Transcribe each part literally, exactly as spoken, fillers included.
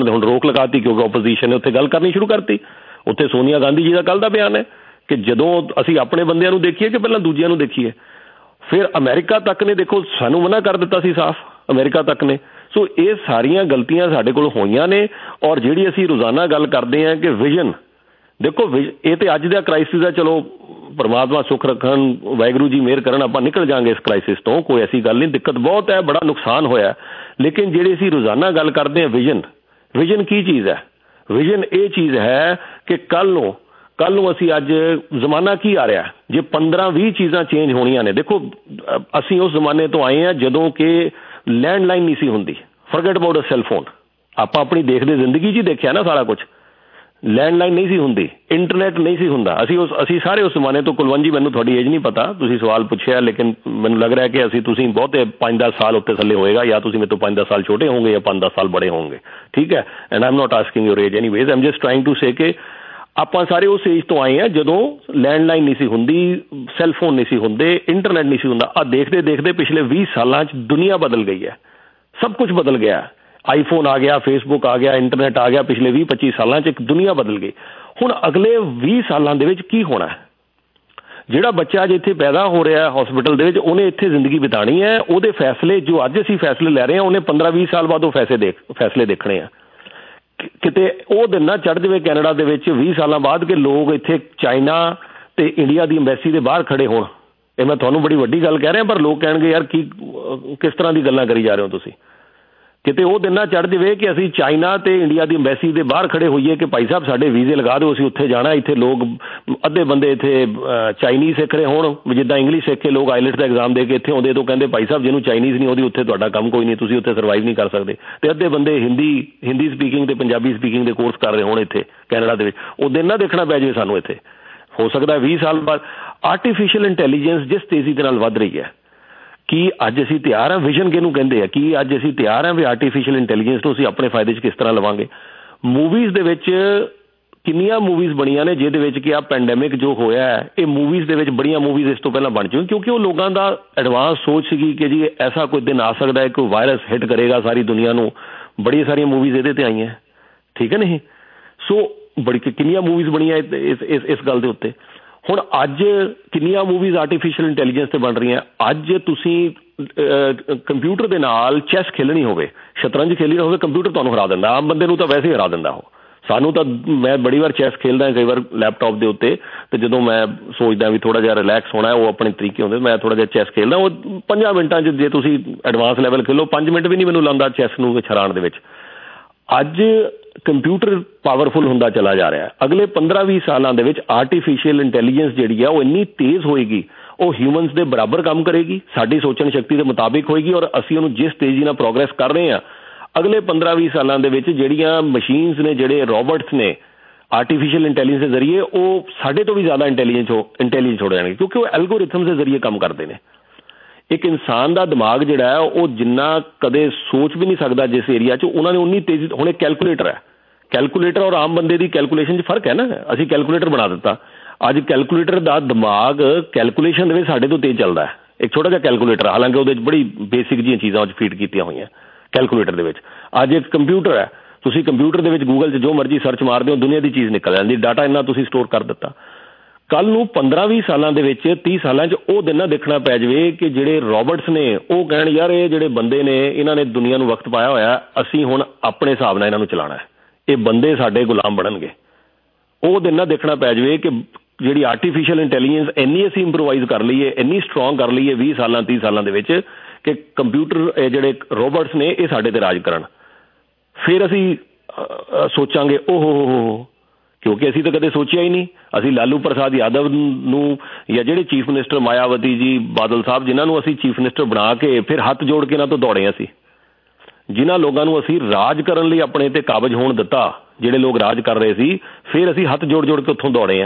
ਹੁਣ ਰੋਕ ਲਗਾਤੀ ਕਿਉਂਕਿ ਓਪੋਜੀਸ਼ਨ ਨੇ ਉੱਥੇ ਗੱਲ ਕਰਨੀ ਸ਼ੁਰੂ ਕਰਤੀ। ਉੱਥੇ ਸੋਨੀਆ ਗਾਂਧੀ ਜੀ ਦਾ ਕੱਲ੍ਹ ਦਾ ਬਿਆਨ ਹੈ ਕਿ ਜਦੋਂ ਅਸੀਂ ਆਪਣੇ ਬੰਦਿਆਂ ਨੂੰ ਦੇਖੀਏ ਕਿ ਪਹਿਲਾਂ ਦੂਜਿਆਂ ਨੂੰ ਦੇਖੀਏ। ਫਿਰ ਅਮਰੀਕਾ ਤੱਕ ਨੇ ਦੇਖੋ ਸਾਨੂੰ ਮਨਾ ਕਰ ਦਿੱਤਾ ਸੀ ਸਾਫ਼, ਅਮਰੀਕਾ ਤੱਕ ਨੇ। ਸੋ ਇਹ ਸਾਰੀਆਂ ਗਲਤੀਆਂ ਸਾਡੇ ਕੋਲ ਹੋਈਆਂ ਨੇ। ਔਰ ਜਿਹੜੀ ਅਸੀਂ ਰੋਜ਼ਾਨਾ ਗੱਲ ਕਰਦੇ ਹਾਂ ਕਿ ਵਿਜ਼ਨ, ਦੇਖੋ ਵਿਜ ਇਹ ਤਾਂ ਅੱਜ ਦਾ ਕ੍ਰਾਈਸਿਸ ਹੈ, ਚਲੋ ਪਰਮਾਤਮਾ ਸੁੱਖ ਰੱਖਣ, ਵਾਹਿਗੁਰੂ ਜੀ ਮਿਹਰ ਕਰਨ, ਆਪਾਂ ਨਿਕਲ ਜਾਵਾਂਗੇ ਇਸ ਕ੍ਰਾਈਸਿਸ ਤੋਂ, ਕੋਈ ਐਸੀ ਗੱਲ ਨਹੀਂ। ਦਿੱਕਤ ਬਹੁਤ ਹੈ, ਬੜਾ ਨੁਕਸਾਨ ਹੋਇਆ, ਲੇਕਿਨ ਜਿਹੜੀ ਅਸੀਂ ਰੋਜ਼ਾਨਾ ਗੱਲ ਕਰਦੇ ਹਾਂ ਵਿਜ਼ਨ, ਵਿਜ਼ਨ ਕੀ ਚੀਜ਼ ਹੈ? ਵਿਜ਼ਨ ਇਹ ਚੀਜ਼ ਹੈ ਕਿ ਕੱਲ੍ਹ ਨੂੰ ਕੱਲ੍ਹ ਨੂੰ ਅਸੀਂ ਅੱਜ ਜ਼ਮਾਨਾ ਕੀ ਆ ਰਿਹਾ, ਜੇ ਪੰਦਰਾਂ ਵੀਹ ਚੀਜ਼ਾਂ ਚੇਂਜ ਹੋਣੀਆਂ ਨੇ। ਦੇਖੋ ਅਸੀਂ ਉਸ ਜ਼ਮਾਨੇ ਤੋਂ ਆਏ ਹਾਂ ਜਦੋਂ ਕਿ ਲੈਂਡਲਾਈਨ ਨਹੀਂ ਸੀ ਹੁੰਦੀ, ਫਰਗੇਟ ਅਬਾਊਟ ਅ ਸੈੱਲਫੋਨ। ਆਪਾਂ ਆਪਣੀ ਦੇਖਦੇ ਜ਼ਿੰਦਗੀ 'ਚ ਹੀ ਦੇਖਿਆ ਨਾ ਸਾਰਾ ਕੁਛ। ਲੈਂਡਲਾਈਨ ਨਹੀਂ ਸੀ ਹੁੰਦੀ, ਇੰਟਰਨੈਟ ਨਹੀਂ ਸੀ ਹੁੰਦਾ। ਅਸੀਂ ਉਸ ਅਸੀਂ ਸਾਰੇ ਉਸ ਜ਼ਮਾਨੇ ਤੋਂ, ਕੁਲਵੰਤ ਜੀ ਮੈਨੂੰ ਤੁਹਾਡੀ ਏਜ ਨਹੀਂ ਪਤਾ, ਤੁਸੀਂ ਸਵਾਲ ਪੁੱਛਿਆ, ਲੇਕਿਨ ਮੈਨੂੰ ਲੱਗ ਰਿਹਾ ਕਿ ਅਸੀਂ ਤੁਸੀਂ ਬਹੁਤੇ ਪੰਜ ਦਸ ਸਾਲ ਉੱਤੇ ਥੱਲੇ ਹੋਏਗਾ, ਜਾਂ ਤੁਸੀਂ ਮੇਰੇ ਤੋਂ ਪੰਜ ਦਸ ਸਾਲ ਛੋਟੇ ਹੋਣਗੇ ਜਾਂ ਪੰਜ ਦਸ ਸਾਲ ਬੜੇ ਹੋਣਗੇ, ਠੀਕ ਹੈ। And I am not asking your age anyways, I am just trying to say ਕਿ ਆਪਾਂ ਸਾਰੇ ਉਸ ਏਜ ਤੋਂ ਆਏ ਹਾਂ ਜਦੋਂ ਲੈਂਡਲਾਈਨ ਨਹੀਂ ਸੀ ਹੁੰਦੀ, ਸੈੱਲਫੋਨ ਨਹੀਂ ਸੀ ਹੁੰਦੇ, ਇੰਟਰਨੈਟ ਨਹੀਂ ਸੀ ਹੁੰਦਾ। ਆਹ ਦੇਖਦੇ ਦੇਖਦੇ ਪਿਛਲੇ ਵੀਹ ਸਾਲਾਂ 'ਚ ਦੁਨੀਆ ਬਦਲ ਗਈ ਹੈ, ਸਭ ਕੁਛ ਬਦਲ ਗਿਆ। ਆਈਫੋਨ ਆ ਗਿਆ, ਫੇਸਬੁੱਕ ਆ ਗਿਆ, ਇੰਟਰਨੈਟ ਆ ਗਿਆ। ਪਿਛਲੇ ਵੀਹ ਪੱਚੀ ਸਾਲਾਂ 'ਚ ਇੱਕ ਦੁਨੀਆ ਬਦਲ ਗਈ। ਹੁਣ ਅਗਲੇ ਵੀਹ ਸਾਲਾਂ ਦੇ ਵਿੱਚ ਕੀ ਹੋਣਾ? ਜਿਹੜਾ ਬੱਚਾ ਅੱਜ ਇੱਥੇ ਪੈਦਾ ਹੋ ਰਿਹਾ ਹਸਪੀਟਲ ਦੇ ਵਿੱਚ, ਉਹਨੇ ਇੱਥੇ ਜ਼ਿੰਦਗੀ ਬਿਤਾਣੀ ਹੈ। ਉਹਦੇ ਫੈਸਲੇ ਜੋ ਅੱਜ ਅਸੀਂ ਫੈਸਲੇ ਲੈ ਰਹੇ ਹਾਂ, ਉਹਨੇ ਪੰਦਰਾਂ ਵੀਹ ਸਾਲ ਬਾਅਦ ਉਹ ਫੈਸਲੇ ਦੇਖ ਫੈਸਲੇ ਦੇਖਣੇ ਆ। ਕਿਤੇ ਉਹ ਦਿਨ ਨਾ ਚੜ੍ਹ ਜਾਵੇ ਕੈਨੇਡਾ ਦੇ ਵਿੱਚ ਵੀਹ ਸਾਲਾਂ ਬਾਅਦ ਕਿ ਲੋਕ ਇੱਥੇ ਚਾਈਨਾ ਤੇ ਇੰਡੀਆ ਦੀ ਅੰਬੈਸੀ ਦੇ ਬਾਹਰ ਖੜੇ ਹੋਣ। ਇਹ ਮੈਂ ਤੁਹਾਨੂੰ ਬੜੀ ਵੱਡੀ ਗੱਲ ਕਹਿ ਰਿਹਾ, ਪਰ ਲੋਕ ਕਹਿਣਗੇ ਯਾਰ ਕੀ ਕਿਸ ਤਰ੍ਹਾਂ ਦੀ ਗੱਲਾਂ ਕਰੀ ਜਾ ਰਹੇ ਹੋ ਤੁਸੀਂ। ਕਿਤੇ ਉਹ ਦਿਨ ਨਾ ਚੜ੍ਹ ਜਾਵੇ ਕਿ ਅਸੀਂ ਚਾਈਨਾ ਤੇ ਇੰਡੀਆ ਦੀ ਅੰਬੈਸੀ ਦੇ ਬਾਹਰ ਖੜੇ ਹੋਈਏ ਕਿ ਭਾਈ ਸਾਹਿਬ ਸਾਡੇ ਵੀਜ਼ੇ ਲਗਾ ਦਿਓ, ਅਸੀਂ ਉੱਥੇ ਜਾਣਾ। ਇੱਥੇ ਲੋਕ ਅੱਧੇ ਬੰਦੇ ਇੱਥੇ ਚਾਈਨੀਜ਼ ਸਿੱਖ ਰਹੇ ਹੋਣ, ਜਿੱਦਾਂ ਇੰਗਲਿਸ਼ ਸਿੱਖ ਕੇ ਲੋਕ ਆਈਲੈਟਸ ਦਾ ਐਗਜ਼ਾਮ ਦੇ ਕੇ ਇੱਥੇ ਆਉਂਦੇ ਤੋਂ ਕਹਿੰਦੇ ਭਾਈ ਸਾਹਿਬ ਜਿਹਨੂੰ ਚਾਈਨੀਜ਼ ਨਹੀਂ ਆਉਂਦੀ ਉੱਥੇ ਤੁਹਾਡਾ ਕੰਮ ਕੋਈ ਨਹੀਂ, ਤੁਸੀਂ ਉੱਥੇ ਸਰਵਾਈਵ ਨਹੀਂ ਕਰ ਸਕਦੇ। ਅਤੇ ਅੱਧੇ ਬੰਦੇ ਹਿੰਦੀ ਹਿੰਦੀ ਸਪੀਕਿੰਗ ਅਤੇ ਪੰਜਾਬੀ ਸਪੀਕਿੰਗ ਦੇ ਕੋਰਸ ਕਰ ਰਹੇ ਹੋਣ ਇੱਥੇ ਕੈਨੇਡਾ ਦੇ ਵਿੱਚ। ਉਹ ਦਿਨ ਨਾ ਦੇਖਣਾ ਪੈ ਜਾਵੇ ਸਾਨੂੰ ਇੱਥੇ। ਹੋ ਸਕਦਾ ਵੀਹ ਸਾਲ ਬਾਅਦ ਆਰਟੀਫਿਸ਼ੀਅਲ ਇੰਟੈਲੀਜੈਂਸ ਜਿਸ ਤੇਜ਼ੀ ਦੇ ਨਾਲ ਵੱਧ ਰਹੀ ਹੈ, ਕੀ ਅੱਜ ਅਸੀਂ ਤਿਆਰ ਹਾਂ? ਵਿਜ਼ਨ ਕਿਹਨੂੰ ਕਹਿੰਦੇ ਆ? ਕੀ ਅੱਜ ਅਸੀਂ ਤਿਆਰ ਹਾਂ ਵੀ ਆਰਟੀਫਿਸ਼ੀਅਲ ਇੰਟੈਲੀਜੈਂਸ ਨੂੰ ਅਸੀਂ ਆਪਣੇ ਫਾਇਦੇ 'ਚ ਕਿਸ ਤਰ੍ਹਾਂ ਲਵਾਂਗੇ? ਮੂਵੀਜ਼ ਦੇ ਵਿੱਚ ਕਿੰਨੀਆਂ ਮੂਵੀਜ਼ ਬਣੀਆਂ ਨੇ ਜਿਹਦੇ ਵਿੱਚ ਕਿ ਆਹ ਪੈਂਡੈਮਿਕ ਜੋ ਹੋਇਆ ਹੈ, ਇਹ ਮੂਵੀਜ਼ ਦੇ ਵਿੱਚ ਬੜੀਆਂ ਮੂਵੀਜ਼ ਇਸ ਤੋਂ ਪਹਿਲਾਂ ਬਣ ਚੁੱਕੀਆਂ, ਕਿਉਂਕਿ ਉਹ ਲੋਕਾਂ ਦਾ ਐਡਵਾਂਸ ਸੋਚ ਸੀਗੀ ਕਿ ਜੀ ਐਸਾ ਕੋਈ ਦਿਨ ਆ ਸਕਦਾ ਹੈ ਕਿ ਵਾਇਰਸ ਹਿੱਟ ਕਰੇਗਾ ਸਾਰੀ ਦੁਨੀਆ ਨੂੰ। ਬੜੀਆਂ ਸਾਰੀਆਂ ਮੂਵੀਜ਼ ਇਹਦੇ 'ਤੇ ਆਈਆਂ, ਠੀਕ ਹੈ ਨਹੀਂ? ਸੋ ਬੜੀ ਕਿੰਨੀਆਂ ਮੂਵੀਜ਼ ਬਣੀਆਂ ਇਸ ਇਸ ਇਸ ਗੱਲ ਦੇ ਉੱਤੇ। ਹੁਣ ਅੱਜ ਕਿੰਨੀਆਂ ਮੂਵੀਜ਼ ਆਰਟੀਫਿਸ਼ੀਅਲ ਇੰਟੈਲੀਜੈਂਸ 'ਤੇ ਬਣ ਰਹੀਆਂ। ਅੱਜ ਤੁਸੀਂ ਕੰਪਿਊਟਰ ਦੇ ਨਾਲ ਚੈਸ ਖੇਲਣੀ ਹੋਵੇ, ਸ਼ਤਰੰਜ ਖੇਲਣੀ ਹੋਵੇ, ਕੰਪਿਊਟਰ ਤੁਹਾਨੂੰ ਹਰਾ ਦਿੰਦਾ। ਆਮ ਬੰਦੇ ਨੂੰ ਤਾਂ ਵੈਸੇ ਹੀ ਹਰਾ ਦਿੰਦਾ ਉਹ। ਸਾਨੂੰ ਤਾਂ, ਮੈਂ ਬੜੀ ਵਾਰ ਚੈਸ ਖੇਲਦਾ ਕਈ ਵਾਰ ਲੈਪਟਾਪ ਦੇ ਉੱਤੇ, ਅਤੇ ਜਦੋਂ ਮੈਂ ਸੋਚਦਾ ਵੀ ਥੋੜ੍ਹਾ ਜਿਹਾ ਰਿਲੈਕਸ ਹੋਣਾ, ਉਹ ਆਪਣੇ ਤਰੀਕੇ ਹੁੰਦੇ, ਮੈਂ ਥੋੜ੍ਹਾ ਜਿਹਾ ਚੈਸ ਖੇਲਦਾ। ਉਹ ਪੰਜਾਂ ਮਿੰਟਾਂ 'ਚ ਜੇ ਤੁਸੀਂ ਐਡਵਾਂਸ ਲੈਵਲ ਖੇਲੋ, ਪੰਜ ਮਿੰਟ ਵੀ ਨਹੀਂ ਮੈਨੂੰ ਲਾਉਂਦਾ ਚੈਸ ਨੂੰ ਵਿੱਚ ਹਰਾਉਣ ਦੇ ਵਿੱਚ। ਅੱਜ ਕੰਪਿਊਟਰ ਪਾਵਰਫੁਲ ਹੁੰਦਾ ਚਲਾ ਜਾ ਰਿਹਾ। ਅਗਲੇ ਪੰਦਰਾਂ ਵੀਹ ਸਾਲਾਂ ਦੇ ਵਿੱਚ ਆਰਟੀਫਿਸ਼ੀਅਲ ਇੰਟੈਲੀਜੈਂਸ ਜਿਹੜੀ ਆ ਉਹ ਇੰਨੀ ਤੇਜ਼ ਹੋਏਗੀ, ਉਹ ਹਿਊਮਨਸ ਦੇ ਬਰਾਬਰ ਕੰਮ ਕਰੇਗੀ, ਸਾਡੀ ਸੋਚਣ ਸ਼ਕਤੀ ਦੇ ਮੁਤਾਬਿਕ ਹੋਏਗੀ। ਔਰ ਅਸੀਂ ਉਹਨੂੰ ਜਿਸ ਤੇਜ਼ੀ ਨਾਲ ਪ੍ਰੋਗਰੈਸ ਕਰ ਰਹੇ ਹਾਂ, ਅਗਲੇ ਪੰਦਰਾਂ ਵੀਹ ਸਾਲਾਂ ਦੇ ਵਿੱਚ ਜਿਹੜੀਆਂ ਮਸ਼ੀਨਸ ਨੇ, ਜਿਹੜੇ ਰੋਬੋਟਸ ਨੇ, ਆਰਟੀਫਿਸ਼ੀਅਲ ਇੰਟੈਲੀਜੈਂਸ ਦੇ ਜ਼ਰੀਏ ਉਹ ਸਾਡੇ ਤੋਂ ਵੀ ਜ਼ਿਆਦਾ ਇੰਟੈਲੀਜੈਂਸ ਹੋ ਇੰਟੈਲੀਜੈਂਸ ਹੋ ਜਾਣਗੇ, ਕਿਉਂਕਿ ਉਹ ਐਲਗੋਰਿਥਮਸ ਦੇ ਜ਼ਰੀਏ ਕੰਮ ਕਰਦੇ ਨੇ। ਇੱਕ ਇਨਸਾਨ ਦਾ ਦਿਮਾਗ ਜਿਹੜਾ ਹੈ ਉਹ ਜਿੰਨਾ ਕਦੇ ਸੋਚ ਵੀ ਨਹੀਂ ਸਕਦਾ ਜਿਸ ਏਰੀਆ 'ਚ, ਉਹਨਾਂ ਨੇ ਉਨੀ ਤੇਜ਼ੀ। ਹੁਣ ਇੱਕ ਕੈਲਕੂਲੇਟਰ ਹੈ, ਕੈਲਕੂਲੇਟਰ ਔਰ ਆਮ ਬੰਦੇ ਦੀ ਕੈਲਕੂਲੇਸ਼ਨ 'ਚ ਫਰਕ ਹੈ ਨਾ। ਅਸੀਂ ਕੈਲਕੂਲੇਟਰ ਬਣਾ ਦਿੱਤਾ, ਅੱਜ ਕੈਲਕੂਲੇਟਰ ਦਾ ਦਿਮਾਗ ਕੈਲਕੂਲੇਸ਼ਨ ਦੇ ਵਿੱਚ ਸਾਡੇ ਤੋਂ ਤੇਜ਼ ਚੱਲਦਾ ਹੈ। ਇੱਕ ਛੋਟਾ ਜਿਹਾ ਕੈਲਕੂਲੇਟਰ, ਹਾਲਾਂਕਿ ਉਹਦੇ 'ਚ ਬੜੀ ਬੇਸਿਕ ਜਿਹੀਆਂ ਚੀਜ਼ਾਂ ਉਹ 'ਚ ਫੀਡ ਕੀਤੀਆਂ ਹੋਈਆਂ ਕੈਲਕੂਲੇਟਰ ਦੇ ਵਿੱਚ। ਅੱਜ ਇੱਕ ਕੰਪਿਊਟਰ ਹੈ, ਤੁਸੀਂ ਕੰਪਿਊਟਰ ਦੇ ਵਿੱਚ ਗੂਗਲ 'ਚ ਜੋ ਮਰਜ਼ੀ ਸਰਚ ਮਾਰਦੇ ਹੋ, ਦੁਨੀਆ ਦੀ ਚੀਜ਼ ਨਿਕਲ ਜਾਂਦੀ। ਡਾਟਾ ਇੰਨਾ ਤੁਸੀਂ ਸਟੋਰ ਕਰ ਦਿੱਤਾ। ਕੱਲ੍ਹ ਨੂੰ ਪੰਦਰਾਂ ਵੀਹ ਸਾਲਾਂ ਦੇ ਵਿੱਚ, ਤੀਹ ਸਾਲਾਂ 'ਚ ਉਹ ਦਿਨ ਨਾ ਦੇਖਣਾ ਪੈ ਜਾਵੇ ਕਿ ਜਿਹੜੇ ਰੋਬੋਟਸ ਨੇ ਉਹ ਕਹਿਣ ਯਾਰ ਇਹ ਜਿਹੜੇ ਬੰਦੇ ਨੇ ਇਹਨਾਂ ਨੇ ਦੁਨੀਆ ਨੂੰ ਵਕਤ ਪਾਇਆ ਹੋਇਆ, ਅਸੀਂ ਹੁਣ ਆਪਣੇ ਹਿਸਾਬ ਨਾਲ ਇਹਨਾਂ ਨੂੰ ਚਲਾਉਣਾ, ਇਹ ਬੰਦੇ ਸਾਡੇ ਗੁਲਾਮ ਬਣਨਗੇ। ਉਹ ਦਿਨ ਨਾ ਦੇਖਣਾ ਪੈ ਜਾਵੇ ਕਿ ਜਿਹੜੀ ਆਰਟੀਫਿਸ਼ੀਅਲ ਇੰਟੈਲੀਜੈਂਸ ਇੰਨੀ ਅਸੀਂ ਇੰਪਰੋਵਾਈਜ਼ ਕਰ ਲਈਏ, ਇੰਨੀ ਸਟਰੋਂਗ ਕਰ ਲਈਏ ਵੀਹ ਸਾਲਾਂ ਤੀਹ ਸਾਲਾਂ ਦੇ ਵਿੱਚ ਕਿ ਕੰਪਿਊਟਰ ਜਿਹੜੇ ਰੋਬੋਟਸ ਨੇ ਇਹ ਸਾਡੇ 'ਤੇ ਰਾਜ ਕਰਨ। ਫਿਰ ਅਸੀਂ ਸੋਚਾਂਗੇ ਓਹ ਹੋ ਹੋ, ਕਿਉਂਕਿ ਅਸੀਂ ਤਾਂ ਕਦੇ ਸੋਚਿਆ ਹੀ ਨਹੀਂ। ਅਸੀਂ ਲਾਲੂ ਪ੍ਰਸਾਦ ਯਾਦਵ ਨੂੰ ਜਾਂ ਜਿਹੜੇ ਚੀਫ ਮਿਨਿਸਟਰ ਮਾਇਆਵਤੀ ਜੀ, ਬਾਦਲ ਸਾਹਿਬ, ਜਿਨ੍ਹਾਂ ਨੂੰ ਅਸੀਂ ਚੀਫ ਮਿਨਿਸਟਰ ਬਣਾ ਕੇ ਫਿਰ ਹੱਥ ਜੋੜ ਕੇ ਇਹਨਾਂ ਤੋਂ ਦੌੜੇ ਅਸੀਂ, ਜਿਨ੍ਹਾਂ ਲੋਕਾਂ ਨੂੰ ਅਸੀਂ ਰਾਜ ਕਰਨ ਲਈ ਆਪਣੇ 'ਤੇ ਕਾਬਜ਼ ਹੋਣ ਦਿੱਤਾ, ਜਿਹੜੇ ਲੋਕ ਰਾਜ ਕਰ ਰਹੇ ਸੀ, ਫਿਰ ਅਸੀਂ ਹੱਥ ਜੋੜ ਜੋੜ ਕੇ ਉੱਥੋਂ ਦੌੜੇ ਹਾਂ।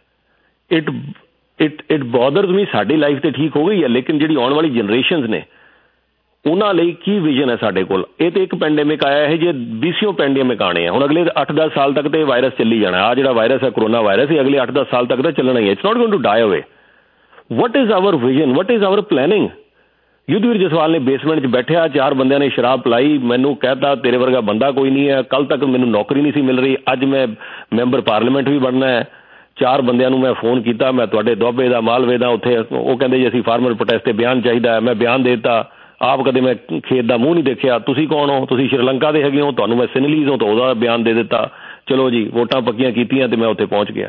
It it it bothers me. ਸਾਡੀ ਲਾਈਫ ਤਾਂ ਠੀਕ ਹੋ ਗਈ ਹੈ, ਲੇਕਿਨ ਜਿਹੜੀ ਆਉਣ ਵਾਲੀ ਜਨਰੇਸ਼ਨਸ ਨੇ ਉਹਨਾਂ ਲਈ ਕੀ ਵਿਜ਼ਨ ਹੈ ਸਾਡੇ ਕੋਲ? ਇਹ ਤਾਂ ਇੱਕ ਪੈਂਡੇਮਿਕ ਆਇਆ ਹੈ, ਜੇ ਬੀਸਿਓ ਪੈਂਡੇਮਿਕ ਆਉਣੇ ਆ। ਹੁਣ ਅਗਲੇ ਅੱਠ ਦਸ ਸਾਲ ਤੱਕ ਤਾਂ ਇਹ ਵਾਇਰਸ ਚੱਲੀ ਜਾਣਾ। ਆਹ ਜਿਹੜਾ ਵਾਇਰਸ ਹੈ ਕਰੋਨਾ ਵਾਇਰਸ, ਇਹ ਅਗਲੇ ਅੱਠ ਦਸ ਸਾਲ ਤੱਕ ਤਾਂ ਚੱਲਣਾ ਹੀ ਹੈ। It's not going to die away. What is our vision? What is our planning? Yudhvir Jaswal ने बेसमेंट च बैठिया, चार बंदियां ने शराब पिलाई, मैनू कहता तेरे वर्गा बंदा कोई नहीं है, कल तक मैनू नौकरी नहीं सी मिल रही, अज मैं मैंबर पार्लीमेंट भी बनना है। चार बंदियां नू मैं फोन किया, मैं तुहाडे दोबे दा मालवे दा, उत्थे वो कहंदे जी असीं फार्मर प्रोटेस्ट ते बयान चाहिदा, मैं बयान देता। आप कदे मैं खेत का मूँह नहीं देखिया, तुसीं कौन हो, तुसीं श्रीलंका दे हैगे हो, तुहानू मैं सिनलीज हो तो उहदा बयान दे दिता। चलो जी वोटां पक्कियां कीतियां ते मैं उत्थे पहुँच गया।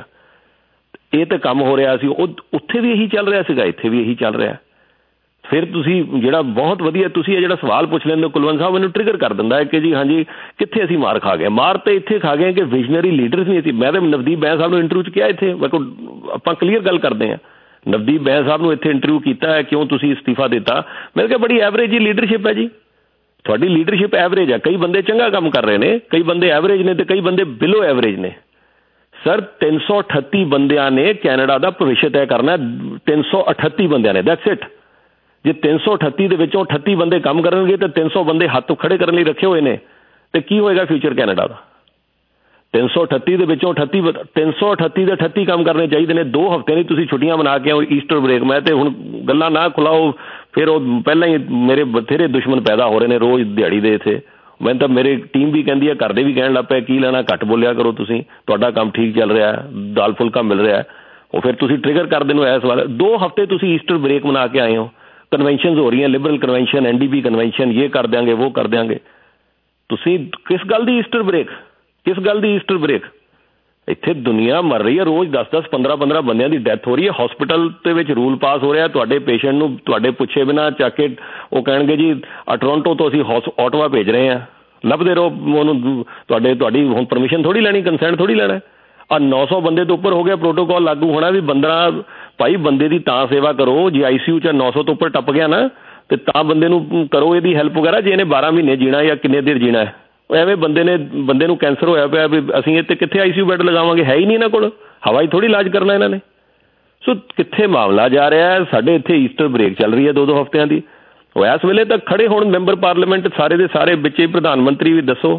ये तो काम हो रहा सी, उत्थे भी यही चल रहा सीगा, इत्थे भी यही चल रहा। फिर तुसी जिहड़ा बहुत वधिया तुसी ये जिहड़ा सवाल पुछ लैंदे हो कुलवंत साहब, मैनूं ट्रिगर कर दिंदा है कि जी हाँ जी कित्थे असीं मार खा गए। मार तो इत्थे खा गए कि विजनरी लीडर्स नहीं सी। मैं तो नवदीप बैंस साहब नूं इंटरव्यू च किहा, इत्थे मैं आपां क्लीयर गल करते हैं, नवदीप बैंस साहब नूं इत्थे इंटरव्यू कीता है, क्यों तुसी इस्तीफा दिता। मैं कहा बड़ी एवरेज ही लीडरशिप है जी, तुहाडी लीडरशिप एवरेज है। कई बंदे चंगा काम कर रहे हैं, कई बंदे एवरेज ने, तो कई बंदे बिलो एवरेज ने। सर तीन सौ अठत्ती बंदियां ने कैनेडा का भविष्य तय करना, तीन सौ अठत्ती बंदियां ने, दैट्स इट। जे तीन सौ अठत्ती के विचों अठत्ती बंदे काम करनगे तो तीन सौ बंदे हाथ खड़े करने रखे हुए हैं, तो की होएगा फ्यूचर कैनेडा का। तीन सौ अठत्ती के विचों अठत्ती तीन सौ अठत्ती के अठत्ती काम करने चाहिए ने। दो हफ्ते नहीं तुसीं छुट्टियां मना के आओ, ईस्टर ब्रेक। मैं तो हुण गल्लां ना खुलाओ, फिर वो पहला ही मेरे बथेरे दुश्मन पैदा हो रहे हैं रोज़ दिहाड़ी दे। इत्थे मैं तो मेरी टीम भी कहती है, घर दे भी कहण लग पे की लेना, घट बोलिया करो तुसीं, तुहाडा काम ठीक चल रहा है, दाल फुलका मिल रहा है। वो फिर तुसीं ट्रिगर कर देनो इस वाले। दो हफ्ते तुसीं ईस्टर ब्रेक मना के आए हो, कन्वेंशन हो रही हैं, liberal convention, N D P convention, ये कर देंगे वो कर देंगे। तुसीं किस गल दी ईस्टर ब्रेक, किस गल दी ईस्टर ब्रेक। इत्थे दुनिया मर रही है, रोज़ दस दस पंद्रह पंद्रह बंदियां की डेथ हो रही है। हॉस्पिटल के विच रूल पास हो रहा, तुहाडे पेशेंट नूं तुहाडे पुछे बिना चक के वो कहणगे जी टोरंटो तो असीं ऑटवा भेज रहे हैं, लभदे रहो उहनूं, तुहाडे तुहाडी हुण परमिशन थोड़ी लैनी, कंसेंट थोड़ी लेना। आ नौ सौ बंदे तो उपर हो गया, प्रोटोकॉल लागू होना भी बंदा भाई बंदे की तां सेवा करो। जे आई सी यू च नौ सौ तो उपर टप गया ना, तो तां बंदे नूं करो इहदी हैल्प वगैरह, जे इहने बारह महीने जीना या किन्ने देर जीना है। एवें बंदे ने बंदे नूं कैंसर होया पिया भी असीं इत्थे कित्थे आई सी यू बैड लगावांगे, है ही नहीं इन्हां कोल, हवा ही थोड़ी इलाज करना इन्हां ने। सो कित्थे मामला जा रहा है। साडे इत्थे ईस्टर ब्रेक चल रही है दो दो हफ्तियां दी। इस वेले तक खड़े होण मैंबर पार्लीमेंट सारे दे सारे, विच प्रधानमंत्री भी दसो,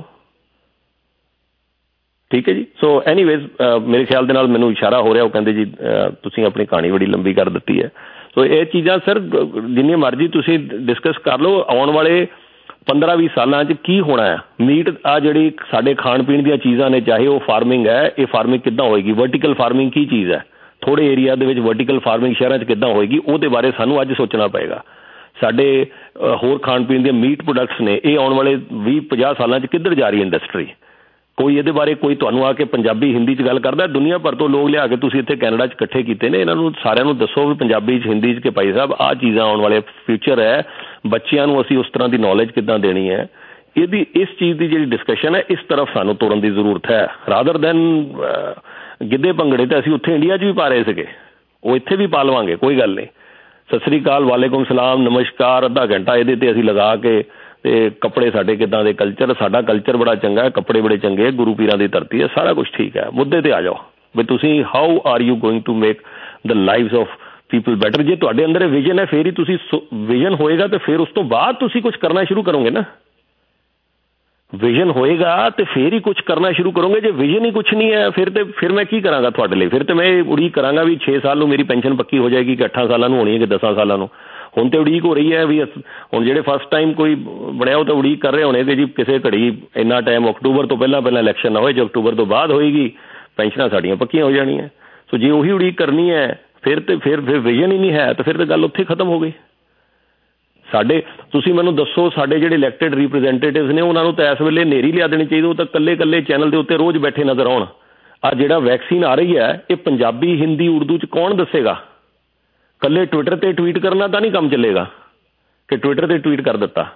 ठीक है जी। सो एनीवेज मेरे ख्याल दे नाल मैनूं इशारा हो रहा, वो कहंदे जी तुसीं अपनी कहानी बड़ी लंबी कर दित्ती है। सो ये चीज़ां सर जिन्नी मर्जी तुसीं डिस्कस कर लो, आउण वाले पंद्रह भी सालों च की होना है। मीट आ जिहड़ी साडे खाण पीण दी चीज़ां ने, चाहे वो फार्मिंग है, ये फार्मिंग किद्दां होएगी, वर्टिकल फार्मिंग की चीज़ है, थोड़े एरिया दे विच वर्टिकल फार्मिंग शहरां च किद्दां होएगी, उहदे बारे सानूं अज सोचना पएगा। साडे होर खाण पीण दे मीट प्रोडक्ट्स ने, ये आउण वाले भी पचास सालों च किधर जा रही इंडस्ट्री। कोई ये बारे कोई तुहानूं आके पंजाबी हिंदी च गल करदा, दुनिया भर तो लोग लिया के तुसीं इत्थे कैनेडा च इकट्ठे कीते ने, इन्हां नूं सारिआं नूं दसो भी पंजाबी च हिंदी च कि भाई साहब आ चीज़ां आउण वाले फ्यूचर है, बच्चिआं नूं असीं उस तरह की नॉलेज किद्दां देनी है। इहदी इस चीज़ की जिहड़ी डिस्कशन है, इस तरफ सानूं तुरन की जरूरत है, रादर दैन गिद्धे भंगड़े तो असीं उत्थे इंडिया च भी पा रहे सीगे, वो इत्थे भी पा लवांगे, कोई गल नहीं। सत श्री अकाल, वालेकुम सलाम, नमस्कार, अद्धा घंटा इहदे ते असीं लगा के, ते कपड़े साडे किदां दे, कल्चर साडा कल्चर बड़ा चंगा है, कपड़े बड़े चंगे है, गुरु पीरां दी धरती है, सारा कुछ ठीक है। मुद्दे ते आ जाओ भी तुसीं how are you going to make the lives of people better. जे तुहाडे अंदर विजन है फिर ही तुसीं, विजन होएगा तो फिर उस तो बाद तुसीं कुछ करना शुरू करोगे ना। विजन होएगा तो फिर ही कुछ करना शुरू करोगे। जे विजन ही कुछ नहीं है फिर तो फिर मैं की करांगा तुहाडे लई, फिर तो मैं उड़ीक करांगा भी छे साल नूं मेरी पेंशन पक्की हो जाएगी कि अठां सालां नूं होनी है कि दसां सालां नूं। हुण तो उड़ीक हो रही है भी हुण जिहड़े फस्ट टाइम कोई बणिया तो उड़ीक कर रहे होने कि जी किसी घड़ी इन्ना टाइम अक्तूबर तो पहला पहला इलैक्शन ना होए, जो अक्तूबर तो बाद होएगी पेंशनां साड़ियां पक्कियां हो जाणियां। सो जे उही उड़ीक करनी है फिर तो फिर फिर विजन ही नहीं है तो फिर तो गल उत्थे खत्म हो गई। साडे तुसीं मैनूं दसो, साडे जिहड़े इलैक्टेड रिप्रैजेंटेटिव्स ने उन्हां नूं तां इस वेले नेरी लिया देनी चाहिए, वो तो कल्ले कल्ले चैनल के उत्ते रोज़ बैठे नज़र आउण। आ जिहड़ा वैक्सीन आ रही है ये पंजाबी हिंदी उर्दू च कौन दसेगा? कल्ले ट्विटर ते ट्वीट करना तो नहीं काम चलेगा कि ट्विटर ते ट्वीट कर दिता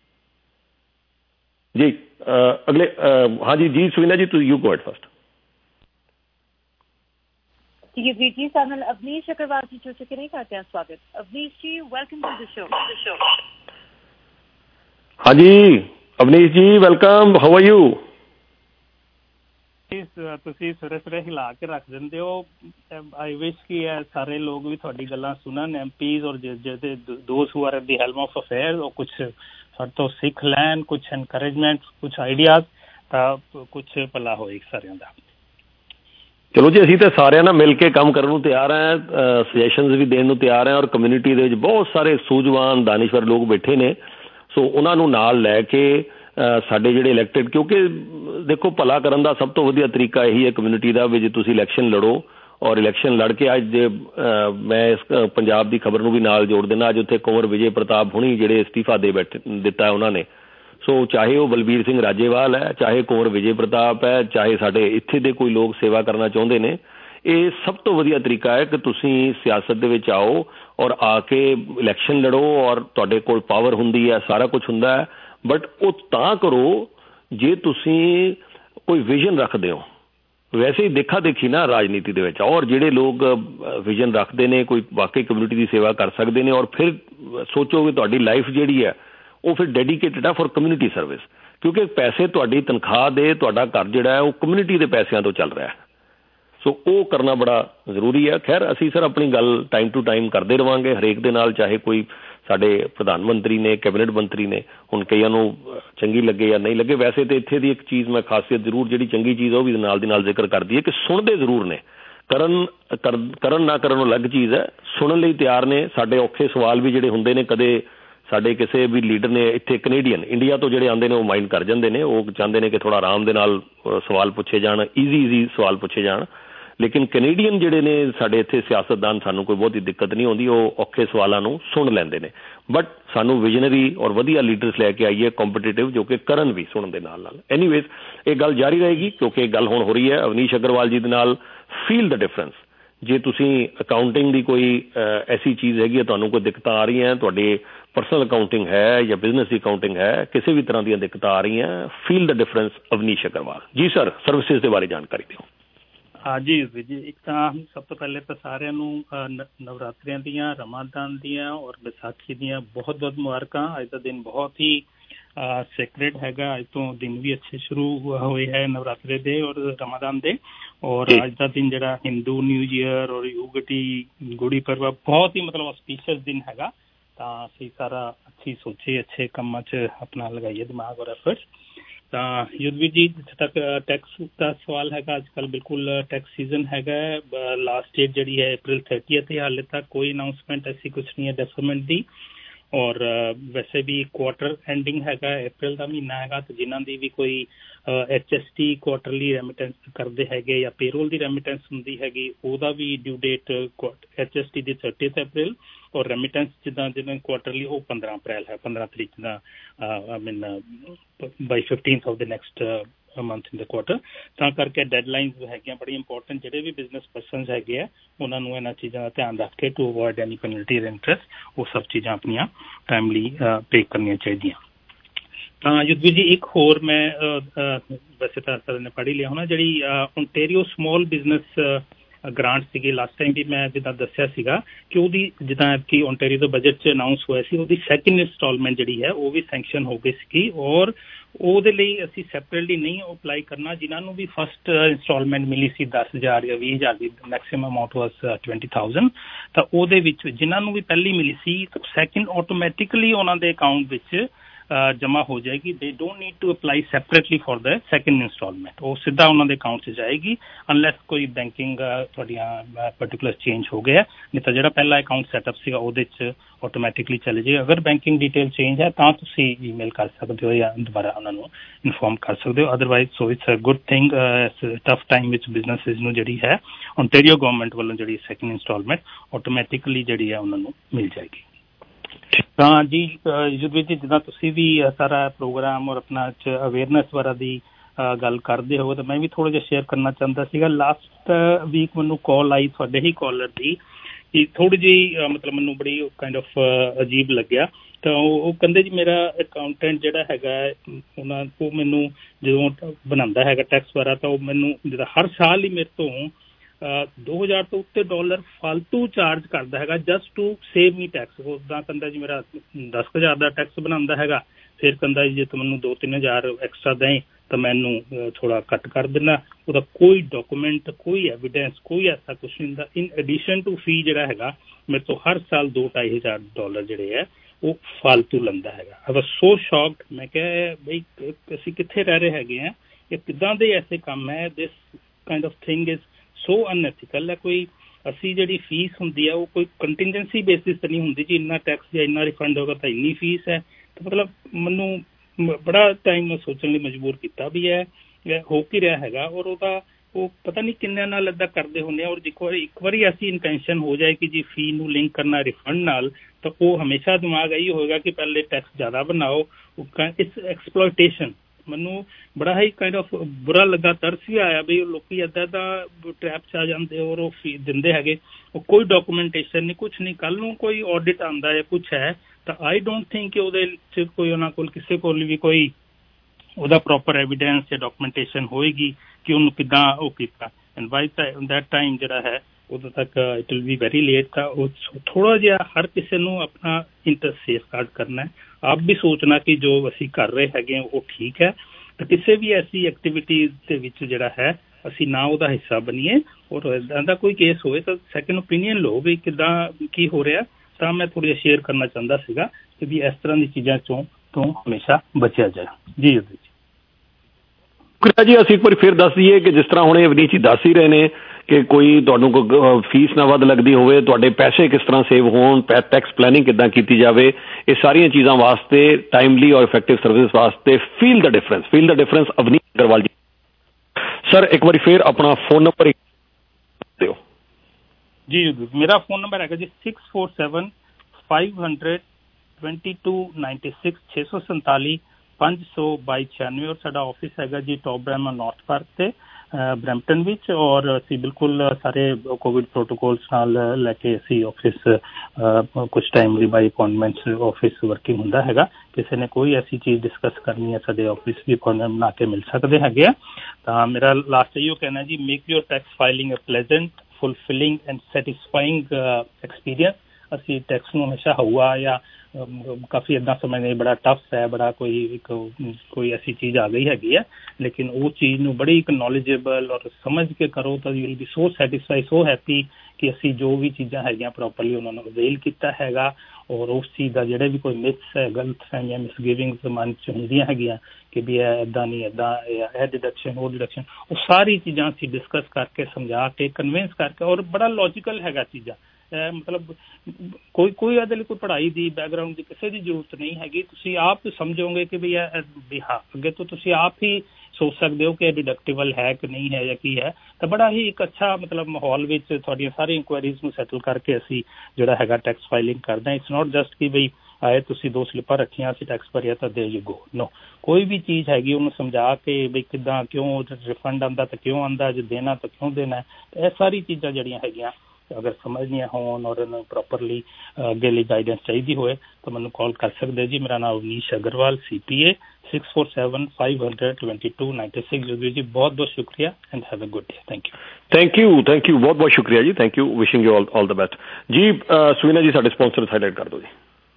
जी। आ, अगले आ, हाँ जी जी Suvina ji, to you go it first. ये वीटी चैनल अवनीश अग्रवाल जी जो चुके नहीं करते हैं स्वागत। Avneesh ji welcome to the show. हाँ जी Avneesh ji welcome, how are you? ਤੁਸੀਂ ਸਵੇਰੇ ਸਵੇਰੇ ਹਿਲਾ ਕੇ ਰੱਖ ਦਿੰਦੇ ਹੋ। ਆਈ ਵਿਸ਼ ਕਿ ਸਾਰੇ ਲੋਕ ਵੀ ਤੁਹਾਡੀ ਗੱਲਾਂ ਸੁਣਨ, ਐਮਪੀਜ਼ ਔਰ ਜਿਹੜੇ those who are at the helm of affairs, ਉਹ ਕੁਛ ਸਾਡੇ ਤੋਂ ਸਿੱਖ ਲੈਣ, ਕੁਛ ਐਨਕਰੇਜਮੈਂਟ, ਕੁਛ ਆਈਡੀਆਜ਼, ਤਾਂ ਕੁਛ ਭਲਾ ਹੋਏ ਸਾਰਿਆਂ ਦਾ। ਚਲੋ ਜੀ, ਅਸੀਂ ਤਾਂ ਸਾਰਿਆਂ ਨਾਲ ਮਿਲ ਕੇ ਕੰਮ ਕਰਨ ਨੂੰ ਤਿਆਰ ਹਾਂ, ਸੁਜੈਸ਼ਨਸ ਵੀ ਦੇਣ ਨੂੰ ਤਿਆਰ ਹਾਂ, ਔਰ ਕਮਿਊਨਿਟੀ ਦੇ ਵਿੱਚ ਬਹੁਤ ਸਾਰੇ ਸੂਝਵਾਨ ਦਾਨਿਸ਼ਵਰ ਲੋਕ ਬੈਠੇ ਨੇ, ਸੋ ਉਹਨਾਂ ਨੂੰ ਨਾਲ ਲੈ ਕੇ ਸਾਡੇ ਜਿਹੜੇ ਇਲੈਕਟਿਡ, ਕਿਉਂਕਿ ਦੇਖੋ ਭਲਾ ਕਰਨ ਦਾ ਸਭ ਤੋਂ ਵਧੀਆ ਤਰੀਕਾ ਇਹੀ ਹੈ ਕਮਿਊਨਿਟੀ ਦਾ ਵੀ ਜੇ ਤੁਸੀਂ ਇਲੈਕਸ਼ਨ ਲੜੋ, ਔਰ ਇਲੈਕਸ਼ਨ ਲੜ ਕੇ ਅੱਜ ਜੇ ਮੈਂ ਇਸ ਪੰਜਾਬ ਦੀ ਖਬਰ ਨੂੰ ਵੀ ਨਾਲ ਜੋੜ ਦਿੰਦਾ, ਅੱਜ ਉੱਥੇ ਕੁੰਵਰ ਵਿਜੇ ਪ੍ਰਤਾਪ ਹੁਣੀ ਜਿਹੜੇ ਅਸਤੀਫਾ ਦੇ ਬੈਠੇ ਦਿੱਤਾ ਉਹਨਾਂ ਨੇ, ਸੋ ਚਾਹੇ ਉਹ ਬਲਬੀਰ ਸਿੰਘ ਰਾਜੇਵਾਲ ਹੈ, ਚਾਹੇ ਕੁੰਵਰ ਵਿਜੇ ਪ੍ਰਤਾਪ ਹੈ, ਚਾਹੇ ਸਾਡੇ ਇੱਥੇ ਦੇ ਕੋਈ ਲੋਕ ਸੇਵਾ ਕਰਨਾ ਚਾਹੁੰਦੇ ਨੇ, ਇਹ ਸਭ ਤੋਂ ਵਧੀਆ ਤਰੀਕਾ ਹੈ ਕਿ ਤੁਸੀਂ ਸਿਆਸਤ ਦੇ ਵਿੱਚ ਆਓ ਔਰ ਆ ਕੇ ਇਲੈਕਸ਼ਨ ਲੜੋ, ਔਰ ਤੁਹਾਡੇ ਕੋਲ ਪਾਵਰ ਹੁੰਦੀ ਹੈ, ਸਾਰਾ ਕੁਛ ਹੁੰਦਾ ਹੈ, ਬਟ ਉਹ ਤਾਂ ਕਰੋ ਜੇ ਤੁਸੀਂ ਕੋਈ ਵਿਜ਼ਨ ਰੱਖਦੇ ਹੋ। ਵੈਸੇ ਹੀ ਦੇਖਾ ਦੇਖੀ ਨਾ ਰਾਜਨੀਤੀ ਦੇ ਵਿੱਚ, ਔਰ ਜਿਹੜੇ ਲੋਕ ਵਿਜ਼ਨ ਰੱਖਦੇ ਨੇ, ਕੋਈ ਵਾਕਈ ਕਮਿਊਨਿਟੀ ਦੀ ਸੇਵਾ ਕਰ ਸਕਦੇ ਨੇ, ਔਰ ਫਿਰ ਸੋਚੋ ਕਿ ਤੁਹਾਡੀ ਲਾਈਫ ਜਿਹੜੀ ਹੈ ਉਹ ਫਿਰ ਡੈਡੀਕੇਟਡ ਆ ਫॉर ਕਮਿਊਨਿਟੀ ਸਰਵਿਸ, ਕਿਉਂਕਿ ਪੈਸੇ ਤੁਹਾਡੀ ਤਨਖਾਹ ਦੇ, ਤੁਹਾਡਾ ਘਰ ਜਿਹੜਾ ਹੈ ਉਹ ਕਮਿਊਨਿਟੀ ਦੇ ਪੈਸਿਆਂ ਤੋਂ ਚੱਲ ਰਿਹਾ, ਸੋ ਉਹ ਕਰਨਾ ਬੜਾ ਜ਼ਰੂਰੀ ਹੈ। ਖੈਰ ਅਸੀਂ ਸਰ ਆਪਣੀ ਗੱਲ ਟਾਈਮ ਟੂ ਟਾਈਮ ਕਰਦੇ ਰਹਾਂਗੇ ਹਰੇਕ ਦੇ ਨਾਲ, ਚਾਹੇ ਕੋਈ ਸਾਡੇ ਪ੍ਰਧਾਨ ਮੰਤਰੀ ਨੇ, ਕੈਬਨਿਟ ਮੰਤਰੀ ਨੇ, ਹੁਣ ਕਈਆਂ ਨੂੰ ਚੰਗੀ ਲੱਗੇ ਜਾਂ ਨਹੀਂ ਲੱਗੇ। ਵੈਸੇ ਤਾਂ ਇੱਥੇ ਦੀ ਇੱਕ ਚੀਜ਼ ਮੈਂ ਖਾਸੀਅਤ ਜ਼ਰੂਰ ਜਿਹੜੀ ਚੰਗੀ ਚੀਜ਼ ਉਹ ਵੀ ਨਾਲ ਦੀ ਨਾਲ ਜ਼ਿਕਰ ਕਰਦੀ ਹੈ ਕਿ ਸੁਣਦੇ ਜ਼ਰੂਰ ਨੇ, ਕਰਨ ਕਰਨ ਨਾ ਕਰਨ ਅਲੱਗ ਚੀਜ਼ ਹੈ, ਸੁਣਨ ਲਈ ਤਿਆਰ ਨੇ। ਸਾਡੇ ਔਖੇ ਸਵਾਲ ਵੀ ਜਿਹੜੇ ਹੁੰਦੇ ਨੇ, ਕਦੇ ਸਾਡੇ ਕਿਸੇ ਵੀ ਲੀਡਰ ਨੇ ਇੱਥੇ ਕੈਨੇਡੀਅਨ ਇੰਡੀਆ ਤੋਂ ਜਿਹੜੇ ਆਉਂਦੇ ਨੇ ਉਹ ਮਾਈਂਡ ਕਰ ਜਾਂਦੇ ਨੇ, ਉਹ ਚਾਹੁੰਦੇ ਨੇ ਕਿ ਥੋੜ੍ਹਾ ਆਰਾਮ ਦੇ ਨਾਲ ਸਵਾਲ ਪੁੱਛੇ ਜਾਣ, ਈਜ਼ੀ ਈਜ਼ੀ ਸਵਾਲ ਪੁੱਛੇ ਜਾਣ, ਲੇਕਿਨ ਕੈਨੇਡੀਅਨ ਜਿਹੜੇ ਨੇ ਸਾਡੇ ਇੱਥੇ ਸਿਆਸਤਦਾਨ, ਸਾਨੂੰ ਕੋਈ ਬਹੁਤੀ ਦਿੱਕਤ ਨਹੀਂ ਆਉਂਦੀ, ਉਹ ਔਖੇ ਸਵਾਲਾਂ ਨੂੰ ਸੁਣ ਲੈਂਦੇ ਨੇ। ਬਟ ਸਾਨੂੰ ਵਿਜ਼ਨਰੀ ਔਰ ਵਧੀਆ ਲੀਡਰਸ ਲੈ ਕੇ ਆਈਏ ਕੰਪੀਟੀਟਿਵ, ਜੋ ਕਿ ਕਰਨ ਵੀ ਸੁਣਨ ਦੇ ਨਾਲ ਨਾਲ। ਐਨੀਵੇਜ਼ ਇਹ ਗੱਲ ਜਾਰੀ ਰਹੇਗੀ ਕਿਉਂਕਿ ਇਹ ਗੱਲ ਹੁਣ ਹੋ ਰਹੀ ਹੈ ਅਵਨੀਸ਼ ਅਗਰਵਾਲ ਜੀ ਦੇ ਨਾਲ। ਫੀਲ ਦ ਡਿਫਰੈਂਸ, ਜੇ ਤੁਸੀਂ ਅਕਾਊਂਟਿੰਗ ਦੀ ਕੋਈ ਐਸੀ ਚੀਜ਼ ਹੈਗੀ ਹੈ, ਤੁਹਾਨੂੰ ਕੋਈ ਦਿੱਕਤਾਂ ਆ ਰਹੀਆਂ, ਤੁਹਾਡੇ ਪਰਸਨਲ ਅਕਾਊਂਟਿੰਗ ਹੈ ਜਾਂ ਬਿਜ਼ਨਸ ਦੀ ਅਕਾਊਂਟਿੰਗ ਹੈ, ਕਿਸੇ ਵੀ ਤਰ੍ਹਾਂ ਦੀਆਂ ਦਿੱਕਤਾਂ ਆ ਰਹੀਆਂ, feel the difference Avneesh Agarwal ji. Sir services ਦੇ ਬਾਰੇ ਜਾਣਕਾਰੀ ਦਿਓ। ਹਾਂਜੀ ਜੀ, ਇੱਕ ਤਾਂ ਸਭ ਤੋਂ ਪਹਿਲੇ ਤਾਂ ਸਾਰਿਆਂ ਨੂੰ ਨਵਰਾਤਰਿਆਂ ਦੀਆਂ, ਰਮਾਦਾਨ ਦੀਆਂ ਔਰ ਵਿਸਾਖੀ ਦੀਆਂ ਬਹੁਤ ਬਹੁਤ ਮੁਬਾਰਕਾਂ। ਅੱਜ ਦਾ ਦਿਨ ਬਹੁਤ ਹੀ ਸੈਕਰੇਡ ਹੈਗਾ, ਅੱਜ ਤੋਂ ਦਿਨ ਵੀ ਅੱਛੇ ਸ਼ੁਰੂ ਹੋਏ ਹੈ ਨਵਰਾਤਰੇ ਦੇ ਔਰ ਰਮਾਦਾਨ ਦੇ। ਔਰ ਅੱਜ ਦਾ ਦਿਨ ਜਿਹੜਾ ਹਿੰਦੂ ਨਿਊ ਈਅਰ ਔਰ ਯੂਗਟੀ, ਗੁੜੀ ਪਰਵਾ, ਬਹੁਤ ਹੀ ਮਤਲਬ ਆਸਪੀਸ਼ੀਅਸ ਦਿਨ ਹੈਗਾ। ਤਾਂ ਅਸੀਂ ਸਾਰਾ ਅੱਛੀ ਸੋਚੇ, ਅੱਛੇ ਕੰਮਾਂ 'ਚ ਆਪਣਾ ਲਗਾਈਏ ਦਿਮਾਗ ਔਰ ਐਫਰਟਸ। ਤਾਂ ਯੁੱਧਵੀਰ ਜੀ, ਜਿੱਥੇ ਤੱਕ ਟੈਕਸ ਦਾ ਸਵਾਲ ਹੈਗਾ, ਅੱਜ ਕੱਲ੍ਹ ਬਿਲਕੁਲ ਟੈਕਸ ਸੀਜ਼ਨ ਹੈਗਾ। ਲਾਸਟ ਡੇਟ ਜਿਹੜੀ ਹੈ ਅਪ੍ਰੈਲ ਥਰਟੀਅਥ ਹੈ, ਹਾਲੇ ਤੱਕ ਕੋਈ ਅਨਾਊਂਸਮੈਂਟ ਐਸੀ ਕੁਛ ਨਹੀਂ ਹੈ ਡੈਫਰਮੈਂਟ ਦੀ। ਔਰ ਵੈਸੇ ਵੀ ਕੁਆਟਰ ਐਂਡਿੰਗ ਹੈਗਾ, ਅਪ੍ਰੈਲ ਦਾ ਮਹੀਨਾ ਹੈਗਾ, ਤੇ ਜਿਨ੍ਹਾਂ ਦੀ ਵੀ ਕੋਈ H S T quarterly remittance ਕਰਦੇ ਹੈਗੇ ਜਾਂ ਪੇਰੋਲ ਦੀ ਰੈਮਿਟੈਂਸ ਹੁੰਦੀ ਹੈਗੀ, ਉਹਦਾ ਵੀ due date H S T ਦੀ ਥਰਟੀਅਥ ਅਪ੍ਰੈਲ, ਔਰ ਰੈਮਿਟੈਂਸ ਜਿੱਦਾਂ ਜਿੱਦਾਂ ਕੁਆਟਰਲੀ ਉਹ ਪੰਦਰਾਂ ਅਪ੍ਰੈਲ ਹੈ, ਪੰਦਰਾਂ ਤਰੀਕ ਦਾ I mean by fifteenth of the next month in the quarter. ਤਾਂ ਕਰਕੇ ਡੈਡਲਾਈਨਸ ਹੈਗੀਆਂ ਬੜੀ ਇੰਪੋਰਟੈਂਟ। ਜਿਹੜੇ ਵੀ ਬਿਜ਼ਨਸ ਪਰਸਨਸ ਹੈਗੇ ਆ ਉਹਨਾਂ ਨੂੰ ਇਹਨਾਂ ਚੀਜ਼ਾਂ ਦਾ ਧਿਆਨ ਰੱਖ ਕੇ to avoid any penalty interest, ਉਹ ਸਭ ਚੀਜ਼ਾਂ ਆਪਣੀਆਂ ਟਾਈਮਲੀ ਪੇ ਕਰਨੀਆਂ ਚਾਹੀਦੀਆਂ। ਤਾਂ ਯੁੱਧਵੀਰ ਜੀ, ਇੱਕ ਹੋਰ ਮੈਂ ਵੈਸੇ ਤਾਂ ਸਰ ਨੇ ਪੜ੍ਹ ਹੀ ਲਿਆ ਹੋਣਾ, ਜਿਹੜੀ ਓਨਟੇਰੀਓ ਸਮੋਲ ਬਿਜ਼ਨਸ ਗ੍ਰਾਂਟ ਸੀਗੀ ਲਾਸਟ ਟਾਈਮ ਵੀ ਮੈਂ ਜਿੱਦਾਂ ਦੱਸਿਆ ਸੀਗਾ ਕਿ ਉਹਦੀ ਜਿੱਦਾਂ ਕਿ ਓਨਟੇਰੀਓ ਦੇ ਬਜਟ 'ਚ ਅਨਾਊਂਸ ਹੋਇਆ ਸੀ, ਉਹਦੀ ਸੈਕਿੰਡ ਇੰਸਟਾਲਮੈਂਟ ਜਿਹੜੀ ਹੈ ਉਹ ਵੀ ਸੈਂਕਸ਼ਨ ਹੋ ਗਈ ਸੀਗੀ। ਔਰ ਉਹਦੇ ਲਈ ਅਸੀਂ ਸੈਪਰੇਟਲੀ ਨਹੀਂ ਅਪਲਾਈ ਕਰਨਾ, ਜਿਨ੍ਹਾਂ ਨੂੰ ਵੀ ਫਸਟ ਇੰਸਟਾਲਮੈਂਟ ਮਿਲੀ ਸੀ ਦਸ ਹਜ਼ਾਰ ਜਾਂ ਵੀਹ ਹਜ਼ਾਰ ਦੀ, maximum amount was twenty thousand, ਤਾਂ ਉਹਦੇ ਵਿੱਚ ਜਿਨ੍ਹਾਂ ਨੂੰ ਵੀ ਪਹਿਲੀ ਮਿਲੀ ਸੀ, ਸੈਕਿੰਡ ਆਟੋਮੈਟਿਕਲੀ ਉਹਨਾਂ ਦੇ ਅਕਾਊਂਟ ਵਿੱਚ ਜਮ੍ਹਾਂ ਹੋ ਜਾਏਗੀ। They don't need to apply separately for the second instalment, ਉਹ ਸਿੱਧਾ ਉਹਨਾਂ ਦੇ ਅਕਾਊਂਟ 'ਚ ਜਾਏਗੀ ਅਨਲੈਸ ਕੋਈ ਬੈਂਕਿੰਗ ਤੁਹਾਡੀਆਂ ਪਰਟੀਕੂਲਰ ਚੇਂਜ ਹੋ ਗਿਆ। ਨਹੀਂ ਤਾਂ ਜਿਹੜਾ ਪਹਿਲਾ ਅਕਾਊਂਟ ਸੈਟਅਪ ਸੀਗਾ ਉਹਦੇ 'ਚ ਆਟੋਮੈਟਿਕਲੀ ਚਲੇ ਜਾਏ। ਅਗਰ ਬੈਂਕਿੰਗ ਡੀਟੇਲ ਚੇਂਜ ਹੈ ਤਾਂ ਤੁਸੀਂ ਈਮੇਲ ਕਰ ਸਕਦੇ ਹੋ ਜਾਂ ਦੁਬਾਰਾ ਉਹਨਾਂ ਨੂੰ ਇਨਫੋਰਮ ਕਰ ਸਕਦੇ ਹੋ। Otherwise so it's a good thing, tough time ਵਿੱਚ ਬਿਜ਼ਨਸਿਸ ਨੂੰ ਜਿਹੜੀ ਹੈ ਓਨਟੇਰੀਓ ਗਵਰਨਮੈਂਟ ਵੱਲੋਂ ਜਿਹੜੀ ਸੈਕਿੰਡ ਇੰਸਟਾਲਮੈਂਟ ਆਟੋਮੈਟਿਕਲੀ ਜਿਹੜੀ ਹੈ ਉਹਨਾਂ ਨੂੰ ਮਿਲ ਜਾਏਗੀ। ਤਾਂ ਜੀ ਯੁੱਧਵੀਰ ਜੀ, ਜਿੱਦਾਂ ਤੁਸੀਂ ਵੀ ਸਾਰਾ ਪ੍ਰੋਗਰਾਮ ਔਰ ਆਪਣਾ ਅਵੇਅਰਨੈਸ ਬਾਰੇ ਦੀ ਗੱਲ ਕਰਦੇ ਹੋ, ਤਾਂ ਮੈਂ ਵੀ ਥੋੜ੍ਹਾ ਜਿਹਾ ਸ਼ੇਅਰ ਕਰਨਾ ਚਾਹੁੰਦਾ ਸੀਗਾ। ਲਾਸਟ ਵੀਕ ਮੈਨੂੰ ਕਾਲ ਆਈ ਤੁਹਾਡੇ ਹੀ ਕਾਲਰ ਦੀ, ਕਿ ਥੋੜ੍ਹੀ ਜਿਹੀ ਮਤਲਬ ਮੈਨੂੰ ਬੜੀ ਕਾਈਂਡ ਆਫ ਅਜੀਬ ਲੱਗਿਆ। ਤਾਂ ਉਹ ਕਹਿੰਦੇ ਜੀ ਮੇਰਾ ਅਕਾਊਂਟੈਂਟ ਜਿਹੜਾ ਹੈਗਾ ਉਹਨਾਂ ਉਹ ਮੈਨੂੰ ਜਦੋਂ ਬਣਾਉਂਦਾ ਹੈਗਾ ਟੈਕਸ ਬਾਰੇ, ਤਾਂ ਉਹ ਮੈਨੂੰ ਜਿੱਦਾਂ ਹਰ ਸਾਲ ਹੀ ਮੇਰੇ ਤੋਂ ਦੋ ਹਜ਼ਾਰ ਤੋਂ ਉੱਤੇ ਡਾਲਰ ਫਾਲਤੂ ਚਾਰਜ ਕਰਦਾ ਹੈਗਾ just to save me tax. ਉੱਦਾਂ ਕਹਿੰਦਾ ਜੀ ਮੇਰਾ ਦਸ ਕੁ ਹਜ਼ਾਰ ਦਾ ਟੈਕਸ ਬਣਾਉਂਦਾ ਹੈਗਾ, ਫਿਰ ਕਹਿੰਦਾ ਜੀ ਜੇ ਤੂੰ ਮੈਨੂੰ ਦੋ ਤਿੰਨ ਹਜ਼ਾਰ ਐਕਸਟਰਾ ਦੇਂ ਤਾਂ ਮੈਨੂੰ ਥੋੜ੍ਹਾ ਘੱਟ ਕਰ ਦਿੰਦਾ। ਉਹਦਾ ਕੋਈ ਡਾਕੂਮੈਂਟ, ਕੋਈ ਐਵੀਡੈਂਸ, ਕੋਈ ਐਸਾ ਕੁਛ ਨਹੀਂ ਹੁੰਦਾ। ਇਨ ਐਡੀਸ਼ਨ ਟੂ ਫੀ ਜਿਹੜਾ ਹੈਗਾ ਮੇਰੇ ਤੋਂ ਹਰ ਸਾਲ ਦੋ ਢਾਈ ਹਜ਼ਾਰ ਡਾਲਰ ਜਿਹੜੇ ਹੈ ਉਹ ਫਾਲਤੂ ਲੈਂਦਾ ਹੈਗਾ। I was so shocked. ਮੈਂ ਕਿਹਾ ਬਈ ਅਸੀਂ ਕਿੱਥੇ ਰਹਿ ਰਹੇ ਹੈਗੇ ਹਾਂ, ਇਹ ਕਿੱਦਾਂ ਦੇ ਐਸੇ ਕੰਮ ਹੈ। This kind of thing is so unethical ਹੈ। ਕੋਈ ਅਸੀਂ ਜਿਹੜੀ ਫੀਸ ਹੁੰਦੀ ਹੈ ਉਹ ਕੋਈ ਕੰਟੀਨਜੈਂਸੀ ਬੇਸਿਸ ਤੇ ਨਹੀਂ ਹੁੰਦੀ ਜੀ, ਇੰਨਾ ਟੈਕਸ ਜਾਂ ਇੰਨਾ ਰਿਫੰਡ ਹੋਗਾ ਤਾਂ ਇੰਨੀ ਫੀਸ ਹੈ। ਤੇ ਮਤਲਬ ਮੈਨੂੰ ਬੜਾ ਟਾਈਮ ਸੋਚਣ ਲਈ ਮਜਬੂਰ ਕੀਤਾ ਵੀ ਇਹ ਹੋ ਕੀ ਰਿਹਾ ਹੈਗਾ, ਔਰ ਉਹਦਾ ਉਹ ਪਤਾ ਨਹੀਂ ਕਿੰਨਿਆਂ ਨਾਲ ਏਦਾਂ ਕਰਦੇ ਹੁੰਦੇ ਆ। ਔਰ ਇੱਕ ਵਾਰੀ ਇੱਕ ਵਾਰੀ ਐਸੀ ਇੰਟੈਂਸ਼ਨ ਹੋ ਜਾਏ ਕਿ ਜੀ ਫੀ ਨੂੰ ਲਿੰਕ ਕਰਨਾ ਰਿਫੰਡ ਨਾਲ, ਤਾਂ ਉਹ ਹਮੇਸ਼ਾ ਦਿਮਾਗ ਇਹੀ ਹੋਏਗਾ ਕਿ ਪਹਿਲੇ ਟੈਕਸ ਜ਼ਿਆਦਾ ਬਣਾਓ। It's exploitation. ਮੈਨੂੰ ਬੜਾ ਹੀ ਕਾਈਂਡ ਆਫ ਬੁਰਾ ਲੱਗਾ, ਤਰਸ ਵੀ ਆਇਆ ਵੀ ਲੋਕੀ ਏਦਾਂ ਦਾ ਟਰੈਪ 'ਚ ਆ ਜਾਂਦੇ ਔਰ ਉਹ ਫੀ ਦਿੰਦੇ ਹੈਗੇ। ਉਹ ਕੋਈ ਡਾਕੂਮੈਂਟੇਸ਼ਨ ਨਹੀਂ, ਕੁਛ ਨਹੀਂ। ਕੱਲ੍ਹ ਨੂੰ ਕੋਈ ਆਡਿਟ ਆਉਂਦਾ ਜਾਂ ਕੁਛ ਹੈ ਤਾਂ ਆਈ ਡੋਂਟ ਥਿੰਕ ਕਿ ਉਹਦੇ 'ਚ ਕੋਈ ਉਹਨਾਂ ਕੋਲ ਕਿਸੇ ਕੋਲ ਵੀ ਕੋਈ ਉਹਦਾ ਪ੍ਰੋਪਰ ਐਵੀਡੈਂਸ ਜਾਂ ਡਾਕੂਮੈਂਟੇਸ਼ਨ ਹੋਏਗੀ ਕਿ ਉਹਨੂੰ ਕਿੱਦਾਂ ਉਹ ਕੀਤਾ। ਐਂਡ ਬਾਈ ਦੈਟ ਟਾਈਮ ਜਿਹੜਾ ਹੈ ਉਦੋਂ ਤੱਕ it will be very late. ਤਾਂ ਉਹ ਥੋੜ੍ਹਾ ਜਿਹਾ ਹਰ ਕਿਸੇ ਨੂੰ ਆਪਣਾ ਇੰਟਰਸਟ ਸੇਫ ਗਾਰਡ ਕਰਨਾ ਹੈ, ਆਪ ਵੀ ਸੋਚਣਾ ਕਿ ਜੋ ਅਸੀਂ ਕਰ ਰਹੇ ਹੈਗੇ ਉਹ ਠੀਕ ਹੈ। ਤਾਂ ਕਿਸੇ ਵੀ ਐਸੀ ਐਕਟੀਵਿਟੀ ਦੇ ਵਿੱਚ ਜਿਹੜਾ ਹੈ ਅਸੀਂ ਨਾ ਉਹਦਾ ਹਿੱਸਾ ਬਣੀਏ। ਔਰ ਇੱਦਾਂ ਦਾ ਕੋਈ ਕੇਸ ਹੋਵੇ ਤਾਂ ਸੈਕਿੰਡ ਓਪੀਨੀਅਨ ਲਓ ਵੀ ਕਿੱਦਾਂ ਕੀ ਹੋ ਰਿਹਾ। ਤਾਂ ਮੈਂ ਥੋੜ੍ਹਾ ਜਿਹਾ ਸ਼ੇਅਰ ਕਰਨਾ ਚਾਹੁੰਦਾ ਸੀਗਾ ਕਿ ਵੀ ਇਸ ਤਰ੍ਹਾਂ ਦੀ ਚੀਜ਼ਾਂ ਚੋਂ ਤੋਂ ਹਮੇਸ਼ਾ ਬਚਿਆ ਜਾਏ। ਜੀ ਜੀ ਸ਼ੁਕਰੀਆ ਜੀ। ਅਸੀਂ ਇੱਕ ਵਾਰੀ ਫਿਰ ਦੱਸ ਦਈਏ ਕਿ ਜਿਸ ਤਰ੍ਹਾਂ ਹੁਣ ਇਹ ਵਿਨੀਤ ਜੀ ਦੱਸ ਹੀ ਰਹੇ ਨੇ ਕਿ ਕੋਈ ਤੁਹਾਨੂੰ ਕੋਈ ਫੀਸ ਨਾ ਵੱਧ ਲੱਗਦੀ ਹੋਵੇ, ਤੁਹਾਡੇ ਪੈਸੇ ਕਿਸ ਤਰ੍ਹਾਂ ਸੇਵ ਹੋਣ, ਟੈਕਸ ਪਲੈਨਿੰਗ ਕਿੱਦਾਂ ਕੀਤੀ ਜਾਵੇ, ਇਹ ਸਾਰੀਆਂ ਚੀਜ਼ਾਂ ਵਾਸਤੇ ਟਾਈਮਲੀ ਔਰ ਇਫੈਕਟਿਵ ਸਰਵਿਸ ਵਾਸਤੇ feel the difference feel the difference Avneet Agarwal ji. Sir ਇੱਕ ਵਾਰੀ ਫਿਰ ਆਪਣਾ ਫੋਨ ਨੰਬਰ ਦਿਓ ਜੀ। ਮੇਰਾ ਫੋਨ ਨੰਬਰ ਹੈਗਾ ਜੀ six four seven five hundred twenty two ninety six ਛੇ ਸੌ ਸੰਤਾਲੀ ਪੰਜ ਸੌ ਬਾਈ ਛਿਆਨਵੇਂ। ਔਰ ਸਾਡਾ ਆਫਿਸ ਹੈਗਾ ਜੀ ਟੌਪ ਬ੍ਰਹਮਾ ਨਾਰਥ ਪਾਰਕ ਤੇ ਬਰੈਂਪਟਨ ਵਿੱਚ। ਔਰ ਅਸੀਂ ਬਿਲਕੁਲ ਸਾਰੇ ਕੋਵਿਡ ਪ੍ਰੋਟੋਕੋਲਸ ਨਾਲ ਲੈ ਕੇ ਅਸੀਂ ਆਫਿਸ ਕੁਛ ਟਾਈਮ ਲਈ ਬਾਈ ਅਪਾਇੰਟਮੈਂਟਸ ਆਫਿਸ ਵਰਕਿੰਗ ਹੁੰਦਾ ਹੈਗਾ। ਕਿਸੇ ਨੇ ਕੋਈ ਐਸੀ ਚੀਜ਼ ਡਿਸਕਸ ਕਰਨੀ ਹੈ ਸਾਡੇ ਆਫਿਸ ਵੀ ਅਪਾਇੰਟਮੈਂਟ ਬਣਾ ਕੇ ਮਿਲ ਸਕਦੇ ਹੈਗੇ ਆ। ਤਾਂ ਮੇਰਾ ਲਾਸਟ ਇਹੋ ਕਹਿਣਾ ਜੀ, make your tax filing a pleasant, fulfilling and satisfying experience. ਅਸੀਂ ਟੈਕਸ ਨੂੰ ਹਮੇਸ਼ਾ ਹੋਊਗਾ ਜਾਂ ਕਾਫੀ ਇੱਦਾਂ ਸਮਝਦੇ ਬੜਾ ਟਫ ਹੈ, ਬੜਾ ਕੋਈ ਇੱਕ ਕੋਈ ਐਸੀ ਚੀਜ਼ ਆ ਗਈ ਹੈਗੀ ਹੈ, ਲੇਕਿਨ ਉਹ ਚੀਜ਼ ਨੂੰ ਬੜੀ ਇੱਕ ਨੌਲੇਜੇਬਲ ਔਰ ਸਮਝ ਕੇ ਕਰੋ ਤਾਂ you will be so satisfy, so happy ਕਿ ਅਸੀਂ ਜੋ ਵੀ ਚੀਜ਼ਾਂ ਹੈਗੀਆਂ ਪ੍ਰੋਪਰਲੀ ਉਹਨਾਂ ਨੂੰ ਅਵੇਲ ਕੀਤਾ ਹੈਗਾ। ਔਰ ਉਸ ਚੀਜ਼ ਦਾ ਜਿਹੜੇ ਵੀ ਕੋਈ ਮਿਥਸ ਹੈ, ਗਲਤ ਫਹਿਮੀਆਂ, ਮਿਸਗਿਵਿੰਗਸ ਮਨ 'ਚ ਹੁੰਦੀਆਂ ਹੈਗੀਆਂ ਕਿ ਵੀ ਇਹ ਇੱਦਾਂ ਨਹੀਂ, ਇੱਦਾਂ ਇਹ ਡਿਡਕਸ਼ਨ ਉਹ ਡਿਡਕਸ਼ਨ, ਉਹ ਸਾਰੀ ਚੀਜ਼ਾਂ ਅਸੀਂ ਡਿਸਕਸ ਕਰਕੇ ਸਮਝਾ ਕੇ ਕਨਵਿੰਸ ਕਰਕੇ, ਔਰ ਬੜਾ ਲੌਜੀਕਲ ਹੈਗਾ ਚੀਜ਼ਾਂ। ਮਤਲਬ ਕੋਈ ਕੋਈ ਇਹਦੇ ਲਈ ਕੋਈ ਪੜ੍ਹਾਈ ਦੀ ਬੈਕਗਰਾਊਂਡ ਦੀ ਕਿਸੇ ਦੀ ਜ਼ਰੂਰਤ ਨਹੀਂ ਹੈਗੀ। ਤੁਸੀਂ ਆਪ ਸਮਝੋਗੇ ਕਿ ਵੀ ਇਹ ਵੀ ਹਾਂ ਅੱਗੇ ਤੋਂ ਤੁਸੀਂ ਆਪ ਹੀ ਸੋਚ ਸਕਦੇ ਹੋ ਕਿ ਇਹ ਡਿਡਕਟੇਬਲ ਹੈ ਕਿ ਨਹੀਂ ਹੈ ਜਾਂ ਕੀ ਹੈ। ਤਾਂ ਬੜਾ ਹੀ ਇੱਕ ਅੱਛਾ ਮਤਲਬ ਮਾਹੌਲ ਵਿੱਚ ਤੁਹਾਡੀਆਂ ਸਾਰੀਆਂ ਇਨਕੁਆਇਰੀਜ਼ ਨੂੰ ਸੈਟਲ ਕਰਕੇ ਅਸੀਂ ਜਿਹੜਾ ਹੈਗਾ ਟੈਕਸ ਫਾਈਲਿੰਗ ਕਰਦੇ ਹਾਂ। ਇਟਸ ਨਾਟ ਜਸਟ ਕਿ ਬਈ ਆਏ ਤੁਸੀਂ ਦੋ ਸਲਿੱਪਾਂ ਰੱਖੀਆਂ ਅਸੀਂ ਟੈਕਸ ਭਰਿਆ ਤਾਂ ਦੇ ਯੂ ਗੋ, ਨੋ। ਕੋਈ ਵੀ ਚੀਜ਼ ਹੈਗੀ ਉਹਨੂੰ ਸਮਝਾ ਕੇ ਬਈ ਕਿੱਦਾਂ ਕਿਉਂ ਰਿਫੰਡ ਆਉਂਦਾ ਤਾਂ ਕਿਉਂ ਆਉਂਦਾ, ਜੇ ਦੇਣਾ ਤਾਂ ਕਿਉਂ ਦੇਣਾ। ਇਹ ਸਾਰੀ ਚੀਜ਼ਾਂ ਜਿਹੜੀਆਂ ਹੈਗੀਆਂ ਅਗਰ ਸਮਝਣੀਆਂ ਹੋਣ ਔਰ ਇਹਨੂੰ ਪ੍ਰੋਪਰਲੀ ਅੱਗੇ ਲਈ ਗਾਈਡੈਂਸ ਚਾਹੀਦੀ ਹੋਏ ਤਾਂ ਮੈਨੂੰ ਕਾਲ ਕਰ ਸਕਦੇ ਜੀ। ਮੇਰਾ ਨਾਮ Avneesh Agarwal, C P A, six four seven five hundred twenty two ninety six. ਜੀ ਬਹੁਤ ਬਹੁਤ ਸ਼ੁਕਰੀਆ and have a good day. Thank you thank you thank you ਬਹੁਤ ਬਹੁਤ ਸ਼ੁਕਰੀਆ ਜੀ। Thank you, wishing you all all the best ਜੀ। ਸੁਵੀਨਾ ਜੀ ਸਾਡੇ ਸਪਾਂਸਰ ਹਾਈਲਾਈਟ ਕਰ ਦਿਓ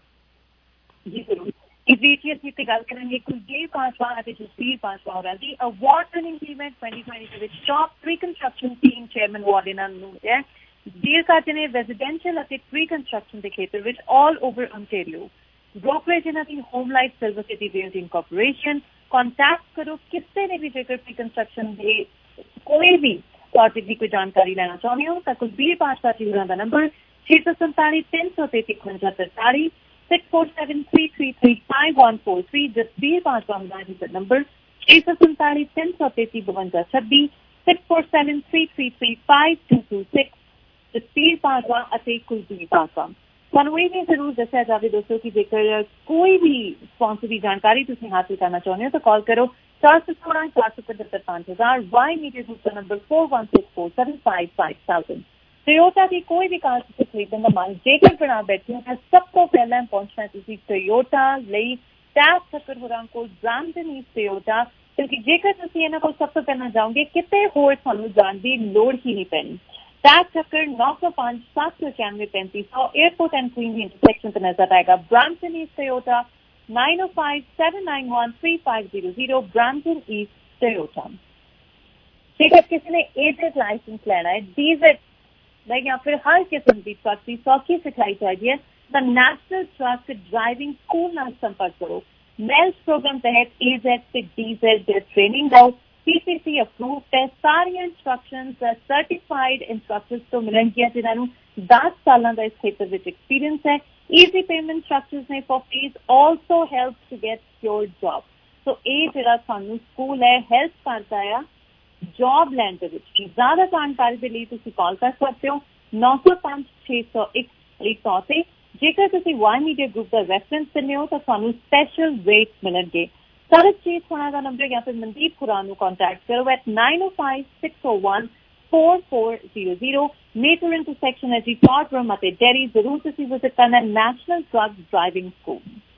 ਜੀ। ਜੀ ਜ਼ਰੂਰ। ਇਸ ਵਿੱਚ ਅਸੀਂ ਤੇ ਗੱਲ ਕਰਾਂਗੇ ਕੁਲਦੀਪ ਪਾਸਵਾਨ ਅਤੇ ਜਸਵੀਰ ਪਾਸਵਾਨ ਹੋਰਾਂ ਦੀ award winning event twenty twenty ਦੇ ਵਿੱਚ top preconstruction team chairman award ਇਹਨਾਂ ਨੂੰ ਹੈ। ਡੀਲ ਕਰਦੇ ਨੇ ਰੈਜ਼ੀਡੈਂਸ਼ੀਅਲ ਅਤੇ ਪ੍ਰੀ-ਕੰਸਟਰਕਸ਼ਨ ਦੇ ਖੇਤਰ ਵਿੱਚ ਆਲ ਓਵਰ ontario। ਬ੍ਰੋਕਰੇਜ ਇਹਨਾਂ ਦੀ Home Life Silver City Building Corporation. Contact ਕਰੋ ਕਿਸੇ ਨੇ ਵੀ ਜੇਕਰ ਪ੍ਰੀ-ਕੰਸਟਰਕਸ਼ਨ ਦੇ ਕੋਈ ਵੀ ਪ੍ਰੋਜੈਕਟ ਦੀ ਕੋਈ ਜਾਣਕਾਰੀ ਲੈਣਾ ਚਾਹੁੰਦੇ ਹੋ ਤਾਂ ਕੁਲਦੀਪ ਪਾਸਵਾਨ ਜੀ ਹੋਰਾਂ ਦਾ ਨੰਬਰ ਛੇ ਸੌ ਸੰਤਾਲੀ ਤਿੰਨ ਸੌ ਤੇਤੀ ਇਕਵੰਜਾ ਤਰਤਾਲੀ six four seven three three three five one four three। Jasvir Paswan ਦਾ ਜੀ ਨੰਬਰ ਛੇ ਸੌ ਸੰਤਾਲੀ ਤਿੰਨ ਸੌ ਤੇਤੀ ਬਵੰਜਾ ਛੱਬੀ six four seven three three three five two two six। Jasvir Paswan ਅਤੇ ਕੁਲਦੀਪ ਪਾਸਵਾਨ। ਤੁਹਾਨੂੰ ਇਹ ਵੀ ਜ਼ਰੂਰ ਦੱਸਿਆ ਜਾਵੇ ਦੋਸਤੋ ਕਿ ਜੇਕਰ ਕੋਈ ਵੀ ਸਪਾਂਸਰ ਦੀ ਜਾਣਕਾਰੀ ਤੁਸੀਂ ਹਾਸਿਲ ਕਰਨਾ ਚਾਹੁੰਦੇ ਹੋ ਤਾਂ ਕਾਲ ਕਰੋ ਚਾਰ ਸੌ ਸੋਲਾਂ ਚਾਰ ਸੌ ਪਚੱਤਰ ਪੰਜ ਹਜ਼ਾਰ। ਵਾਈ ਮੀਡੀਆ ਗਰੁੱਪ ਦਾ number four one six four seven five five thousand। Toyota ਦੀ ਕੋਈ ਵੀ ਕਾਰ ਤੁਸੀਂ ਖਰੀਦਣ ਦਾ ਮਨ ਜੇਕਰ ਬਣਾ ਬੈਠੇ ਹੋ ਤਾਂ ਸਭ ਤੋਂ ਪਹਿਲਾਂ ਪਹੁੰਚਣਾ ਤੁਸੀਂ ਟੋਯੋਟਾ ਲਈ ਟੈਸ ਠੱਕਰ ਹੋਰਾਂ ਕੋਲ ਬ੍ਰਾਂਪਟਨ ਈਸਟ ਟੋਯੋਟਾ, ਕਿਉਂਕਿ ਜੇਕਰ ਤੁਸੀਂ ਇਹਨਾਂ ਕੋਲ ਸਭ ਤੋਂ ਪਹਿਲਾਂ ਜਾਓਗੇ ਕਿਤੇ ਹੋਰ ਤੁਹਾਨੂੰ ਜਾਣ ਦੀ ਲੋੜ ਹੀ ਨਹੀਂ ਪੈਣੀ। ਟੈਸ ਠੱਕਰ ਨੌ ਸੌ ਪੰਜ ਸੱਤ ਸੌ ਇਕਾਨਵੇਂ ਪੈਂਤੀ ਸੌ ਏਅਰਪੋਰਟ ਐਂਡ ਕੁਈਨ ਦੀ ਇੰਟਰਸੈਕਸ਼ਨ ਤੇ ਨਜ਼ਰ ਆਏਗਾ। Brampton East Toyota nine oh five seven nine one three five zero zero। Brampton East Toyota. ਜੇਕਰ ਕਿਸੇ ਨੇ ਏਜਡ ਲਾਇਸੈਂਸ ਲੈਣਾ ਹੈ ਡੀਜ਼ਡ ਜਾਂ ਫਿਰ ਹਰ ਕਿਸਮ ਦੀ ਟਰੱਕ ਦੀ ਸੌਖੀ ਸਿਖਲਾਈ ਚਾਹੀਦੀ ਹੈ ਤਾਂ ਨੈਸ਼ਨਲ ਟਰੱਕ ਡਰਾਈਵਿੰਗ ਸਕੂਲ ਨਾਲ ਸੰਪਰਕ ਕਰੋ। ਮੈਲਸ ਪ੍ਰੋਗਰਾਮ ਤਹਿਤ ਏਜ਼ੈਡ ਤੇ ਡੀਜ਼ੈਡ ਦੇ ਟ੍ਰੇਨਿੰਗ ਦਿਓ। P C C approved है, सारी इंस्ट्रक्शंस सर्टिफाइड इंस्ट्रक्टर्स तो मिलणगियां जिन्हां नूं दस सालां दा इस खेतर विच एक्सपीरियंस है. ईजी पेमेंट स्ट्रक्चर्स ने for fees also helps to get your job. So ये जिहड़ा सानूं स्कूल है हेल्प करदा है जॉब लैंड दे विच. ज़्यादा जानकारी दे लई तुसीं कॉल कर सकते हो नौ सौ पांच छे सौ एक सौ ते. जेकर तुसीं वाई मीडिया ग्रुप का रेफरेंस दिंदे हो तो सानूं स्पैशल रेट्स मिलणगे. सरबजीत होना का नंबर या फिर मनदीप खुरान को कॉन्टैक्ट करो eight nine oh five six oh one four four zero zero. Major intersection है जी टॉटरम ਅਤੇ ਡੈਰੀ. ਜ਼ਰੂਰ ਤੁਸੀਂ ਵਿਜ਼ਿਟ ਕਰਨਾ ਨੈਸ਼ਨਲ ਡਰੱਗ ਡਰਾਈਵਿੰਗ ਸਕੂਲ.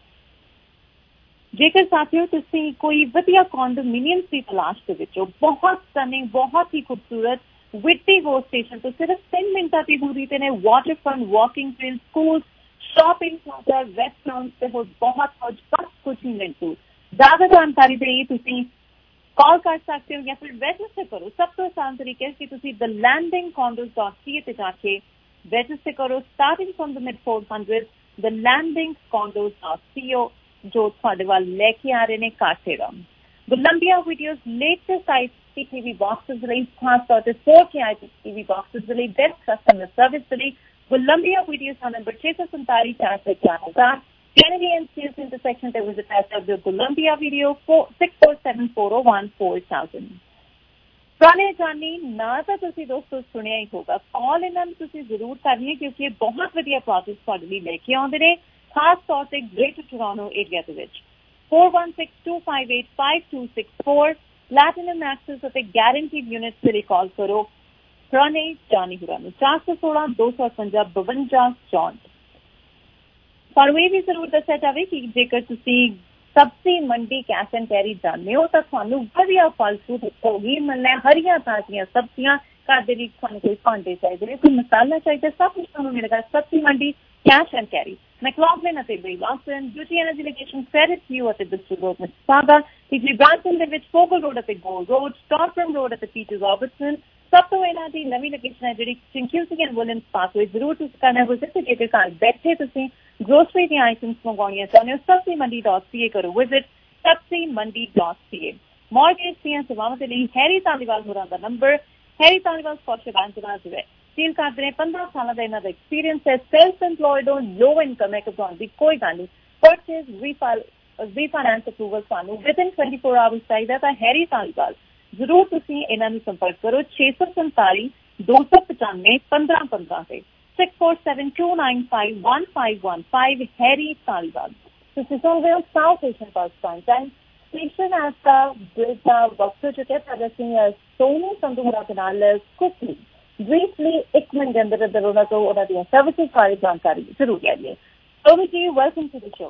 ਜੇਕਰ ਸਾਥੀਓ ਤੁਸੀਂ ਕੋਈ ਵਧੀਆ ਕੰਡੋਮੀਨੀਅਮ ਦੀ ਤਲਾਸ਼ ਦੇ ਵਿੱਚ ਹੋ, ਬਹੁਤ ਸਟਨਿੰਗ, ਬਹੁਤ ਹੀ ਖੂਬਸੂਰਤ ਵਿਟੀ ਗੋ ਸਟੇਸ਼ਨ ਤੋਂ ਸਿਰਫ ਤਿੰਨ ਮਿੰਟਾਂ ਦੀ ਦੂਰੀ ਤੇ ਨੇ water front, walking trail, school, shopping centre, restaurant ਤੇ ਹੋਰ ਬਹੁਤ ਕੁਝ ਬਸ ਕੁਝ ਹੀ ਮਿੰਟ ਦੂਰ. ज़्यादा जानकारी के लिए तुसी कॉल कर सकते हो या फिर रजिस्टर करो. सब तो आसान तरीका है कि तुसी the landing condos dot C A ते जाके रजिस्टर करो. Starting from the mid four hundred the landing condos dot C O जो तुहाडे वाल लेके आ रहे ने काटेराम. Columbia videos latest I TV boxes ਲਈ खास तौर ਤੇ four K I TV boxes ਲਈ बेस्ट कस्टमर सर्विस ਲਈ कोलंबिया वीडियोस का नंबर छे सौ सैंतालीस चार सौ इक्यावन. Kennedy and Steels intersection there was attached of the Columbia video six four seven four oh one four thousand. पुराने जानी ना तो तुसी दोस्तों सुनिया ही होगा. कॉल इन्हां नूं तुसी जरूर करनी है क्योंकि बहुत वधिया प्राइसेस तुहाडे लई लेके आउंदे ने खास तौर ते ग्रेटर टोरंटो एरिया दे विच. four one six two five eight five two six four Platinum Access ਅਤੇ Guaranteed Units ਤੇ कॉल करो. पुराने जानी होरां नूं चार सौ सोलह दो सौ पंजा बवंजा चौंठ. पर ये भी जरूर दस्या जाए कि जेकर तुसी सब्जी मंडी कैश एंड कैरी जाने हो तो थानू वधिया फल फ्रूट होगी मिलना. हरियां ताजियां सब्जियां घर दे लई थानू कोई भांडे चाहिए, कोई मसाला चाहिए, सब कुछ थानू मिलेगा. सब्जी मंडी कैश एंड कैरी मैकलॉगलिन ਅਤੇ Bay Lawson beauty energy location Credit View ਅਤੇ ਬਿਸਟਰ ਰੋਡ ਮਿਸਾਗਾ. ਤੀਜੀ ਬ੍ਰਾਂਟਨ ਦੇ ਵਿੱਚ ਫੋਗਲ ਰੋਡ ਅਤੇ ਗੋਲ ਰੋਡ, ਸਟਾਰਟਰਮ ਰੋਡ ਅਤੇ ਪੀਟਰ ਰਾਬਰਟਸਨ. ਸਭ ਤੋਂ ਇਹਨਾਂ ਦੀ ਨਵੀਂ ਲੋਕੇਸ਼ਨ ਹੈ ਜਿਹੜੀ ਚਿੰਕਿਊਸੀ ਐਂਡ ਵਿਲੀਅਮਸ ਪਾਥਵੇ. ਜ਼ਰੂਰ ਤੁਸੀਂ ਕਰਨਾ ਵਿਜ਼ਿਟ. ਜੇਕਰ ਘਰ ਬੈਠੇ ਤੁਸੀਂ ग्रोसरी दी आइटम्स मंगवाउणियां चाहुंदे हो सब्जी मंडी डॉट सी ए करो विजिट सब्जी मंडी डॉट सी ए. मॉर्गेज दीयां सेवावां दे लई हैरी तालीवाल होरां दा number Harry Taliwal Scottish bank दा है. डील करदे ने पंद्रह साल का इन्हां दा एक्सपीरियंस है. सेल्फ एम्प्लॉयड हो, लो इनकम है, घबराउण दी कोई गल नहीं. परचेज रीफाइल रीफाइनेंस अप्रूवल सानू within twenty four hours चाहिए तां हैरी तालीवाल जरूर तुसीं इन्हां नूं संपर्क करो. छे सौ संताली दो सौ पचानवे पंद्रह पंद्रह से six four seven two nine five one five one five Harry Talibal. This is over South Asian Pulse Content. Station as the Delta Boxer to get everything as Sony Sandhura Canales quickly. Briefly, एक minute के अंदर अंदर होना तो उन्हें दिया services बारे जानकारी जरूर चाहिए. Over to you. Welcome to the show.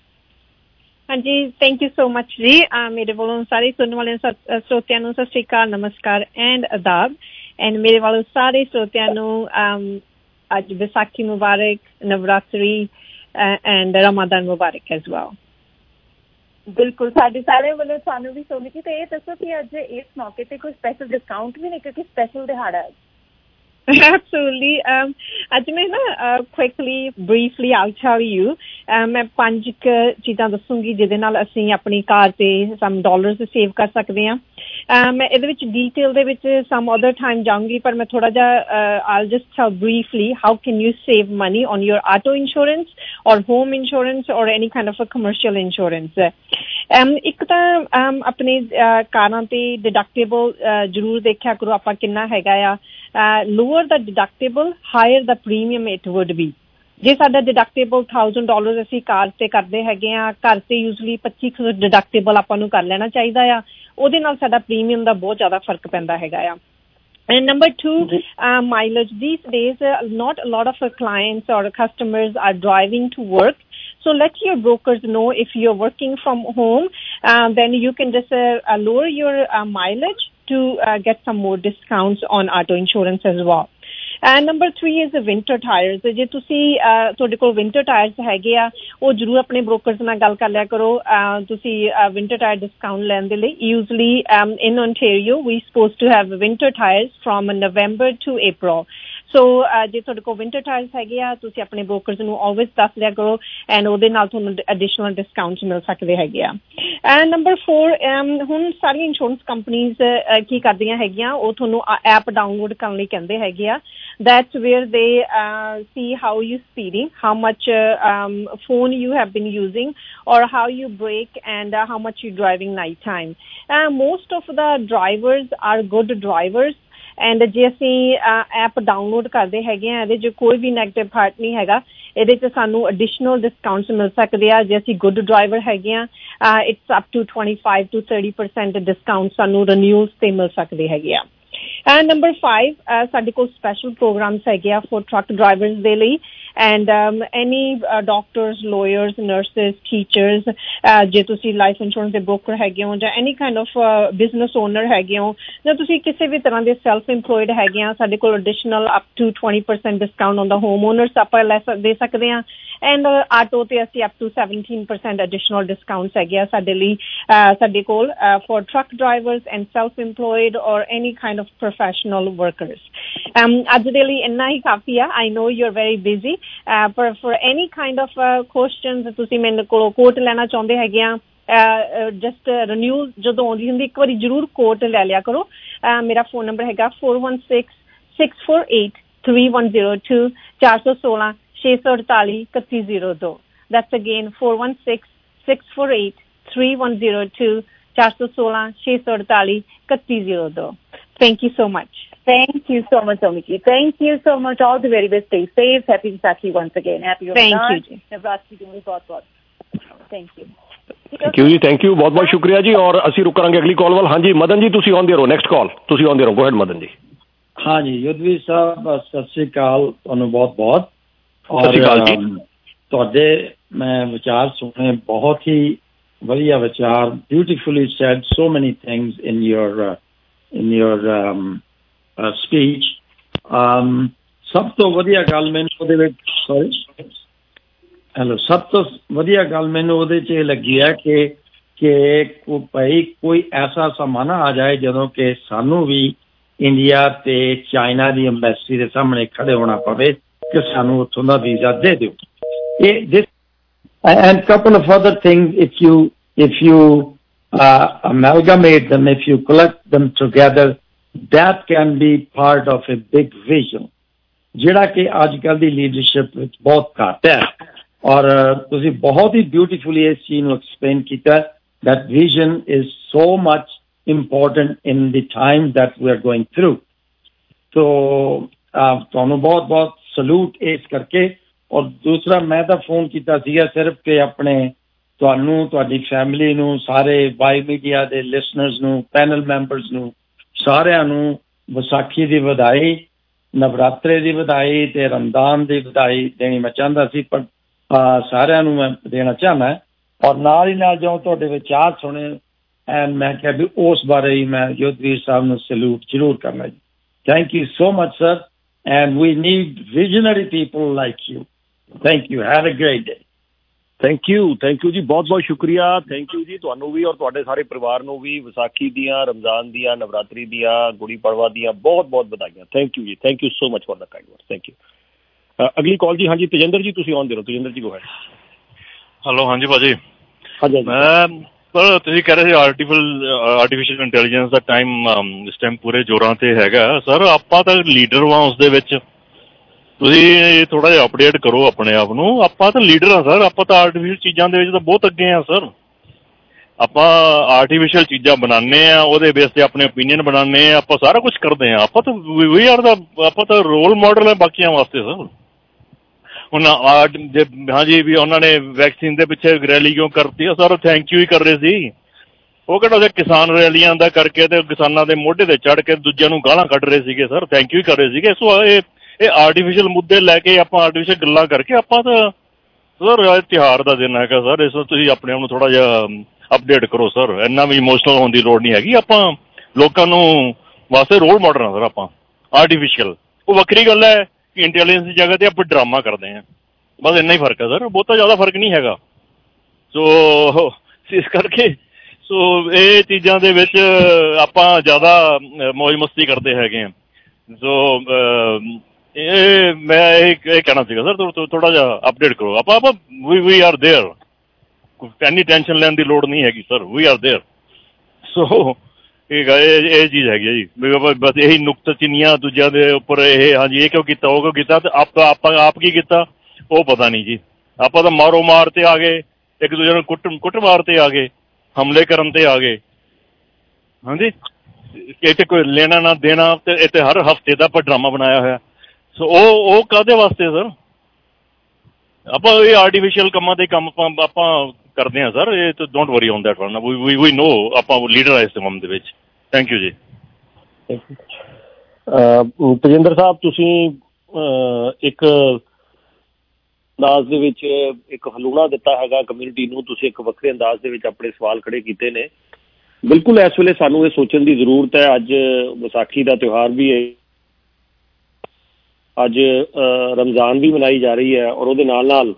हाँ जी, थैंक यू सो मच जी. मेरे वालों सारे सुनने वाले श्रोतियां नूं सत श्री अकाल, नमस्कार एंड आदाब. एंड मेरे वालों सारे श्रोतियां नूं आज विसाखी मुबारक, नवरात्रि एंड रमादान मुबारक एज वेल. बिल्कुल साडे सारे वालों सानू भी सोनी थी. तो ये दसो कि अज इस मौके ते कोई स्पेशल डिस्काउंट भी नहीं क्योंकि स्पेशल दिहाड़ा है. Absolutely. Um, ਅੱਜ ਮੈਂ ਨਾ quickly briefly I'll tell you ਮੈਂ ਪੰਜ ਚੀਜ਼ਾਂ ਦੱਸੂਗੀ ਜਿਹਦੇ ਨਾਲ ਅਸੀਂ ਆਪਣੀ ਕਾਰ ਤੇ ਸਮ ਡਾਲਰਸ ਸੇਵ ਕਰ ਸਕਦੇ ਹਾਂ. ਮੈਂ ਇਹਦੇ ਵਿੱਚ ਡੀਟੇਲ ਦੇ ਵਿੱਚ ਸਮ ਅਦਰ ਟਾਈਮ ਜਾਊਂਗੀ ਪਰ ਮੈਂ ਥੋੜਾ ਜਿਹਾ I'll just tell briefly how can you save money on your auto insurance ਔਰ ਹੋਮ ਇੰਸ਼ੋਰੈਂਸ ਔਰ any kind of a commercial insurance. ਇੱਕ ਤਾਂ ਆਪਣੇ ਕਾਰਾਂ ਤੇ ਡਿਡਕਟੇਬਲ ਜ਼ਰੂਰ ਦੇਖਿਆ ਕਰੋ ਆਪਾਂ ਕਿੰਨਾ ਹੈਗਾ ਆ. ਲੋਅਰ ਦਾ ਡਿਡਕਟੇਬਲ ਹਾਇਰ ਦਾ ਪ੍ਰੀਮੀਅਮ ਇਟ ਵੁੱਡ ਬੀ. ਜੇ ਸਾਡਾ ਡਿਡਕਟੇਬਲ ਥਾਊਜ਼ੈਂਡ ਡਾਲਰ ਅਸੀਂ ਕਾਰ ਤੇ ਕਰਦੇ ਹੈਗੇ ਆ, ਘਰ ਤੇ ਯੂਜ਼ਲੀ ਪੱਚੀ ਕੁ ਡਿਡਕਟੇਬਲ ਆਪਾਂ ਨੂੰ ਕਰ ਲੈਣਾ ਚਾਹੀਦਾ ਆ. ਉਹਦੇ ਨਾਲ ਸਾਡਾ ਪ੍ਰੀਮੀਅਮ ਦਾ ਬਹੁਤ ਜ਼ਿਆਦਾ ਫਰਕ ਪੈਂਦਾ ਹੈਗਾ ਆ. And number two, uh, mileage. These days, uh, not a lot of uh, clients or customers are driving to work. So let your brokers know if you're working from home, uh, then you can just uh, uh, lower your uh, mileage to uh, get some more discounts on auto insurance as well. And number three is the winter tires. ਜੇ ਤੁਸੀਂ ਤੁਹਾਡੇ ਕੋਲ winter tires ਹੈਗੇ ਆ ਉਹ ਜ਼ਰੂਰ ਆਪਣੇ brokers ਨਾਲ ਗੱਲ ਕਰ ਲਿਆ ਕਰੋ. ਤੁਸੀਂ winter tire discount ਲੈਣ ਦੇ ਲਈ usually um, in Ontario we supposed to have winter tires from November to April. ਸੋ ਜੇ ਤੁਹਾਡੇ ਕੋਲ ਵਿੰਟਰ ਟਾਇਰਸ ਹੈਗੇ ਆ ਤੁਸੀਂ ਆਪਣੇ ਬ੍ਰੋਕਰਸ ਨੂੰ ਆਲਵੇਜ਼ ਦੱਸ ਦਿਆ ਕਰੋ ਐਂਡ ਉਹਦੇ ਨਾਲ ਤੁਹਾਨੂੰ ਐਡੀਸ਼ਨਲ ਡਿਸਕਾਊਂਟਸ ਮਿਲ ਸਕਦੇ ਹੈਗੇ ਆ। ਐਂਡ ਨੰਬਰ ਫੋਰ ਹੁਣ ਸਾਰੀਆਂ ਇੰਸ਼ੋਰੈਂਸ ਕੰਪਨੀਜ਼ ਕੀ ਕਰਦੀਆਂ ਹੈਗੀਆਂ ਉਹ ਤੁਹਾਨੂੰ ਐਪ ਡਾਊਨਲੋਡ ਕਰਨ ਲਈ ਕਹਿੰਦੇ ਹੈਗੇ ਆ। That's where they uh, see how you speeding, how much uh, um, phone you have been using, or how you brake, and uh, how much you driving night time. Uh, most of the drivers are good drivers. And ਜੇ ਅਸੀਂ app download ਕਰਦੇ ਹੈਗੇ ਆ ਇਹਦੇ 'ਚ ਕੋਈ ਵੀ negative part ਨਹੀਂ ਹੈਗਾ। ਇਹਦੇ 'ਚ ਸਾਨੂੰ ਐਡੀਸ਼ਨਲ ਡਿਸਕਾਊਂਟਸ ਮਿਲ ਸਕਦੇ ਆ ਜੇ ਅਸੀਂ ਗੁੱਡ ਡਰਾਈਵਰ ਹੈਗੇ ਆ। It's up to twenty five to thirty percent discount ਸਾਨੂੰ ਰਿਨਿਊਲਸ 'ਤੇ ਮਿਲ ਸਕਦੇ ਹੈਗੇ ਆ। ਐਂਡ ਨੰਬਰ ਫਾਈਵ ਸਾਡੇ ਕੋਲ ਸਪੈਸ਼ਲ ਪ੍ਰੋਗਰਾਮਸ ਹੈਗੇ ਆ ਫॉर ਟਰੱਕ ਡਰਾਈਵਰਸ ਦੇ ਲਈ and any doctors lawyers nurses teachers ਜੇ ਤੁਸੀਂ ਲਾਈਫ ਇੰਸ਼ੋਰੈਂਸ ਦੇ ਬ੍ਰੋਕਰ ਹੈਗੇ ਹੋ ਜਾਂ any kind of business owner ਹੈਗੇ ਹੋ ਜਾਂ ਤੁਸੀਂ ਕਿਸੇ ਵੀ ਤਰ੍ਹਾਂ ਦੇ ਸੈਲਫ ਇੰਪਲੋਇਡ ਹੈਗੇ ਆ ਸਾਡੇ ਕੋਲ additional up to twenty percent discount on the home owners ਆਪਾਂ ਲੈ ਦੇ ਸਕਦੇ ਹਾਂ। ਐਂਡ ਆਟੋ ਤੇ ਅਸੀਂ up to seventeen percent additional discounts ਹੈਗੇ ਆ ਸਾਡੇ ਲਈ ਸਾਡੇ ਕੋਲ for truck drivers and self employed or any kind of professional workers. ਅੱਜ ਦੇ ਲਈ ਇੰਨਾ ਹੀ ਕਾਫੀ ਆ। I know you are very busy ਪਰ for any kind of questions ਤੁਸੀਂ ਮੇਰੇ ਕੋਲੋਂ ਕੋਟ ਲੈਣਾ ਚਾਹੁੰਦੇ ਹੈਗੇ ਆ ਜਸਟ ਰਿਨਿਊ ਜਦੋਂ ਆਉਂਦੀ ਹੁੰਦੀ ਇੱਕ ਵਾਰੀ ਜ਼ਰੂਰ ਕੋਟ ਲੈ ਲਿਆ ਕਰੋ। ਮੇਰਾ ਫੋਨ ਨੰਬਰ ਹੈਗਾ four one six six four eight three one zero two ਚਾਰ ਸੌ ਸੋਲਾਂ ਛੇ ਸੌ ਅੜਤਾਲੀ ਇਕੱਤੀ ਜ਼ੀਰੋ ਦੋ। That's again four one six six four eight three one zero two ਚਾਰ ਸੌ ਸੋਲਾਂ ਛੇ ਸੌ ਅੜਤਾਲੀ ਇਕੱਤੀ ਜ਼ੀਰੋ ਦੋ। Thank you so much. Thank you so much, Omiki. Thank you so much. All the very best. Stay safe. Happy Vaisakhi once again. Happy Ramadan. Thank you. Navratri ਨੂੰ ਵੀ ਬਹੁਤ-ਬਹੁਤ thank you. ਥੈਂਕ ਯੂ ਜੀ thank you ਬਹੁਤ ਬਹੁਤ ਸ਼ੁਕਰੀਆ ਜੀ ਔਰ ਅਸੀਂ ਰੁਕ ਕਰਾਂਗੇ ਅਗਲੀ ਕਾਲ ਵੱਲ। ਹਾਂਜੀ ਮਦਨ ਜੀ ਤੁਸੀਂ ਆਉਂਦੇ ਰਹੋ ਨੈਕਸਟ ਕਾਲ ਤੁਸੀਂ ਆਉਂਦੇ ਰਹੋ। ਗੋ ਹੈਡ ਮਦਨ ਜੀ। ਹਾਂਜੀ ਯੁੱਧਵੀਰ ਸਾਹਿਬ ਸਤਿ ਸ਼੍ਰੀ ਅਕਾਲ ਤੁਹਾਨੂੰ ਬਹੁਤ ਬਹੁਤ। ਸਤਿ ਸ਼੍ਰੀ ਅਕਾਲ ਜੀ। ਤੁਹਾਡੇ ਮੈਂ ਵਿਚਾਰ ਸੁਣੇ ਬਹੁਤ ਹੀ ਵਧੀਆ ਵਿਚਾਰ beautifully said so many things in your in your um, uh, speech. Um, ਸਭ ਤੋਂ ਵਧੀਆ ਗੱਲ ਮੈਨੂੰ ਉਹਦੇ ਵਿੱਚ ਸੌਰੀ ਹੈਲੋ ਸਭ ਤੋਂ ਵਧੀਆ ਗੱਲ ਮੈਨੂੰ ਉਹਦੇ 'ਚ ਇਹ ਲੱਗੀ ਹੈ ਕਿ ਕਿ ਭਾਈ ਕੋਈ ਐਸਾ ਸਮਾਂ ਨਾ ਆ ਜਾਏ ਜਦੋਂ ਕਿ ਸਾਨੂੰ ਵੀ ਇੰਡੀਆ ਤੇ ਚਾਈਨਾ ਦੀ ਅੰਬੈਸੀ ਦੇ ਸਾਹਮਣੇ ਖੜੇ ਹੋਣਾ ਪਵੇ ਕਿ ਸਾਨੂੰ ਉੱਥੋਂ ਦਾ ਵੀਜ਼ਾ ਦੇ ਦਿਓ। ਇਹ this and couple of other things if you if you Uh, amalgamate them, if you collect them together, that can be part of a big vision ਜਿਹੜਾ ਕਿ ਅੱਜ ਕੱਲ੍ਹ ਦੀ ਲੀਡਰਸ਼ਿਪ ਵਿੱਚ ਬਹੁਤ ਘੱਟ ਹੈ। ਔਰ ਤੁਸੀਂ ਬਹੁਤ ਹੀ ਬਿਊਟੀਫੁਲੀ ਇਸ ਚੀਜ਼ ਨੂੰ ਐਕਸਪਲੇਨ ਕੀਤਾ that vision is so much important in the time that we are going through. so uh, ਤੁਹਾਨੂੰ ਬਹੁਤ ਬਹੁਤ ਸਲੂਟ ਇਸ ਕਰਕੇ। ਔਰ ਦੂਸਰਾ ਮੈਂ ਤਾਂ ਫੋਨ ਕੀਤਾ ਸੀਗਾ ਸਿਰਫ ਕਿ ਆਪਣੇ ਤੁਹਾਨੂੰ ਤੁਹਾਡੀ ਫੈਮਿਲੀ ਨੂੰ ਸਾਰੇ ਵਾਈ ਮੀਡੀਆ ਦੇ ਲਿਸਨਰਸ ਨੂੰ ਪੈਨਲ ਮੈਂਬਰਸ ਨੂੰ ਸਾਰਿਆਂ ਨੂੰ ਵਿਸਾਖੀ ਦੀ ਵਧਾਈ ਨਵਰਾਤਰੇ ਦੀ ਵਧਾਈ ਤੇ ਰਮਦਾਨ ਦੀ ਵਧਾਈ ਦੇਣੀ ਮੈਂ ਚਾਹੁੰਦਾ ਸੀ ਪਰ ਸਾਰਿਆਂ ਨੂੰ ਮੈਂ ਦੇਣਾ ਚਾਹੁੰਦਾ। ਔਰ ਨਾਲ ਹੀ ਨਾਲ ਜੋ ਤੁਹਾਡੇ ਵਿਚਾਰ ਸੁਣੇ ਐਂਡ ਮੈਂ ਕਿਹਾ ਵੀ ਉਸ ਬਾਰੇ ਹੀ ਮੈਂ ਯੁੱਧਵੀਰ ਸਾਹਿਬ ਨੂੰ ਸਲੂਟ ਜ਼ਰੂਰ ਕਰਨਾ ਜੀ। Thank you so much sir and we need visionary people like you. Thank you have a great day. Thank you thank you ਜੀ ਬਹੁਤ ਬਹੁਤ ਸ਼ੁਕਰੀਆ। ਥੈਂਕ ਯੂ ਜੀ ਤੁਹਾਨੂੰ ਵੀ ਔਰ ਤੁਹਾਡੇ ਸਾਰੇ ਪਰਿਵਾਰ ਨੂੰ ਵੀ ਵਿਸਾਖੀ ਦੀਆਂ ਰਮਜ਼ਾਨ ਦੀਆਂ ਨਵਰਾਤਰੀ ਦੀਆਂ ਗੁੜੀ ਪੜਵਾ ਦੀਆਂ ਬਹੁਤ ਬਹੁਤ ਵਧਾਈਆਂ। ਥੈਂਕ ਯੂ ਜੀ thank you so much for the kind word. Thank you. ਅਗਲੀ ਕਾਲ ਜੀ। ਹਾਂਜੀ ਤੇਜਿੰਦਰ ਜੀ ਤੁਸੀਂ ਆਉਂਦੇ ਰਹੋ। ਤੇਜਿੰਦਰ ਜੀ ਗੋ ਹੈਡ। ਹੈਲੋ ਹਾਂਜੀ ਭਾਜੀ। ਹਾਂਜੀ ਮੈਂ ਪਰ ਤੁਸੀਂ ਕਹਿ ਰਹੇ ਸੀ ਆਰਟੀਫਿਸ਼ਲ ਆਰਟੀਫਿਸ਼ਲ ਇੰਟੈਲੀਜੈਂਸ ਦਾ ਟਾਈਮ ਇਸ ਟਾਈਮ ਪੂਰੇ ਜ਼ੋਰਾਂ ਤੇ ਹੈਗਾ। ਸਰ ਆਪਾਂ ਤਾਂ ਲੀਡਰ ਵਾਂ ਉਸਦੇ ਵਿੱਚ। ਤੁਸੀਂ ਥੋੜਾ ਜਿਹਾ ਅਪਡੇਟ ਕਰੋ ਆਪਣੇ ਆਪ ਨੂੰ। ਆਪਾਂ ਤਾਂ ਲੀਡਰ ਹਾਂ ਸਰ। ਆਪਾਂ ਤਾਂ ਆਰਟੀਫਿਸ਼ਲ ਚੀਜ਼ਾਂ ਦੇ ਵਿੱਚ ਤਾਂ ਬਹੁਤ ਅੱਗੇ ਹਾਂ ਸਰ। ਆਪਾਂ ਆਰਟੀਫਿਸ਼ਲ ਚੀਜ਼ਾਂ ਬਣਾਉਂਦੇ ਹਾਂ ਉਹਦੇ ਬੇਸ ਤੇ ਆਪਣੇ ਓਪੀਨੀਅਨ ਬਣਾਉਂਦੇ ਹਾਂ। ਆਪਾਂ ਸਾਰਾ ਕੁਛ ਕਰਦੇ ਹਾਂ। ਆਪਾਂ ਤਾਂ ਵੀ ਆਰ ਦਾ ਆਪਾਂ ਤਾਂ ਰੋਲ ਮਾਡਲ ਹੈ ਬਾਕੀਆਂ ਵਾਸਤੇ ਸਰ। ਹੁਣ ਹਾਂਜੀ ਵੀ ਉਹਨਾਂ ਨੇ ਵੈਕਸੀਨ ਦੇ ਪਿੱਛੇ ਰੈਲੀ ਕਿਉਂ ਕਰਤੀ ਆ ਸਰ? ਥੈਂਕ ਯੂ ਹੀ ਕਰ ਰਹੇ ਸੀ। ਉਹ ਕਿਹੜਾ ਉਹਦੇ ਕਿਸਾਨ ਰੈਲੀਆਂ ਦਾ ਕਰਕੇ ਤੇ ਕਿਸਾਨਾਂ ਦੇ ਮੋਢੇ ਤੇ ਚੜ੍ਹ ਕੇ ਦੂਜਿਆਂ ਨੂੰ ਗਾਲਾਂ ਕੱਢ ਰਹੇ ਸੀਗੇ ਸਰ। ਥੈਂਕ ਯੂ ਹੀ ਕਰ ਰਹੇ ਸੀਗੇ। ਸੋ ਇਹ ਇਹ ਆਰਟੀਫਿਸ਼ਲ ਮੁੱਦੇ ਲੈ ਕੇ ਆਪਾਂ ਆਰਟੀਫਿਸ਼ਲ ਗੱਲਾਂ ਕਰਕੇ ਆਪਾਂ ਤਾਂ ਸਰ ਤਿਉਹਾਰ ਦਾ ਦਿਨ ਹੈਗਾ ਸਰ। ਇਸ ਤੁਸੀਂ ਆਪਣੇ ਆਪ ਨੂੰ ਥੋੜ੍ਹਾ ਜਿਹਾ ਅਪਡੇਟ ਕਰੋ ਸਰ। ਇੰਨਾ ਵੀ ਇਮੋਸ਼ਨਲ ਹੋਣ ਦੀ ਲੋੜ ਨਹੀਂ ਹੈਗੀ। ਆਪਾਂ ਲੋਕਾਂ ਨੂੰ ਵਾਸਤੇ ਰੋਲ ਮਾਡਲ ਹਾਂ ਸਰ। ਆਪਾਂ ਆਰਟੀਫਿਸ਼ਲ ਉਹ ਵੱਖਰੀ ਗੱਲ ਹੈ ਕਿ ਇੰਟੈਲੀਜੈਂਸ ਦੀ ਜਗ੍ਹਾ 'ਤੇ ਆਪਾਂ ਡਰਾਮਾ ਕਰਦੇ ਹਾਂ। ਬਸ ਇੰਨਾ ਹੀ ਫਰਕ ਹੈ ਸਰ। ਬਹੁਤਾ ਜ਼ਿਆਦਾ ਫਰਕ ਨਹੀਂ ਹੈਗਾ। ਸੋ ਇਸ ਕਰਕੇ ਸੋ ਇਹ ਚੀਜ਼ਾਂ ਦੇ ਵਿੱਚ ਆਪਾਂ ਜ਼ਿਆਦਾ ਮੌਜ ਮਸਤੀ ਕਰਦੇ ਹੈਗੇ ਹਾਂ। ਸੋ ਇਹ ਮੈਂ ਇਹ ਇਹ ਕਹਿਣਾ ਸੀਗਾ ਸਰ, ਥੋੜਾ ਜਿਹਾ ਅਪਡੇਟ ਕਰੋ। ਆਪਾਂ ਆਪਾਂ ਵੀ ਵੀ ਆਰ ਦੇਅਰ, ਇੰਨੀ ਟੈਨਸ਼ਨ ਲੈਣ ਦੀ ਲੋੜ ਨਹੀਂ ਹੈਗੀ sir, we are there. So ਇਹ ਇਹ ਚੀਜ਼ ਹੈਗੀ ਹੈ ਜੀ, ਬਸ ਇਹੀ ਨੁਕਤਾਚੀਨੀਆਂ ਦੂਜਿਆਂ ਦੇ ਉੱਪਰ, ਇਹ ਹਾਂਜੀ ਇਹ ਕਿਉਂ ਕੀਤਾ ਉਹ ਕਿਉਂ ਕੀਤਾ, ਤੇ ਆਪਾਂ ਆਪਾਂ ਆਪ ਕੀ ਕੀਤਾ ਉਹ ਪਤਾ ਨਹੀਂ ਜੀ। ਆਪਾਂ ਤਾਂ ਮਾਰੋ ਮਾਰ ਤੇ ਆ ਗਏ, ਇੱਕ ਦੂਜੇ ਨੂੰ ਕੁੱਟ ਕੁੱਟ ਮਾਰ ਤੇ ਆ ਗਏ, ਹਮਲੇ ਕਰਨ ਤੇ ਆ ਗਏ। ਹਾਂਜੀ, ਇੱਥੇ ਕੋਈ ਲੈਣਾ ਨਾ ਦੇਣਾ, ਤੇ ਇੱਥੇ ਹਰ ਹਫ਼ਤੇ ਦਾ ਆਪਾਂ ਡਰਾਮਾ ਬਣਾਇਆ ਹੋਇਆ। ਸੋ ਉਹ ਉਹ ਕਾਹਦੇ ਵਾਸਤੇ ਸਰ? ਆਪਾਂ ਇਹ ਆਰਟੀਫਿਸ਼ੀਅਲ ਕੰਮਾਂ ਦੇ ਕੰਮ ਆਪਾਂ ਕਰਦੇ ਹਾਂ ਸਰ, ਇਹ don't worry on that one, we we know ਆਪਾਂ ਲੀਡਰ ਆ ਇਸ ਕੰਮ ਦੇ ਵਿੱਚ। ਥੈਂਕ ਯੂ ਜੀ। ਤਜਿੰਦਰ ਸਾਹਿਬ, ਤੁਸੀਂ ਇੱਕ ਅੰਦਾਜ਼ ਦੇ ਵਿੱਚ ਇੱਕ ਹਲੂਣਾ ਦਿੱਤਾ ਹੈਗਾ ਕਮਿਊਨਿਟੀ ਨੂੰ, ਤੁਸੀਂ ਇੱਕ ਵੱਖਰੇ ਅੰਦਾਜ਼ ਦੇ ਵਿੱਚ ਆਪਣੇ ਸਵਾਲ ਖੜੇ ਕੀਤੇ ਨੇ। ਬਿਲਕੁਲ ਇਸ ਵੇਲੇ ਸਾਨੂੰ ਇਹ ਸੋਚਣ ਦੀ ਜ਼ਰੂਰਤ ਹੈ। ਅੱਜ ਵਿਸਾਖੀ ਦਾ ਤਿਉਹਾਰ ਵੀ ਹੈ, ਅੱਜ ਰਮਜ਼ਾਨ ਵੀ ਮਨਾਈ ਜਾ ਰਹੀ ਹੈ, ਔਰ ਉਹਦੇ ਨਾਲ ਨਾਲ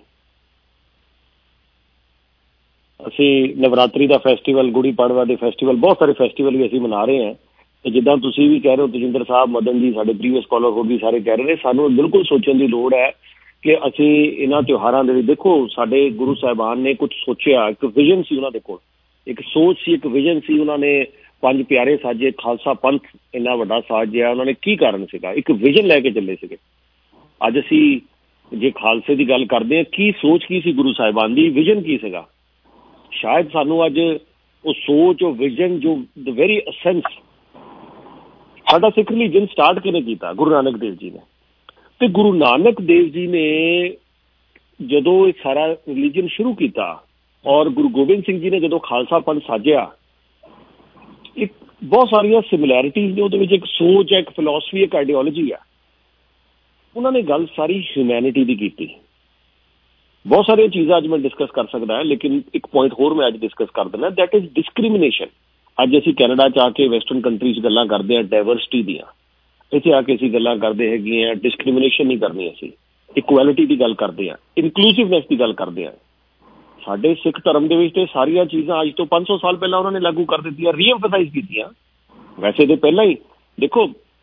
ਅਸੀਂ ਨਵਰਾਤਰੀ ਦਾ ਫੈਸਟੀਵਲ, ਗੁੜੀ ਪੜਵਾ ਦੇ ਫੈਸਟੀਵਲ, ਬਹੁਤ ਸਾਰੇ ਫੈਸਟੀਵਲ ਵੀ ਅਸੀਂ ਮਨਾ ਰਹੇ ਹਾਂ। ਅਤੇ ਜਿੱਦਾਂ ਤੁਸੀਂ ਵੀ ਕਹਿ ਰਹੇ ਹੋ, ਤਜਿੰਦਰ ਸਾਹਿਬ, ਮਦਨ ਜੀ, ਸਾਡੇ ਪ੍ਰੀਵੀਅਸ ਕਾਲਰ ਹੋਰ ਵੀ ਸਾਰੇ ਕਹਿ ਰਹੇ ਨੇ, ਸਾਨੂੰ ਬਿਲਕੁਲ ਸੋਚਣ ਦੀ ਲੋੜ ਹੈ ਕਿ ਅਸੀਂ ਇਹਨਾਂ ਤਿਉਹਾਰਾਂ ਦੇ ਵਿੱਚ, ਦੇਖੋ ਸਾਡੇ ਗੁਰੂ ਸਾਹਿਬਾਨ ਨੇ ਕੁਛ ਸੋਚਿਆ, ਇੱਕ ਵਿਜ਼ਨ ਸੀ ਉਹਨਾਂ ਦੇ ਕੋਲ, ਇੱਕ ਸੋਚ ਸੀ, ਇੱਕ ਵਿਜ਼ਨ ਸੀ। ਉਹਨਾਂ ਨੇ ਪੰਜ ਪਿਆਰੇ ਸਾਜੇ, ਖਾਲਸਾ ਪੰਥ ਇੰਨਾ ਵੱਡਾ ਸਾਜਿਆ, ਉਹਨਾਂ ਨੇ ਕੀ ਕਾਰਨ ਸੀਗਾ? ਇੱਕ ਵਿਜ਼ਨ ਲੈ ਕੇ ਚੱਲੇ ਸੀਗੇ। ਅੱਜ ਅਸੀਂ ਜੇ ਖਾਲਸੇ ਦੀ ਗੱਲ ਕਰਦੇ ਹਾਂ, ਕੀ ਸੋਚ ਕੀ ਸੀ ਗੁਰੂ ਸਾਹਿਬਾਨ ਦੀ, ਵਿਜ਼ਨ ਕੀ ਸੀਗਾ? ਸ਼ਾਇਦ ਸਾਨੂੰ ਅੱਜ ਉਹ ਸੋਚ, ਉਹ ਵਿਜ਼ਨ, ਜੋ ਦ ਵੈਰੀ ਅਸੈਂਸ, ਸਾਡਾ ਸਿੱਖ ਰਿਲੀਜਨ ਸਟਾਰਟ ਕਿਹਨੇ ਕੀਤਾ? ਗੁਰੂ ਨਾਨਕ ਦੇਵ ਜੀ ਨੇ। ਤੇ ਗੁਰੂ ਨਾਨਕ ਦੇਵ ਜੀ ਨੇ ਜਦੋਂ ਇਹ ਸਾਰਾ ਰਿਲੀਜਨ ਸ਼ੁਰੂ ਕੀਤਾ, ਔਰ ਗੁਰੂ ਗੋਬਿੰਦ ਸਿੰਘ ਜੀ ਨੇ ਜਦੋਂ ਖਾਲਸਾ ਪੰਥ ਸਾਜਿਆ, ਇੱਕ ਬਹੁਤ ਸਾਰੀਆਂ ਸਿਮਿਲੈਰਿਟੀਜ਼ ਨੇ ਉਹਦੇ ਵਿੱਚ। ਇੱਕ ਸੋਚ ਹੈ, ਇੱਕ ਫਿਲੋਸਫੀ, ਇੱਕ ਆਈਡੀਓਲੋਜੀ ਆ। ਉਹਨਾਂ ਨੇ ਗੱਲ ਸਾਰੀ ਹਿਊਮੈਨਿਟੀ ਦੀ ਕੀਤੀ। ਬਹੁਤ ਸਾਰੀਆਂ ਚੀਜ਼ਾਂ ਅੱਜ ਮੈਂ ਡਿਸਕਸ ਕਰ ਸਕਦਾ ਹਾਂ, ਲੇਕਿਨ ਇੱਕ ਪੁਆਇੰਟ ਹੋਰ ਮੈਂ ਅੱਜ ਡਿਸਕਸ ਕਰ ਦਿੰਦਾ, ਦੈਟ ਇਜ਼ ਡਿਸਕ੍ਰਿਮੀਨੇਸ਼ਨ। ਅੱਜ ਅਸੀਂ ਕੈਨੇਡਾ 'ਚ ਆ ਕੇ ਵੈਸਟਰਨ ਕੰਟਰੀ 'ਚ ਗੱਲਾਂ ਕਰਦੇ ਹਾਂ ਡਾਇਵਰਸਿਟੀ ਦੀਆਂ, ਇੱਥੇ ਆ ਕੇ ਅਸੀਂ ਗੱਲਾਂ ਕਰਦੇ ਹੈਗੇ ਹਾਂ ਡਿਸਕ੍ਰਿਮੀਨੇਸ਼ਨ ਨਹੀਂ ਕਰਨੀ, ਅਸੀਂ ਇਕੁਐਲਿਟੀ ਦੀ ਗੱਲ ਕਰਦੇ ਹਾਂ, ਇਨਕਲੂਸਿਵਨੈਸ ਦੀ ਗੱਲ ਕਰਦੇ ਹਾਂ। ਸਾਡੇ ਸਿੱਖ ਧਰਮ ਦੇ ਵਿੱਚ ਤੇ ਸਾਰੀਆਂ ਚੀਜ਼ਾਂ ਅੱਜ ਤੋਂ ਪੰਜ ਸੌ ਸਾਲ ਪਹਿਲਾਂ ਉਹਨਾਂ ਨੇ ਲਾਗੂ ਕਰ ਦਿੱਤੀਆਂ, ਰੀਐਮਫਸਾਈਜ਼ ਕੀਤੀਆਂ। ਵੈਸੇ ਤਾਂ ਪਹਿਲਾਂ ਹੀ ਦੇਖੋ,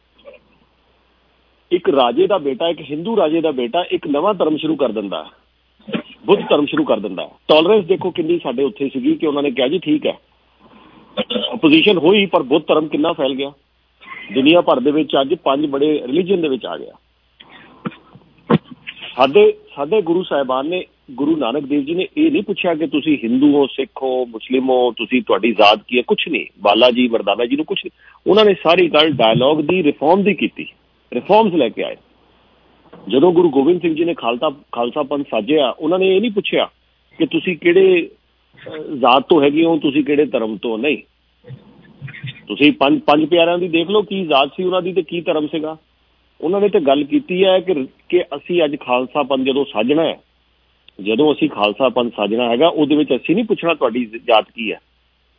ਇੱਕ ਰਾਜੇ ਦਾ ਬੇਟਾ, ਇੱਕ ਹਿੰਦੂ ਰਾਜੇ ਦਾ ਬੇਟਾ ਇੱਕ ਨਵਾਂ ਧਰਮ ਸ਼ੁਰੂ ਕਰ ਦਿੰਦਾ, ਬੁੱਧ ਧਰਮ ਸ਼ੁਰੂ ਕਰ ਦਿੰਦਾ। ਟੋਲਰੈਂਸ ਦੇਖੋ ਕਿੰਨੀ ਸਾਡੇ ਉੱਥੇ ਸੀਗੀ ਕਿ ਉਹਨਾਂ ਨੇ ਕਿਹਾ ਜੀ ਠੀਕ ਹੈ, ਆਪੋਜੀਸ਼ਨ ਹੋਈ, ਪਰ ਬੁੱਧ ਧਰਮ ਕਿੰਨਾ ਫੈਲ ਗਿਆ ਦੁਨੀਆ ਭਰ ਦੇ ਵਿੱਚ। ਅੱਜ ਪੰਜ ਬੜੇ ਰਿਲੀਜਨ ਦੇ ਵਿੱਚ ਆ ਗਿਆ। ਸਾਡੇ ਸਾਡੇ ਗੁਰੂ ਸਾਹਿਬਾਨ ਨੇ, ਗੁਰੂ ਨਾਨਕ ਦੇਵ ਜੀ ਨੇ ਇਹ ਨਹੀਂ ਪੁੱਛਿਆ ਕਿ ਤੁਸੀਂ ਹਿੰਦੂ ਹੋ, ਸਿੱਖ ਹੋ, ਮੁਸਲਿਮ ਹੋ, ਤੁਸੀਂ ਤੁਹਾਡੀ ਜ਼ਾਤ ਕੀ ਹੈ, ਕੁਛ ਨਹੀਂ। ਬਾਲਾ ਜੀ, ਮਰਦਾਨਾ ਜੀ ਨੂੰ ਕੁਛ ਨਹੀਂ। ਉਹਨਾਂ ਨੇ ਸਾਰੀ ਗੱਲ ਡਾਇਲੋਗ ਦੀ, ਰਿਫਾਰਮ ਦੀ ਕੀਤੀ, ਰਿਫਾਰਮਸ ਲੈ ਕੇ ਆਏ। ਜਦੋਂ ਗੁਰੂ ਗੋਬਿੰਦ ਸਿੰਘ ਜੀ ਨੇ ਖਾਲਸਾ ਖਾਲਸਾ ਪੰਥ ਸਾਜਿਆ, ਉਹਨਾਂ ਨੇ ਇਹ ਨਹੀਂ ਪੁੱਛਿਆ ਕਿ ਤੁਸੀਂ ਕਿਹੜੇ ਜ਼ਾਤ ਤੋਂ ਹੈਗੇ ਹੋ, ਤੁਸੀਂ ਕਿਹੜੇ ਧਰਮ ਤੋਂ, ਨਹੀਂ। ਤੁਸੀਂ ਪੰਜ ਪੰਜ ਪਿਆਰਿਆਂ ਦੀ ਦੇਖ ਲਓ, ਕੀ ਜ਼ਾਤ ਸੀ ਉਹਨਾਂ ਦੀ ਤੇ ਕੀ ਧਰਮ ਸੀਗਾ। ਉਹਨਾਂ ਨੇ ਤਾਂ ਗੱਲ ਕੀਤੀ ਹੈ ਕਿ ਕਿ ਅਸੀਂ ਅੱਜ ਖਾਲਸਾ ਪੰਥ ਜਦੋਂ ਸਾਜਣਾ ਹੈ, ਜਦੋਂ ਅਸੀਂ ਖਾਲਸਾ ਪੰਥ ਸਾਜਣਾ ਹੈਗਾ, ਉਹਦੇ ਵਿੱਚ ਅਸੀਂ ਨਹੀਂ ਪੁੱਛਣਾ ਤੁਹਾਡੀ ਜਾਤ ਕੀ ਹੈ।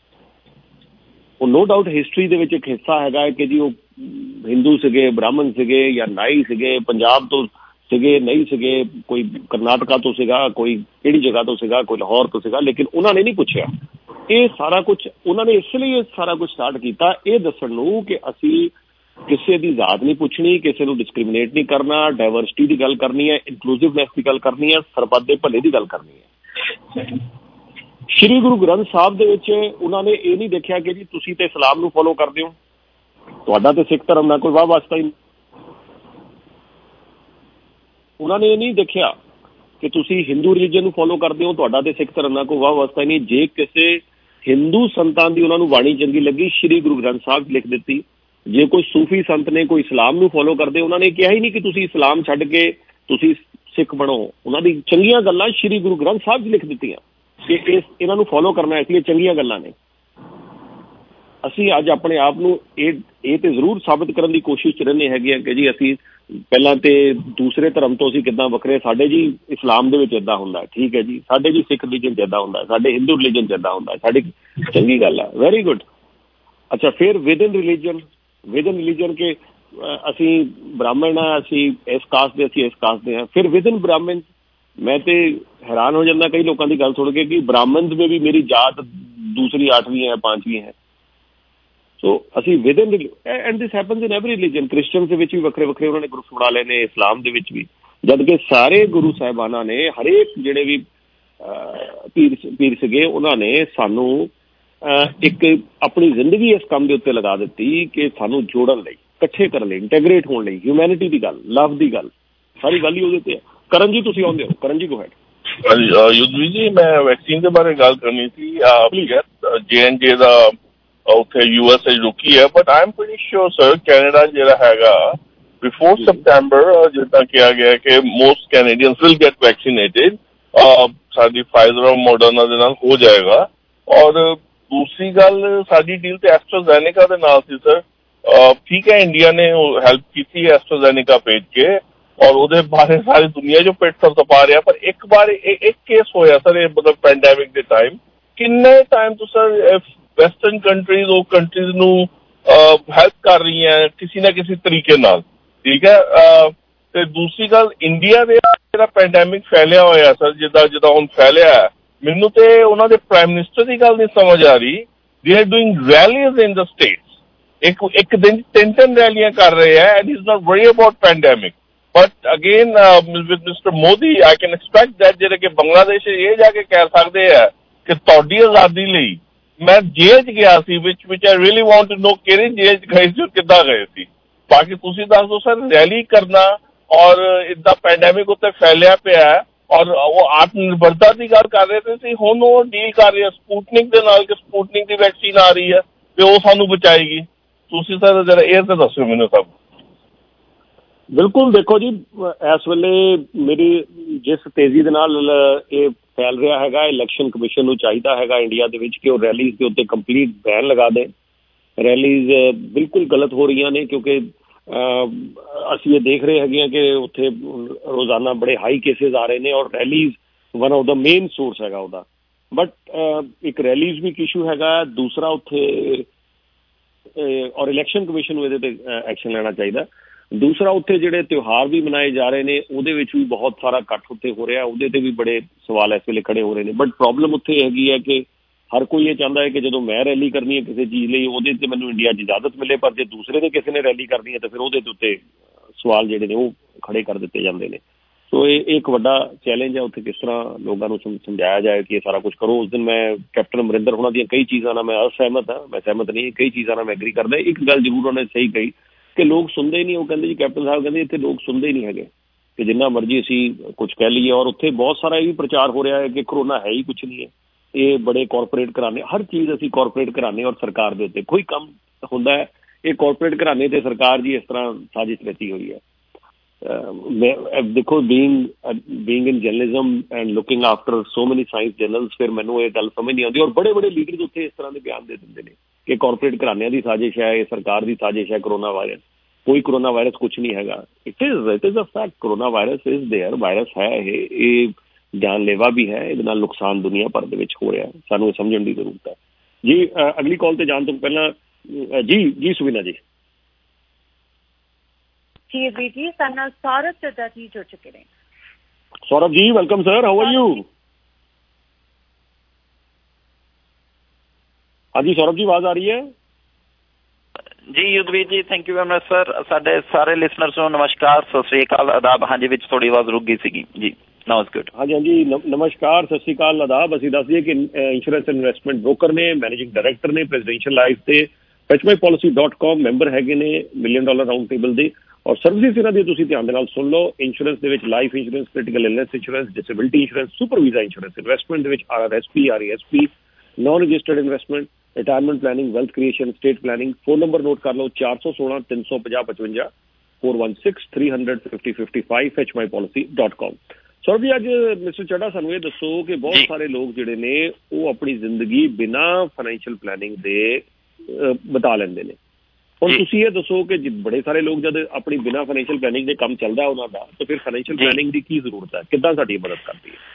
ਉਹ ਨੋ ਡਾਊਟ ਹਿਸਟਰੀ ਦੇ ਵਿੱਚ ਇੱਕ ਹਿੱਸਾ ਹੈਗਾ ਕਿ ਜੀ ਉਹ ਹਿੰਦੂ ਸੀਗੇ, ਬ੍ਰਾਹਮਣ ਸੀਗੇ, ਜਾਂ ਨਾਈ ਸੀਗੇ, ਪੰਜਾਬ ਤੋਂ ਸੀਗੇ, ਨਹੀਂ ਸੀਗੇ, ਕੋਈ ਕਰਨਾਟਕਾ ਤੋਂ ਸੀਗਾ, ਕੋਈ ਕਿਹੜੀ ਜਗ੍ਹਾ ਤੋਂ ਸੀਗਾ, ਕੋਈ ਲਾਹੌਰ ਤੋਂ ਸੀਗਾ, ਲੇਕਿਨ ਉਹਨਾਂ ਨੇ ਨਹੀਂ ਪੁੱਛਿਆ। ਇਹ ਸਾਰਾ ਕੁਛ ਉਹਨਾਂ ਨੇ ਇਸ ਲਈ ਇਹ ਸਾਰਾ ਕੁਛ ਸਟਾਰਟ ਕੀਤਾ, ਇਹ ਦੱਸਣ ਨੂੰ ਕਿ ਅਸੀਂ ਕਿਸੇ ਦੀ ਜ਼ਾਤ ਨਹੀਂ ਪੁੱਛਣੀ, ਕਿਸੇ ਨੂੰ ਡਿਸਕ੍ਰਿਮੀਨੇਟ ਨਹੀਂ ਕਰਨਾ, ਡਾਇਵਰਸਿਟੀ ਦੀ ਗੱਲ ਕਰਨੀ ਹੈ, ਇਨਕਲੂਸਿਵਨੈਸ ਦੀ ਗੱਲ ਕਰਨੀ ਹੈ, ਸਰਬੱਤ ਦੇ ਭਲੇ ਦੀ ਗੱਲ ਕਰਨੀ ਹੈ। ਸ਼੍ਰੀ ਗੁਰੂ ਗ੍ਰੰਥ ਸਾਹਿਬ ਦੇ ਵਿੱਚ ਉਹਨਾਂ ਨੇ ਇਹ ਨਹੀਂ ਦੇਖਿਆ ਕਿ ਜੀ ਤੁਸੀਂ ਤੇ ਇਸਲਾਮ ਨੂੰ ਫੋਲੋ ਕਰਦੇ ਹੋ, ਤੁਹਾਡਾ ਤੇ ਸਿੱਖ ਧਰਮ ਨਾਲ ਕੋਈ ਵਾਹ ਵਾਸਤਾ ਹੀ ਨਹੀਂ। ਉਹਨਾਂ ਨੇ ਇਹ ਨਹੀਂ ਦੇਖਿਆ ਕਿ ਤੁਸੀਂ ਹਿੰਦੂ ਰਿਲੀਜਨ ਨੂੰ ਫੋਲੋ ਕਰਦੇ ਹੋ, ਤੁਹਾਡਾ ਤੇ ਸਿੱਖ ਧਰਮ ਨਾਲ ਕੋਈ ਵਾਹ ਵਾਸਤਾ ਹੀ ਨਹੀਂ। ਜੇ ਕਿਸੇ ਹਿੰਦੂ ਸੰਤਾਂ ਦੀ ਉਹਨਾਂ ਨੂੰ ਬਾਣੀ ਚੰਗੀ ਲੱਗੀ, ਸ਼੍ਰੀ ਗੁਰੂ ਗ੍ਰੰਥ ਸਾਹਿਬ ਲਿਖ ਦਿੱਤੀ। ਜੇ ਕੋਈ ਸੂਫੀ ਸੰਤ ਨੇ, ਕੋਈ ਇਸਲਾਮ ਨੂੰ ਫੋਲੋ ਕਰਦੇ, ਉਹਨਾਂ ਨੇ ਕਿਹਾ ਹੀ ਨਹੀਂ ਕਿ ਤੁਸੀਂ ਇਸਲਾਮ ਛੱਡ ਕੇ ਤੁਸੀਂ ਸਿੱਖ ਬਣੋ। ਉਹਨਾਂ ਦੀ ਚੰਗੀਆਂ ਗੱਲਾਂ ਸ਼੍ਰੀ ਗੁਰੂ ਗ੍ਰੰਥ ਸਾਹਿਬ 'ਚ ਲਿਖ ਦਿੱਤੀਆਂ ਕਿ ਇਸ ਇਹਨਾਂ ਨੂੰ ਫੋਲੋ ਕਰਨਾ, ਇਸ ਲਈ ਚੰਗੀਆਂ ਗੱਲਾਂ ਨੇ। ਅਸੀਂ ਅੱਜ ਆਪਣੇ ਆਪ ਨੂੰ ਇਹ ਇਹ ਤੇ ਜ਼ਰੂਰ ਸਾਬਿਤ ਕਰਨ ਦੀ ਕੋਸ਼ਿਸ਼ 'ਚ ਰਹਿੰਦੇ ਹੈਗੇ ਆ ਕਿ ਜੀ ਅਸੀਂ ਪਹਿਲਾਂ ਤੇ ਦੂਸਰੇ ਧਰਮ ਤੋਂ ਅਸੀਂ ਕਿੱਦਾਂ ਵੱਖਰੇ, ਸਾਡੇ ਜੀ ਇਸਲਾਮ ਦੇ ਵਿੱਚ ਇੱਦਾਂ ਹੁੰਦਾ, ਠੀਕ ਹੈ ਜੀ, ਸਾਡੇ ਜੀ ਸਿੱਖ ਰਿਲੀਜਨ 'ਚ ਇੱਦਾਂ ਹੁੰਦਾ, ਸਾਡੇ ਹਿੰਦੂ ਰਿਲੀਜਨ 'ਚ ਇੱਦਾਂ ਹੁੰਦਾ, ਸਾਡੀ ਚੰਗੀ ਗੱਲ ਆ, ਵੈਰੀ ਗੁੱਡ। ਅੱਛਾ, ਫਿਰ ਵਿਦਨ ਰਿਲੀਜਨ, ਵਿਦਨ ਰਿਲੀਜਨ ਕਿ ਅਸੀਂ ਬ੍ਰਾਹਮਣ ਆ, ਅਸੀਂ ਇਸ ਕਾਸਟ ਦੇ, ਅਸੀਂ ਇਸ ਕਾਸਟ ਦੇ ਹਾਂ। ਫਿਰ ਵਿਦਨ ਬ੍ਰਾਹਮਣ, ਮੈਂ ਤੇ हैरान हो जाता कई लोगों की गल सुन के कि ब्राह्मण में भी मेरी जात दूसरी आठवीं है, पांचवी है। ਸੋ ਅਸੀਂ within and this happens in every religion. Christian ਦੇ ਵਿੱਚ ਵੀ ਵੱਖਰੇ ਵੱਖਰੇ ਉਹਨਾਂ ਨੇ ਗਰੁੱਪ ਬਣਾ ਲਏ ਨੇ, ਇਸਲਾਮ ਦੇ ਵਿੱਚ ਵੀ, ਜਦ ਕਿ ਸਾਰੇ ਗੁਰੂ ਸਾਹਿਬਾਨਾਂ ਨੇ, ਹਰੇਕ ਜਿਹੜੇ ਵੀ ਪੀਰ ਪੀਰ ਸੀਗੇ, ਉਹਨਾਂ ਨੇ ਸਾਨੂੰ ਇੱਕ ਆਪਣੀ ਜ਼ਿੰਦਗੀ ਇਸ ਕੰਮ ਦੇ ਉੱਤੇ ਲਗਾ ਦਿੱਤੀ ਕਿ ਸਾਨੂੰ ਜੋੜਨ ਲਈ, ਇਕੱਠੇ ਕਰਨ ਲਈ, ਇੰਟੈਗਰੇਟ ਹੋਣ ਲਈ, ਹਿਊਮੈਨਿਟੀ ਦੀ ਗੱਲ, ਲਵ ਦੀ ਗੱਲ, ਸਾਰੀ ਗੱਲ ਹੀ ਉਹਦੇ ਉੱਤੇ ਹੈ। ਕਰਨ ਜੀ ਤੁਸੀਂ ਆਉਂਦੇ ਹੋ? ਕਰਨ ਜੀ ਗੋ ਹੈਡ। ਹਾਂਜੀ ਯੁੱਧਵੀਰ ਜੀ, ਮੈਂ ਵੈਕਸੀਨ ਦੇ ਬਾਰੇ ਗੱਲ ਕਰਨੀ ਸੀ। ਜੇ ਐਂਡ ਜੇ ਦਾ ਉੱਥੇ ਯੂ ਐਸ ਏ ਰੁਕੀ ਹੈ, but I am pretty sure sir Canada ਜਿਹੜਾ ਹੈਗਾ ਬਿਫੋਰ ਸਪਟੈਂਬਰ, ਜਿੱਦਾਂ ਕਿਹਾ ਗਿਆ ਕਿ most Canadians will get vaccinated, ਸਾਡੀ ਫਾਈਜ਼ਰ ਔਰ ਮੋਡਰਨਾ ਦੇ ਨਾਲ ਹੋ ਜਾਏਗਾ। ਔਰ ਦੂਸਰੀ ਗੱਲ, ਸਾਡੀ ਡੀਲ ਤੇ ਐਸਟਰਾਜ਼ੈਨੇਕਾ ਦੇ ਨਾਲ ਸੀ ਸਰ। ਠੀਕ ਹੈ, ਇੰਡੀਆ ਨੇ ਹੈਲਪ ਕੀਤੀ ਹੈ ਐਸਟਰਾਜ਼ੈਨੇਕਾ ਭੇਜ ਕੇ, ਔਰ ਉਹਦੇ ਬਾਰੇ ਸਾਰੀ ਦੁਨੀਆ ਜੋ ਪਿੱਠ ਸਰ ਤਪਾ ਰਿਹਾ। ਪਰ ਇੱਕ ਵਾਰ ਇੱਕ ਕੇਸ ਹੋਇਆ ਸਰ, ਇਹ ਮਤਲਬ ਪੈਂਡੈਮਿਕ ਦੇ ਟਾਈਮ, ਕਿੰਨੇ ਟਾਈਮ ਤੋਂ ਸਰ ਵੈਸਟਰਨ ਕੰਟਰੀਜ਼ ਉਹ ਕੰਟਰੀਜ਼ ਨੂੰ ਹੈਲਪ ਕਰ ਰਹੀਆਂ ਕਿਸੇ ਨਾ ਕਿਸੇ ਤਰੀਕੇ ਨਾਲ, ਠੀਕ ਹੈ। ਤੇ ਦੂਸਰੀ ਗੱਲ, ਇੰਡੀਆ ਦੇ ਜਿਹੜਾ ਪੈਂਡੈਮਿਕ ਫੈਲਿਆ ਹੋਇਆ ਸਰ, ਜਿੱਦਾਂ ਜਿੱਦਾਂ ਹੁਣ ਫੈਲਿਆ, ਮੈਨੂੰ ਤੇ ਉਹਨਾਂ ਦੇ ਪ੍ਰਾਈਮ ਮਿਨਿਸਟਰ ਦੀ ਗੱਲ ਨਹੀਂ ਸਮਝ ਆ ਰਹੀ। They are doing rallies in the states, ਇੱਕ ਇੱਕ ਦਿਨ ਤਿੰਨ ਤਿੰਨ ਰੈਲੀਆਂ ਕਰ ਰਹੇ ਹੈ, and is not worry about pandemic. But again with mister Modi I can expect that ਜਿਹੜੇ ਕਿ ਬੰਗਲਾਦੇਸ਼ ਇਹ ਜਾ ਕੇ ਕਹਿ ਸਕਦੇ ਆ ਕਿ ਤੁਹਾਡੀ ਆਜ਼ਾਦੀ ਲਈ ਮੈਂ ਜੇਲ੍ਹ 'ਚ ਗਿਆ ਸੀ, which which I really want to know ਕਿਹੜੀ ਜੇਲ੍ਹ 'ਚ ਗਏ ਸੀ ਔਰ ਕਿੱਦਾਂ ਗਏ ਸੀ। ਬਾਕੀ ਤੁਸੀਂ ਦੱਸ ਦਿਓ ਸਰ, ਰੈਲੀ ਕਰਨਾ ਔਰ ਇੱਦਾਂ ਪੈਂਡੈਮਿਕ ਉੱਤੇ ਫੈਲਿਆ ਪਿਆ, ਔਰ ਉਹ ਆਤਮ ਨਿਰਭਰਤਾ ਦੀ ਗੱਲ ਕਰ ਰਹੇ ਸੀ, ਹੁਣ ਉਹ ਡੀਲ ਕਰ ਰਹੇ ਆ ਸਪੂਟਨਿਕ ਦੇ ਨਾਲ ਕਿ ਸਪੂਟਨਿਕ ਦੀ ਵੈਕਸੀਨ ਆ ਰਹੀ ਹੈ ਤੇ ਉਹ ਸਾਨੂੰ ਬਚਾਏਗੀ। ਤੁਸੀਂ ਸਰ ਜਰਾ ਇਹ ਤਾਂ ਦੱਸਿਓ ਮੈਨੂੰ ਸਭ। ਬਿਲਕੁਲ, ਦੇਖੋ ਜੀ, ਇਸ ਵੇਲੇ ਮੇਰੀ ਜਿਸ ਤੇਜ਼ੀ ਦੇ ਨਾਲ ਇਹ ਫੈਲ ਰਿਹਾ ਹੈਗਾ, ਇਲੈਕਸ਼ਨ ਕਮਿਸ਼ਨ ਨੂੰ ਚਾਹੀਦਾ ਹੈਗਾ ਇੰਡੀਆ ਦੇ ਵਿੱਚ ਕਿ ਉਹ ਰੈਲੀਜ਼ ਦੇ ਉੱਤੇ ਕੰਪਲੀਟ ਬੈਨ ਲਗਾ ਦੇ। ਰੈਲੀਜ਼ ਬਿਲਕੁਲ ਗਲਤ ਹੋ ਰਹੀਆਂ ਨੇ, ਕਿਉਂਕਿ ਅਸੀਂ ਇਹ ਦੇਖ ਰਹੇ ਹੈਗੇ ਹਾਂ ਕਿ ਉੱਥੇ ਰੋਜ਼ਾਨਾ ਬੜੇ ਹਾਈ ਕੇਸਿਸ ਆ ਰਹੇ ਨੇ, ਔਰ rallies one of the main source ਹੈਗਾ ਉਹਦਾ। ਬਟ ਇੱਕ ਰੈਲੀਜ਼ ਵੀ ਇੱਕ ਇਸ਼ੂ ਹੈਗਾ। ਦੂਸਰਾ ਉੱਥੇ, ਔਰ ਇਲੈਕਸ਼ਨ ਕਮਿਸ਼ਨ ਨੂੰ ਇਹਦੇ 'ਤੇ ਐਕਸ਼ਨ ਲੈਣਾ ਚਾਹੀਦਾ। ਦੂਸਰਾ, ਉੱਥੇ ਜਿਹੜੇ ਤਿਉਹਾਰ ਵੀ ਮਨਾਏ ਜਾ ਰਹੇ ਨੇ ਉਹਦੇ ਵਿੱਚ ਵੀ ਬਹੁਤ ਸਾਰਾ ਇਕੱਠ ਉੱਥੇ ਹੋ ਰਿਹਾ, ਉਹਦੇ 'ਤੇ ਵੀ ਬੜੇ ਸਵਾਲ ਇਸ ਵੇਲੇ ਖੜੇ ਹੋ ਰਹੇ ਨੇ। ਬਟ ਪ੍ਰੋਬਲਮ ਉੱਥੇ ਹੈਗੀ ਹੈ ਕਿ ਹਰ ਕੋਈ ਇਹ ਚਾਹੁੰਦਾ ਹੈ ਕਿ ਜਦੋਂ ਮੈਂ ਰੈਲੀ ਕਰਨੀ ਹੈ ਕਿਸੇ ਚੀਜ਼ ਲਈ, ਉਹਦੇ 'ਤੇ ਮੈਨੂੰ ਇੰਡੀਆ 'ਚ ਇਜਾਜ਼ਤ ਮਿਲੇ, ਪਰ ਜੇ ਦੂਸਰੇ ਨੇ ਕਿਸੇ ਨੇ ਰੈਲੀ ਕਰਨੀ ਹੈ ਤਾਂ ਫਿਰ ਉਹਦੇ ਦੇ ਉੱਤੇ ਸਵਾਲ ਜਿਹੜੇ ਨੇ ਉਹ ਖੜੇ ਕਰ ਦਿੱਤੇ ਜਾਂਦੇ ਨੇ। ਸੋ ਇਹ ਇੱਕ ਵੱਡਾ ਚੈਲੰਜ ਹੈ ਉੱਥੇ, ਕਿਸ ਤਰ੍ਹਾਂ ਲੋਕਾਂ ਨੂੰ ਸਮਝਾਇਆ ਜਾਏ ਕਿ ਇਹ ਸਾਰਾ ਕੁਛ ਕਰੋ। ਉਸ ਦਿਨ ਮੈਂ ਕੈਪਟਨ ਅਮਰਿੰਦਰ ਹੋਣਾ ਦੀਆਂ ਕਈ ਚੀਜ਼ਾਂ ਨਾਲ ਮੈਂ ਅਸਹਿਮਤ ਹਾਂ, ਮੈਂ ਸਹਿਮਤ ਨਹੀਂ, ਕਈ ਚੀਜ਼ਾਂ ਨਾਲ ਮੈਂ ਐਗਰੀ ਕਰਦਾ। ਇੱਕ ਗੱਲ ਜ਼ਰੂਰ ਉਹਨੇ ਸਹੀ ਕਹੀ ਕਿ ਲੋਕ ਸੁਣਦੇ ਹੀ ਨਹੀਂ। ਉਹ ਕਹਿੰਦੇ ਜੀ, ਕੈਪਟਨ ਸਾਹਿਬ ਕਹਿੰਦੇ ਇੱਥੇ ਲੋਕ ਸੁਣਦੇ ਹੀ ਨਹੀਂ ਹੈਗੇ ਕਿ ਜਿੰਨਾ ਮਰਜ਼ੀ ਅਸੀਂ ਕੁਛ ਕਹਿ ਲਈਏ। ਔਰ ਉੱਥੇ ਬਹੁਤ ਸਾਰਾ ਇਹ ਵੀ ਪ੍ਰਚਾਰ ਹੋ ਰਿਹਾ ਹੈ ਕਿ ਕਰੋਨਾ ਹੈ ਹੀ ਕੁਛ ਨਹੀਂ ਹੈ, ਇਹ ਬੜੇ ਕਾਰਪੋਰੇਟ ਘਰਾਣੇ, ਹਰ ਚੀਜ਼ ਅਸੀਂ ਕਾਰਪੋਰੇਟ ਘਰਾਣੇ ਔਰ ਸਰਕਾਰ ਦੇ ਉੱਤੇ ਕੋਈ ਕੰਮ ਹੁੰਦਾ ਹੈ, ਇਹ ਕਾਰਪੋਰੇਟ ਘਰਾਣੇ ਤੇ ਸਰਕਾਰ ਜੀ ਇਸ ਤਰ੍ਹਾਂ ਸਾਜ਼ਿਸ਼ ਰਚੀ ਹੋਈ ਹੈ। ਮੈਂ ਦੇਖੋ, being being in journalism and looking after so many science journals, ਫਿਰ ਮੈਨੂੰ ਇਹ ਗੱਲ ਸਮਝ ਨਹੀਂ ਆਉਂਦੀ। ਔਰ ਬੜੇ ਬੜੇ ਲੀਡਰਸ ਉੱਥੇ ਇਸ ਤਰ੍ਹਾਂ ਦੇ ਬਿਆਨ ਦੇ ਦਿੰਦੇ ਨੇ ਕਿ ਕਾਰਪੋਰੇਟ ਘਰਾਣਿਆਂ ਦੀ ਸਾਜ਼ਿਸ਼ ਹੈ, ਇਹ ਸਰਕਾਰ ਦੀ ਸਾਜ਼ਿਸ਼ ਹੈ ਕਰੋਨਾ ਵਾਇਰਸ। ਕੋਈ ਕਰੋਨਾ ਵਾਇਰਸ ਕੁਛ ਨਹੀਂ ਹੈਗਾ। It is it is a fact, corona virus is there, virus ਹੈ ਇਹ, ਇਹ ਜਾਨਲੇਵਾ ਵੀ ਹੈ, ਇਹਦੇ ਨਾਲ ਨੁਕਸਾਨ ਦੁਨੀਆ ਭਰ ਦੇ ਵਿੱਚ ਹੋ ਰਿਹਾ, ਸਾਨੂੰ ਇਹ ਸਮਝਣ ਦੀ ਜ਼ਰੂਰਤ ਹੈ ਜੀ। ਅਗਲੀ ਕਾਲ ਤੇ ਜਾਣ ਤੋਂ ਪਹਿਲਾਂ ਜੀ ਜੀ ਸੁਵਿਨਾ ਜੀ ਜੀ ਵੀਰ ਜੀ, ਸਾਡੇ ਨਾਲ ਸੌਰਵ ਚੱਡਾ ਜੀ ਜੁੜ ਚੁੱਕੇ ਨੇ। Saurav ji, welcome sir, how are you? ਹਾਂਜੀ ਸੌਰਵ ਜੀ, ਆਵਾਜ਼ ਆ ਰਹੀ ਹੈ ਜੀ? Yudhvir ji, thank you very much sir. ਸਾਡੇ ਸਾਰੇ ਲਿਸਨਰਸ ਨੂੰ ਨਮਸਕਾਰ, ਸਤਿ ਸ੍ਰੀ ਅਕਾਲ, ਆਦਾਬ। ਹਾਂਜੀ, ਵਿੱਚ ਥੋੜੀ ਆਵਾਜ਼ ਰੁਕ ਗਈ ਸੀਗੀ ਜੀ। Now it's good. ਹਾਂਜੀ ਹਾਂਜੀ, ਨਮਸਕਾਰ, ਸਤਿ ਸ੍ਰੀ ਅਕਾਲ, ਆਦਾਬ। ਅਸੀਂ ਦੱਸ ਦਈਏ ਕਿ ਇੰਸ਼ੋਰੈਂਸ ਇਨਵੈਸਟਮੈਂਟ ਬ੍ਰੋਕਰ ਨੇ, ਮੈਨੇਜਿੰਗ ਡਾਇਰੈਕਟਰ ਨੇ ਪ੍ਰੈਜ਼ੀਡੈਂਸ਼ੀਅਲ ਲਾਈਫ ਤੇ H my policy dot com, member ਹੈਗੇ ਨੇ ਮਿਲੀਅਨ ਡਾਲਰ ਰਾਊਂਡ ਟੇਬਲ ਦੇ। ਔਰ ਸਰਵਿਸਿਸ ਇਹਨਾਂ ਦੀ ਤੁਸੀਂ ਧਿਆਨ ਦੇ ਨਾਲ ਸੁਣ ਲਓ। ਇੰਸ਼ੋਰੈਂਸ ਦੇ ਵਿੱਚ life insurance, critical illness insurance, disability insurance, super visa insurance, investment ਦੇ ਵਿੱਚ R R S P, R E S P, non registered investment, retirement planning, wealth creation, state planning. Phone number note ਕਰ ਲਓ, ਚਾਰ ਸੌ ਸੋਲਾਂ ਤਿੰਨ ਸੌ ਪੰਜਾਹ ਪਚਵੰਜਾ, four one six three hundred fifty fifty five, H my policy dot com. Saurav ਜੀ, ਅੱਜ ਮਿਸਟਰ ਚੱਡਾ ਸਾਨੂੰ ਇਹ ਦੱਸੋ ਕਿ ਬਹੁਤ ਸਾਰੇ ਲੋਕ ਜਿਹੜੇ ਨੇ ਉਹ ਆਪਣੀ ਜ਼ਿੰਦਗੀ ਬਿਨਾਂ ਫਾਈਨੈਂਸ਼ੀਅਲ ਪਲੈਨਿੰਗ ਦੇ ਬਿਤਾ ਲੈਂਦੇ ਨੇ। ਹੁਣ ਤੁਸੀਂ ਇਹ ਦੱਸੋ ਕਿ ਬੜੇ ਸਾਰੇ ਲੋਕ ਜਦ ਆਪਣੀ ਬਿਨਾਂ ਫਾਈਨੈਂਸ਼ੀਅਲ ਪਲੈਨਿੰਗ ਦੇ ਕੰਮ ਚੱਲਦਾ ਉਹਨਾਂ ਦਾ, ਤਾਂ ਫਿਰ ਫਾਈਨੈਂਸ਼ੀਅਲ ਪਲੈਨਿੰਗ ਦੀ ਕੀ ਜ਼ਰੂਰਤ ਹੈ, ਕਿੱਦਾਂ ਸਾਡੀ ਮਦਦ ਕਰਦੀ ਹੈ?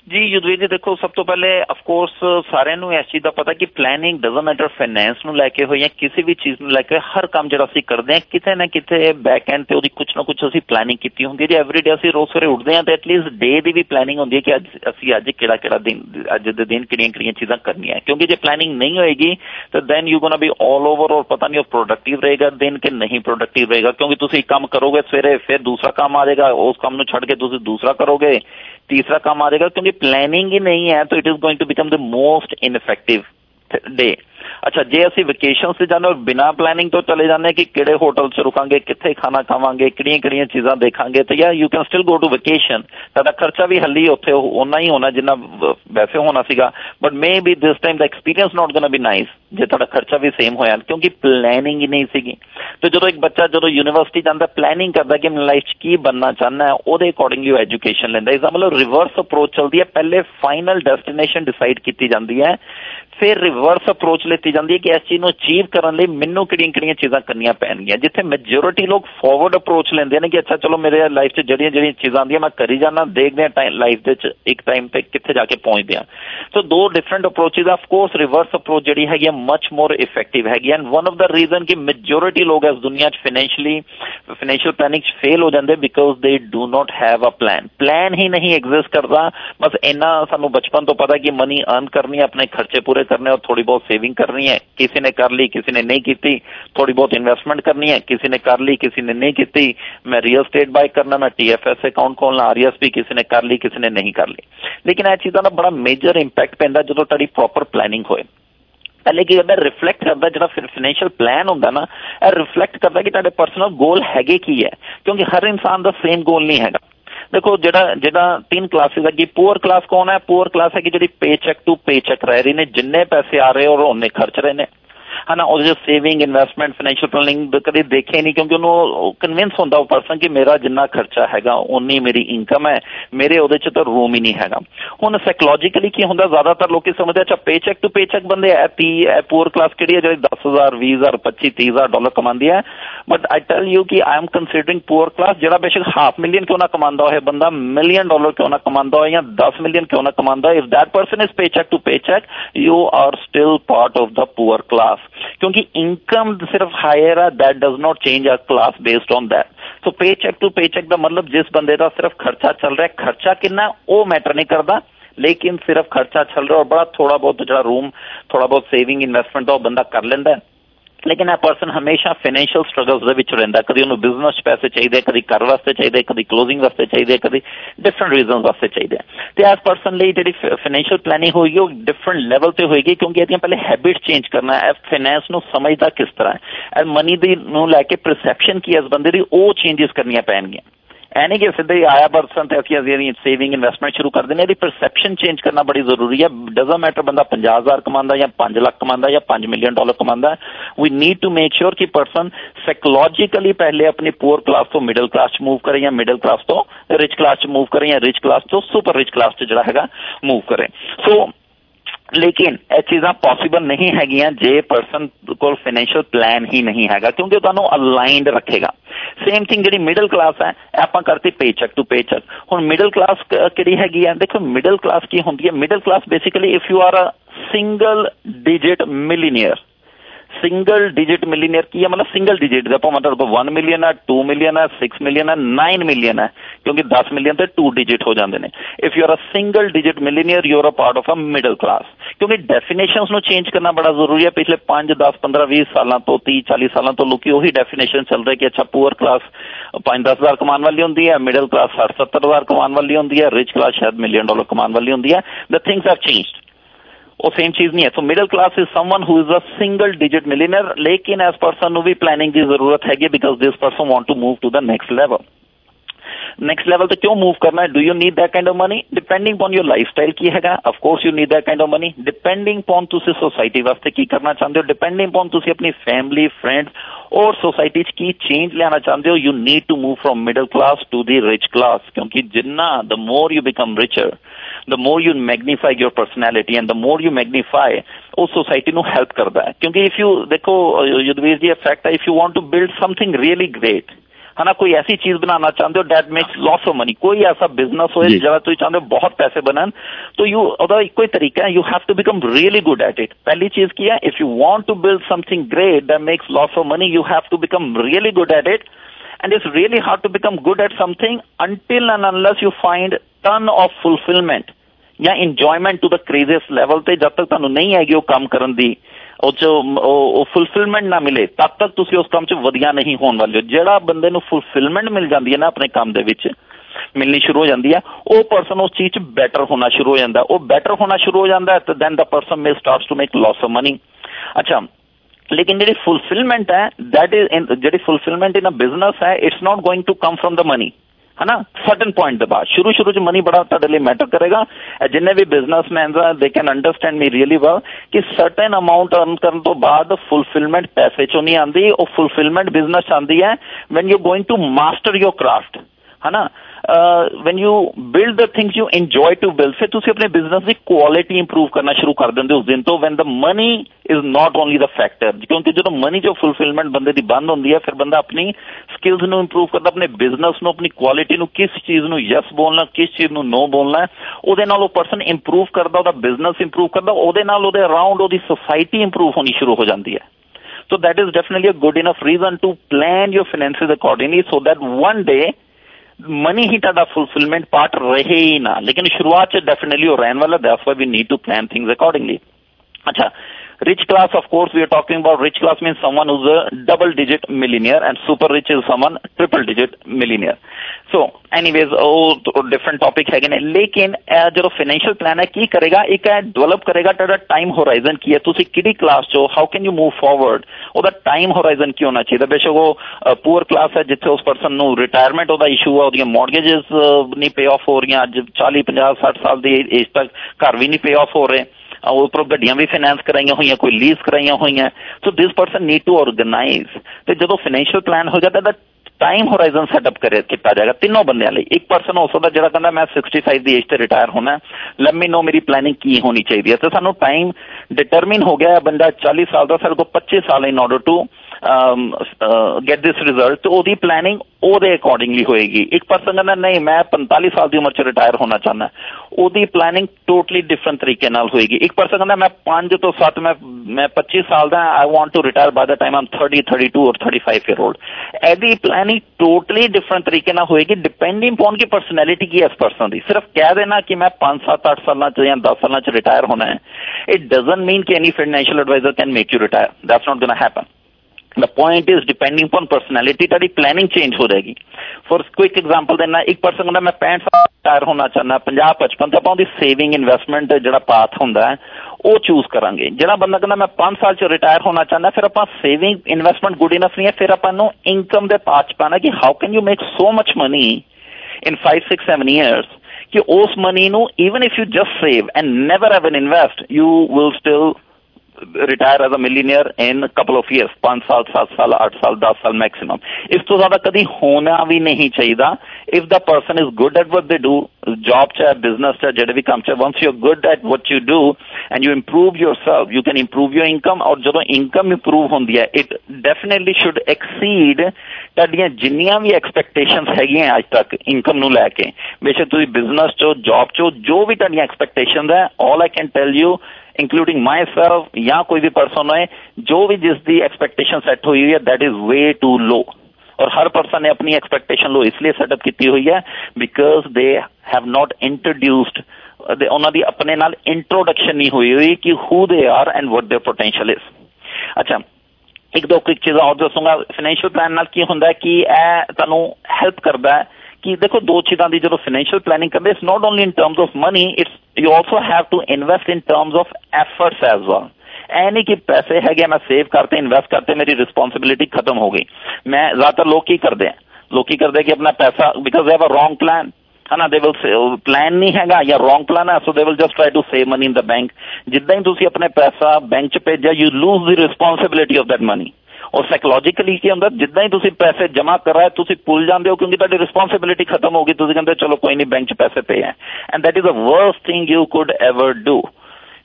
ਜੀ ਯੁਧਵੀਰ ਜੀ ਦੇਖੋ, ਸਭ ਤੋਂ ਪਹਿਲੇ ਅਫਕੋਰਸ ਸਾਰਿਆਂ ਨੂੰ ਇਸ ਚੀਜ਼ ਦਾ ਪਤਾ ਕਿ ਪਲੈਨਿੰਗ ਡਜ਼ਨਟ ਮੈਟਰ ਫਾਈਨੈਂਸ ਨੂੰ ਲੈ ਕੇ ਹੋਈ ਜਾਂ ਕਿਸੇ ਵੀ ਚੀਜ਼ ਨੂੰ ਲੈ ਕੇ, ਹਰ ਕੰਮ ਜਿਹੜਾ ਅਸੀਂ ਕਰਦੇ ਹਾਂ ਕਿਤੇ ਨਾ ਕਿਤੇ ਬੈਕ ਐਂਡ ਤੇ ਉਹਦੀ ਕੁਛ ਨਾ ਕੁਛ ਅਸੀਂ ਪਲੈਨਿੰਗ ਕੀਤੀ ਹੁੰਦੀ ਹੈ ਜੀ। ਐਵਰੀ ਡੇ ਅਸੀਂ ਰੋਜ਼ ਸਵੇਰੇ ਉੱਠਦੇ ਹਾਂ ਤੇ ਐਟਲੀਸਟ ਡੇ ਦੀ ਵੀ ਪਲੈਨਿੰਗ ਹੁੰਦੀ ਹੈ ਕਿ ਅੱਜ ਅਸੀਂ ਅੱਜ ਕਿਹੜਾ ਕਿਹੜਾ ਦਿਨ, ਅੱਜ ਦੇ ਦਿਨ ਕਿਹੜੀਆਂ ਕਿਹੜੀਆਂ ਚੀਜ਼ਾਂ ਕਰਨੀਆਂ, ਕਿਉਂਕਿ ਜੇ ਪਲੈਨਿੰਗ ਨਹੀਂ ਹੋਏਗੀ ਤਾਂ then you gonna be all over, ਔਰ ਪਤਾ ਨਹੀਂ ਉਹ ਪ੍ਰੋਡਕਟਿਵ ਰਹੇਗਾ ਦਿਨ ਕਿ ਨਹੀਂ ਪ੍ਰੋਡਕਟਿਵ ਰਹੇਗਾ, ਕਿਉਂਕਿ ਤੁਸੀਂ ਇੱਕ ਕੰਮ ਕਰੋਗੇ ਸਵੇਰੇ, ਫਿਰ ਦੂਸਰਾ ਕੰਮ ਆ ਜਾਏਗਾ, ਉਸ ਕੰਮ ਨੂੰ ਛੱਡ ਕੇ ਤੁਸੀਂ ਦੂਸਰਾ ਕਰੋਗੇ, तीसरा काम आ जाएगा, क्योंकि प्लानिंग ही नहीं है तो it is going to become the most ineffective day. अच्छा, जे ਅਸੀਂ ਵਕੇਸ਼ਨ ਤੇ ਜਾਂਦੇ ਔਰ ਬਿਨਾਂ ਪਲੈਨਿੰਗ ਤੋਂ ਚਲੇ ਜਾਂਦੇ ਕਿ ਕਿਹੜੇ ਹੋਟਲ 'ਚ ਰੁਕਾਂਗੇ, ਕਿੱਥੇ ਖਾਣਾ ਖਾਵਾਂਗੇ, ਕਿਹੜੀਆਂ ਕਿਹੜੀਆਂ ਚੀਜ਼ਾਂ ਦੇਖਾਂਗੇ, ਤੇ ਯਾ you can still go to vacation, ਤੁਹਾਡਾ ਖਰਚਾ ਵੀ ਹੱਲੀ ਉੱਥੇ ਓਨਾ ਹੀ ਹੋਣਾ ਜਿੰਨਾ ਵੈਸੇ ਹੋਣਾ ਸੀਗਾ, but maybe this time ਦਾ experience not gonna be nice ਜੇ ਤੁਹਾਡਾ ਖਰਚਾ ਵੀ ਸੇਮ ਹੋਇਆ, ਕਿਉਂਕਿ ਪਲੈਨਿੰਗ ਹੀ ਨਹੀਂ ਸੀਗੀ। ਤੇ ਜਦੋਂ ਇੱਕ ਬੱਚਾ ਜਦੋਂ ਯੂਨੀਵਰਸਿਟੀ ਜਾਂਦਾ ਪਲੈਨਿੰਗ ਕਰਦਾ ਕਿ ਮੈਂ ਲਾਈਫ 'ਚ ਕੀ ਬਣਨਾ ਚਾਹੁੰਦਾ, ਉਹਦੇ ਅਕੋਰਡਿੰਗਲੀ ਉਹ ਐਜੂਕੇਸ਼ਨ ਲੈਂਦਾ। ਇਸਦਾ ਮਤਲਬ ਰਿਵਰਸ ਅਪਰੋਚ ਚੱਲਦੀ ਹੈ, ਪਹਿਲੇ ਫਾਈਨਲ ਡੈਸਟੀਨੇਸ਼ਨ ਡਿਸਾਈਡ ਕੀਤੀ ਜਾਂਦੀ ਹੈ, ਫਿਰ ਰਿਵਰਸ ਅਪਰੋਚ ਲੈਤੀ ਜਾਂਦੀ ਹੈ ਕਿ ਇਸ ਚੀਜ਼ ਨੂੰ ਅਚੀਵ ਕਰਨ ਲਈ ਮੈਨੂੰ ਕਿਹੜੀਆਂ ਕਿਹੜੀਆਂ ਚੀਜ਼ਾਂ ਕਰਨੀਆਂ ਪੈਣਗੀਆਂ। ਜਿੱਥੇ ਮੈਜੋਰਿਟੀ ਲੋਕ ਫਾਰਵਰਡ ਅਪਰੋਚ ਲੈਂਦੇ ਨੇ ਕਿ ਅੱਛਾ ਚਲੋ ਮੇਰੇ ਲਾਈਫ 'ਚ ਜਿਹੜੀਆਂ ਜਿਹੜੀਆਂ ਚੀਜ਼ਾਂ ਆਉਂਦੀਆਂ ਮੈਂ ਕਰੀ ਜਾਣਾ, ਦੇਖਦੇ ਹਾਂ ਟਾਈਮ ਲਾਈਫ ਦੇ ਵਿੱਚ ਇੱਕ ਟਾਈਮ ਤੇ ਕਿੱਥੇ ਜਾ ਕੇ ਪਹੁੰਚਦੇ ਹਾਂ। ਸੋ ਦੋ different approaches. Of course reverse approach ਜਿਹੜੀ ਹੈਗੀ ਹੈ ਮਚ ਮੋਰ ਇਫੈਕਟਿਵ ਹੈਗੀ, and one of the reason ਕਿ ਮੈਜੋਰਿਟੀ ਲੋਕ ਇਸ ਦੁਨੀਆ 'ਚ ਫਾਈਨੈਂਸ਼ੀਅਲੀ ਫਾਈਨੈਂਸ਼ੀਅਲ ਪਲੈਨਿੰਗ 'ਚ ਫੇਲ ਹੋ ਜਾਂਦੇ because they do not have a plan. Plan ਹੀ ਨਹੀਂ ਐਗਜ਼ਿਸਟ ਕਰਦਾ। ਬਸ ਇੰਨਾ ਸਾਨੂੰ ਬਚਪਨ ਤੋਂ ਪਤਾ ਕਿ ਮਨੀ ਅਰਨ ਕਰਨੀ ਹੈ, ਆਪਣੇ ਖਰਚੇ ਪੂਰੇ ਕਰਨੇ ਔਰ ਥੋੜੀ ਬਹੁਤ सेविंग करनी है, किसी ने कर ली किसी ने नहीं की, थोड़ी बहुत इन्वेस्टमेंट करनी है, किसी ने कर ली किसी ने नहीं की, मैं रियल स्टेट बाय करना, मैं टीएफएस अकाउंट खोलना, आरईएसपी किसी ने कर ली किसी ने नहीं कर ली। लेकिन यह चीज़ों का बड़ा मेजर इंपैक्ट पैंदा जो तुहाडी प्रॉपर प्लैनिंग होए। पहले की करता रिफ्लैक्ट करता जो फाइनैशियल प्लान होंदा ना, रिफ्लैक्ट करता कि तुहाडे पर्सनल गोल हैगे की है, क्योंकि हर इंसान का सेम गोल नहीं हैगा। देखो ਜਿਹੜਾ ਜਿਹੜਾ तीन क्लासेस है, पुअर क्लास कौन है? पुअर क्लास है कि ਜਿਹੜੀ पे चेक टू पे चेक रह रही ने, जिन्ने पैसे आ रहे और उन्ने खर्च रहे ने, है ना। ਉਹਦੇ ਸੇਵਿੰਗ ਇਨਵੈਸਟਮੈਂਟ ਫਾਈਨੈਂਸ਼ੀਅਲ ਪਲੈਨਿੰਗ ਕਦੇ ਦੇਖੇ ਨਹੀਂ, ਕਿਉਂਕਿ ਉਹਨੂੰ ਕਨਵਿੰਸ ਹੁੰਦਾ ਉਹ ਪਰਸਨ ਕਿ ਮੇਰਾ ਜਿੰਨਾ ਖਰਚਾ ਹੈਗਾ ਉਨੀ ਮੇਰੀ ਇਨਕਮ ਹੈ, ਮੇਰੇ ਉਹਦੇ 'ਚ ਤਾਂ ਰੂਮ ਹੀ ਨਹੀਂ ਹੈਗਾ। ਹੁਣ ਸਾਈਕੋਲੋਜੀਕਲੀ ਕੀ ਹੁੰਦਾ, ਜ਼ਿਆਦਾਤਰ ਲੋਕੀ ਸਮਝਦੇ ਅੱਛਾ paycheck to paycheck ਬੰਦੇ ਹੈ ਤੀ ਪੂਅਰ ਕਲਾਸ ਕਿਹੜੀ ਹੈ ਜਿਹੜੀ ਦਸ ਹਜ਼ਾਰ ਵੀਹ ਹਜ਼ਾਰ ਪੱਚੀ ਤੀਹ ਹਜ਼ਾਰ ਡਾਲਰ ਕਮਾਉਂਦੀ ਹੈ। ਬਟ ਆਈ ਟੈਲ ਯੂ ਕਿ I am considering poor class ਜਿਹੜਾ ਬੇਸ਼ੱਕ ਹਾਫ ਮਿਲੀਅਨ ਕਿਉਂ ਨਾ ਕਮਾਉਂਦਾ ਹੋਏ ਬੰਦਾ, ਮਿਲੀਅਨ ਡਾਲਰ ਕਿਉਂ ਨਾ ਕਮਾਉਂਦਾ ਹੋਏ ਜਾਂ ਦਸ ਮਿਲੀਅਨ ਕਿਉਂ ਨਾ ਕਮਾਉਂਦਾ, if that person is paycheck to paycheck you are still part of the poor class, ਕਿਉਂਕਿ इनकम सिर्फ हायर है, that does not change our class based on that. So paycheck to पे check का मतलब जिस बंदे का सिर्फ खर्चा चल रहा है, खर्चा कितना वो मैटर नहीं करता, लेकिन सिर्फ खर्चा चल रहा है और बड़ा थोड़ा बहुत जो रूम थोड़ा बहुत सेविंग इन्वेस्टमेंट वो बंदा कर लेंदा है। लेकिन यह पर्सन हमेशा फाइनैशियल स्ट्रगल्स दे विच रहिंदा, कदी उन्हें बिजनेस पैसे चाहिए, कदी घर वास्ते चाहिए, कदी क्लोजिंग वास्ते चाहिए, कदी डिफरेंट रीजन वास्ते चाहिए। तो इस पर्सन लिए जिहड़ी फाइनैशियल प्लैनिंग होगी वो डिफरेंट लैवल ते होएगी, क्योंकि इहदियां पहले हैबिट चेंज करना है, फाइनैंस नूं समझदा किस तरह है, मनी दी नूं लैके परसैप्शन की इस बंदे दी वो चेंजिस करनियां पैणगीਆਂ। ऐ नहीं कि सीधे ही आया पर्सन तो असं सेविंग इन्वेस्टमेंट शुरू कर देने, यदि परसैप्शन चेंज करना बड़ी जरूरी है। डजंट मैटर बंदा पचास हजार कमांदा या पांच लाख कमांदा या पांच मिलियन डॉलर कमांदा, we need to make sure कि पर्सन साइकोलॉजिकली पहले अपनी पुअर क्लास तो मिडिल क्लास च मूव करे या मिडिल क्लास तो रिच क्लास च मूव करे या रिच क्लास तो सुपर रिच क्लास च जिहड़ा हैगा मूव करे। सो लेकिन यह चीज़ां पॉसिबल नहीं हैगियां जे पर्सन को फाइनैशियल प्लान ही नहीं हैगा, क्योंकि तुहानूं अलाइंड रखेगा। सेम थिंग जिहड़ी मिडिल क्लास है आपां करती paycheck to paycheck. हुण मिडिल क्लास किहड़ी हैगी है, देखो मिडिल क्लास की हुंदी है, middle class basically if you are a single digit millionaire, single digit millionaire की है मतलब सिंगल डिजिट का मतलब वन मिलियन है, टू मिलियन है, सिक्स मिलियन है, नाइन मिलियन है, क्योंकि दस मिलियन से टू डिजिट हो जाते हैं। If you are a single digit millionaire you are a part of a middle class, क्योंकि डेफिनेशंस नो चेंज करना बड़ा जरूरी है। पिछले पांच दस पंद्रह बीस सालों तो तीस चालीस सालों तो लोग वही डेफिनेशन चल रहे कि अच्छा पुअर क्लास पांच दस हजार कमान वाली होंगी है, मिडिल क्लास साठ सत्तर हजार कमान वाली होंगी है, रिच क्लास शायद मिलियन डॉलर कमान वाली होंगी है। द थिंग्स हैव चेंज्ड, वो सेम चीज नहीं है। So middle class is someone who is a single digit millionaire, लेकिन एज पर्सन भी प्लानिंग की जरूरत हैगी because this person want to move to the next level. Next level तो क्यों मूव करना है? Do you need that kind of money? Depending on your life style की हैगा, of course you need that kind of money. Depending on तुसी society वास्ते की करना चाहते हो, डिपेंडिंग ऑन तुसी अपनी फैमिली फ्रेंड्स और सोसाइटी की चेंज लेना चाहते हो, you need to move from middle class to the rich class, क्योंकि जिन्ना the more you become richer the more you magnify your personality and the more you magnify उस society नू help करता है। क्योंकि इफ यू देखो Yudhvir ji fact है, if you want to build something really great, है ना, कोई ऐसी चीज बनाना चाहते हो that makes lots of money, कोई ऐसा बिजनेस हो जहाँ तुम चाहते हो बहुत पैसे बनन, तो यू ओदा कोई तरीका है, you have to become really good at it. पहली चीज की है, if you want to build something great that makes lots of money, you have to become really good at it. And it's really hard to become good at something until and unless you find ton of fulfillment या enjoyment to the craziest level. ਤੇ ਜਦ ਤੱਕ ਤੁਹਾਨੂੰ ਨਹੀਂ ਹੈਗੀ ਉਹ ਕੰਮ ਕਰਨ ਦੀ ਉਹ ਚ ਉਹ ਫੁਲਫਿਲਮੈਂਟ ਨਾ ਮਿਲੇ, ਤਦ ਤੱਕ ਤੁਸੀਂ ਉਸ ਕੰਮ ਚ ਵਧੀਆ ਨਹੀਂ ਹੋਣ ਵਾਲੇ ਹੋ. ਜਿਹੜਾ ਬੰਦੇ ਨੂੰ ਫੁਲਫਿਲਮੈਂਟ ਮਿਲ ਜਾਂਦੀ ਹੈ ਨਾ ਆਪਣੇ ਕੰਮ ਦੇ ਵਿੱਚ, ਮਿਲਣੀ ਸ਼ੁਰੂ ਹੋ ਜਾਂਦੀ ਹੈ, ਉਹ ਪਰਸਨ ਉਸ ਚੀਜ਼ ਚ ਬੈਟਰ ਹੋਣਾ ਸ਼ੁਰੂ ਹੋ ਜਾਂਦਾ. ਉਹ ਬੈਟਰ ਹੋਣਾ ਸ਼ੁਰੂ ਹੋ ਜਾਂਦਾ ਤੇ then the person may starts to make loss of money. ਅੱਛਾ, लेकिन ਜਿਹੜੀ ਫੁਲਫਿਲਮੈਂਟ ਹੈ ਦੈਟ ਇਜ਼ ਜਿਹੜੀ ਫੁਲਫਿਲਮੈਂਟ ਇਨ ਅ ਬਿਜ਼ਨਸ ਹੈ, it's not going to come from the money, है ना. सर्टन पॉइंट के बाद शुरू शुरू च मनी बड़ा तुहाडे लई मैटर करेगा. जिन्ने भी बिजनेसमैन आ they can understand me really well कि सर्टन अमाउंट अर्न करन तो बाद फुलफिलमेंट पैसे चों नहीं आंदी, वो फुलफिलमेंट बिजनेस आंदी है when you going to master your craft, है ना. When you build the things you enjoy to build, फिर तुसीं अपने बिजनेस की क्वालिटी इंप्रूव करना शुरू कर दिंदे उस दिन तो, when the money is not only the factor. क्योंकि जो मनी जो फुलफिलमेंट बंदे दी बंद होंदी है, फिर बंदा अपनी स्किल्स नूं इंप्रूव करदा, अपने बिजनेस नूं, अपनी क्वालिटी नूं, किस चीज नूं यस बोलना, किस चीज नूं नो बोलना है, ਉਹਦੇ ਨਾਲ ਉਹ ਪਰਸਨ ਇੰਪਰੂਵ ਕਰਦਾ, ਉਹਦਾ ਬਿਜ਼ਨਸ ਇੰਪਰੂਵ ਕਰਦਾ, ਉਹਦੇ ਨਾਲ ਉਹਦੇ ਅਰਾਊਂਡ ਉਹਦੀ ਸੋਸਾਇਟੀ ਇੰਪਰੂਵ ਹੋਣੀ ਸ਼ੁਰੂ ਹੋ ਜਾਂਦੀ ਹੈ. So that is definitely a good enough reason to plan your finances accordingly so that one day money ही ਤੁਹਾਡਾ फुलफिलमेंट पार्ट रहे ही ना, लेकिन शुरुआत से डेफिनेटली वो रहने वाला. That's why we need to plan things accordingly. अच्छा, rich class, of course we are talking about rich class means someone who's a double digit millionaire and super rich is someone triple digit millionaire. So anyways ਉਹ different topic ਹੈਗੇ ਨੇ. ਲੇਕਿਨ ਜਦੋਂ financial plan ਹੈ ਕੀ ਕਰੇਗਾ, ਇੱਕ ਹੈ develop ਕਰੇਗਾ ਤੁਹਾਡਾ ਟਾਈਮ ਹੋਰਾਈਜ਼ਨ ਕੀ ਹੈ, ਤੁਸੀਂ ਕਿਹੜੀ ਕਲਾਸ ਚੋ, how can you move forward, ਉਹਦਾ ਟਾਈਮ ਹੋਰਾਈਜ਼ਨ ਕੀ ਹੋਣਾ ਚਾਹੀਦਾ. ਬੇਸ਼ੱਕ ਉਹ ਪੂਅਰ ਕਲਾਸ ਹੈ ਜਿੱਥੇ ਉਸ ਪਰਸਨ ਨੂੰ ਰਿਟਾਇਰਮੈਂਟ ਉਹਦਾ ਇਸ਼ੂ ਹੈ, ਉਹਦੀਆਂ ਮੌਰਗੇजेस ਨਹੀਂ ਪੇ ਆਫ ਹੋ ਰਹੀਆਂ, ਅੱਜ ਚਾਲੀ ਪੰਜਾਹ ਸੱਠ ਸਾਲ ਦੀ ਏਜ ਤੱਕ ਘਰ ਵੀ ਨਹੀਂ ਪੇ ਆਫ ਹੋ ਰਹੇ, ਉੱਪਰੋਂ ਗੱਡੀਆਂ ਵੀ ਫਾਈਨੈਂਸ ਕਰਾਈਆਂ ਹੋਈਆਂ, ਕੋਈ ਲੀਜ਼ ਕਰਾਈਆਂ ਹੋਈਆਂ. So this person need to organise. ਤੇ ਜਦੋਂ ਫਾਈਨੈਂਸ਼ੀਅਲ ਪਲਾਨ ਹੋ ਜਾਂਦਾ ਤਾਂ ਟਾਈਮ ਹੋਰਾਈਜ਼ਨ ਸੈਟਅਪ ਕਰੇ ਕੀਤਾ ਜਾਏਗਾ ਤਿੰਨੋਂ ਬੰਦਿਆਂ ਲਈ. ਇੱਕ ਪਰਸਨ ਹੋ ਸਕਦਾ ਜਿਹੜਾ ਕਹਿੰਦਾ ਮੈਂ ਸਿਕਸਟੀ ਫਾਈਵ ਦੀ ਏਜ ਤੇ ਰਿਟਾਇਰ ਹੋਣਾ, ਲੈਟ ਮੀ ਨੋ ਮੇਰੀ ਪਲੈਨਿੰਗ ਕੀ ਹੋਣੀ ਚਾਹੀਦੀ ਹੈ. ਤੇ ਸਾਨੂੰ ਟਾਈਮ ਡਿਟਰਮਿਨ ਹੋ ਗਿਆ, ਬੰਦਾ ਚਾਲੀ ਸਾਲ ਦਾ, ਸਾਡੇ ਕੋਲ ਪੱਚੀ ਸਾਲ in order to get this result, ਤੇ ਉਹਦੀ ਪਲੈਨਿੰਗ ਉਹਦੇ ਅਕੋਰਡਿੰਗਲੀ ਹੋਏਗੀ. ਇੱਕ ਪਰਸਨ ਕਹਿੰਦਾ ਨਹੀਂ ਮੈਂ ਪੰਤਾਲੀ ਸਾਲ ਦੀ ਉਮਰ ਚ ਰਿਟਾਇਰ ਹੋਣਾ ਚਾਹੁੰਦਾ, ਉਹਦੀ ਪਲੈਨਿੰਗ ਟੋਟਲੀ ਡਿਫਰੈਂਟ ਤਰੀਕੇ ਨਾਲ ਹੋਏਗੀ. ਇੱਕ ਪਰਸਨ ਕਹਿੰਦਾ ਮੈਂ ਪੰਜ ਤੋਂ ਸੱਤ ਮੈਂ ਮੈਂ ਪੱਚੀ ਸਾਲ ਦਾ, I want to retire by the time I'm thirty thirty two or thirty five year old. ਇਹਦੀ ਪਲੈਨਿੰਗ ਟੋਟਲੀ ਡਿਫਰੈਂਟ ਤਰੀਕੇ ਨਾਲ ਹੋਏਗੀ ਡਿਪੈਂਡਿੰਗ ਅਪਨ ਕਿ ਪਰਸਨੈਲਿਟੀ ਕੀ ਹੈ ਇਸ ਪਰਸਨ ਦੀ. ਸਿਰਫ ਕਹਿ ਦੇਣਾ ਕਿ ਮੈਂ ਪੰਜ ਸੱਤ ਅੱਠ ਸਾਲਾਂ ਚ ਜਾਂ ਦਸ ਸਾਲਾਂ ਚ ਰਿਟਾਇਰ ਹੋਣਾ ਹੈ, ਇਟ ਡਜ਼ਨਟ ਮੀਨ ਕਿ any financial adviser can make you retire. That's not gonna happen. The point is depending upon personality ਤੁਹਾਡੀ ਪਲੈਨਿੰਗ ਚੇਂਜ ਹੋ ਜਾਏਗੀ. ਫॉर क्विक एग्जांपल ਦੇਣਾ, ਇੱਕ ਪਰਸਨ ਕਹਿੰਦਾ ਮੈਂ ਪੈਂਹਠ ਸਾਲ ਰਿਟਾਇਰ ਹੋਣਾ ਚਾਹੁੰਦਾ, ਪੰਜਾਹ ਪਚਪਨ, ਤਾਂ ਆਪਾਂ ਉਹਦੀ ਸੇਵਿੰਗ ਇਨਵੈਸਟਮੈਂਟ ਜਿਹੜਾ ਪਾਥ ਹੁੰਦਾ ਹੈ ਉਹ ਚੂਜ਼ ਕਰਾਂਗੇ. ਜਿਹੜਾ ਬੰਦਾ ਕਹਿੰਦਾ ਮੈਂ ਪੰਜ ਸਾਲ ਚ ਰਿਟਾਇਰ ਹੋਣਾ ਚਾਹੁੰਦਾ, ਫਿਰ ਆਪਾਂ ਸੇਵਿੰਗ ਇਨਵੈਸਟਮੈਂਟ ਗੁੱਡ ਇਨਫ ਨਹੀਂ ਹੈ, ਫਿਰ ਆਪਾਂ ਨੂੰ ਇਨਕਮ ਦੇ ਪਾਥ ਚ ਪਾਣਾ ਕਿ how can you make so much money in five six seven years ਕਿ ਉਸ ਮਨੀ ਨੂੰ even if you just save and never even invest, you will still retire as a millionaire in couple of years. पांच साल सात साल आठ साल दस साल मैक्सिमम. इस तो ज्यादा कभी होना भी नहीं चाहिए. If the person is good at what they do, job चाहे बिजनेस चाहे जेडे भी काम चाहे, once you are good at what you do and you improve yourself, you can improve your income. और जो इनकम इंप्रूव होती है इट डेफिनेटली शुड एक्सीड ਤੁਹਾਡੀਆਂ ਜਿੰਨੀਆਂ ਵੀ ਐਕਸਪੈਕਟੇਸ਼ਨਸ ਹੈਗੀਆਂ ਅੱਜ ਤੱਕ ਇਨਕਮ ਨੂੰ ਲੈ ਕੇ. ਬੇਸ਼ੱਕ ਤੁਸੀਂ ਬਿਜ਼ਨਸ ਚੋ ਜੌਬ ਚੋ ਜੋ ਵੀ ਤੁਹਾਡੀਆਂ ਐਕਸਪੈਕਟੇਸ਼ਨਸ ਹੈ, all I can tell you including myself या कोई भी पर्सन है जो भी जिसकी एक्सपेक्टेशन सेट हुई हुई है that is way too low. और हर पर्सन ने अपनी एक्सपेक्टेशन लो इसलिए सेटअप की हुई है because they have not introduced, उन्होंने दी अपने नाल इंट्रोडक्शन नहीं हुई हुई कि who they are and what their potential is. अच्छा, एक दो क्विक चीज़ां और दसूंगा. फाइनैंशियल प्लान नाल की हुंदा है कि ਇਹ ਤੁਹਾਨੂੰ ਹੈਲਪ ਕਰਦਾ ਹੈ कि देखो दो चीज़ों की जो फाइनेंशियल प्लानिंग करते, it's not only in terms of money, it's you also have to invest in terms of efforts as well. ऐ नहीं कि पैसे है मैं सेव करते इन्वेस्ट करते मेरी रिस्पॉन्सिबिलिटी खत्म हो गई. मैं ज्यादातर लोग की करते हैं, लोग की करते हैं कि अपना पैसा because they have a wrong plan, है ना, दे विल प्लान नहीं हैगा या रॉन्ग प्लान है, so they will just try to save money in the bank. जिद्दां ही तुसीं अपने पैसा बैंक च भेजा, you lose the responsibility of that money. और साइकोलॉजिकली की ਹੁੰਦਾ, ਜਿੱਦਾਂ ਹੀ ਤੁਸੀਂ ਪੈਸੇ ਜਮਾ ਕਰ ਰਹੇ ਤੁਸੀਂ ਭੁੱਲ ਜਾਂਦੇ ਹੋ ਕਿਉਂਕਿ ਤੁਹਾਡੀ ਰਿਸਪੌਂਸਿਬਿਲਿਟੀ ਖਤਮ ਹੋ ਗਈ. ਤੁਸੀਂ ਕਹਿੰਦੇ ਚਲੋ ਕੋਈ ਨਹੀਂ ਬੈਂਕ 'ਚ ਪੈਸੇ ਪਏ ਹੈ, and that is the worst thing you could ever do.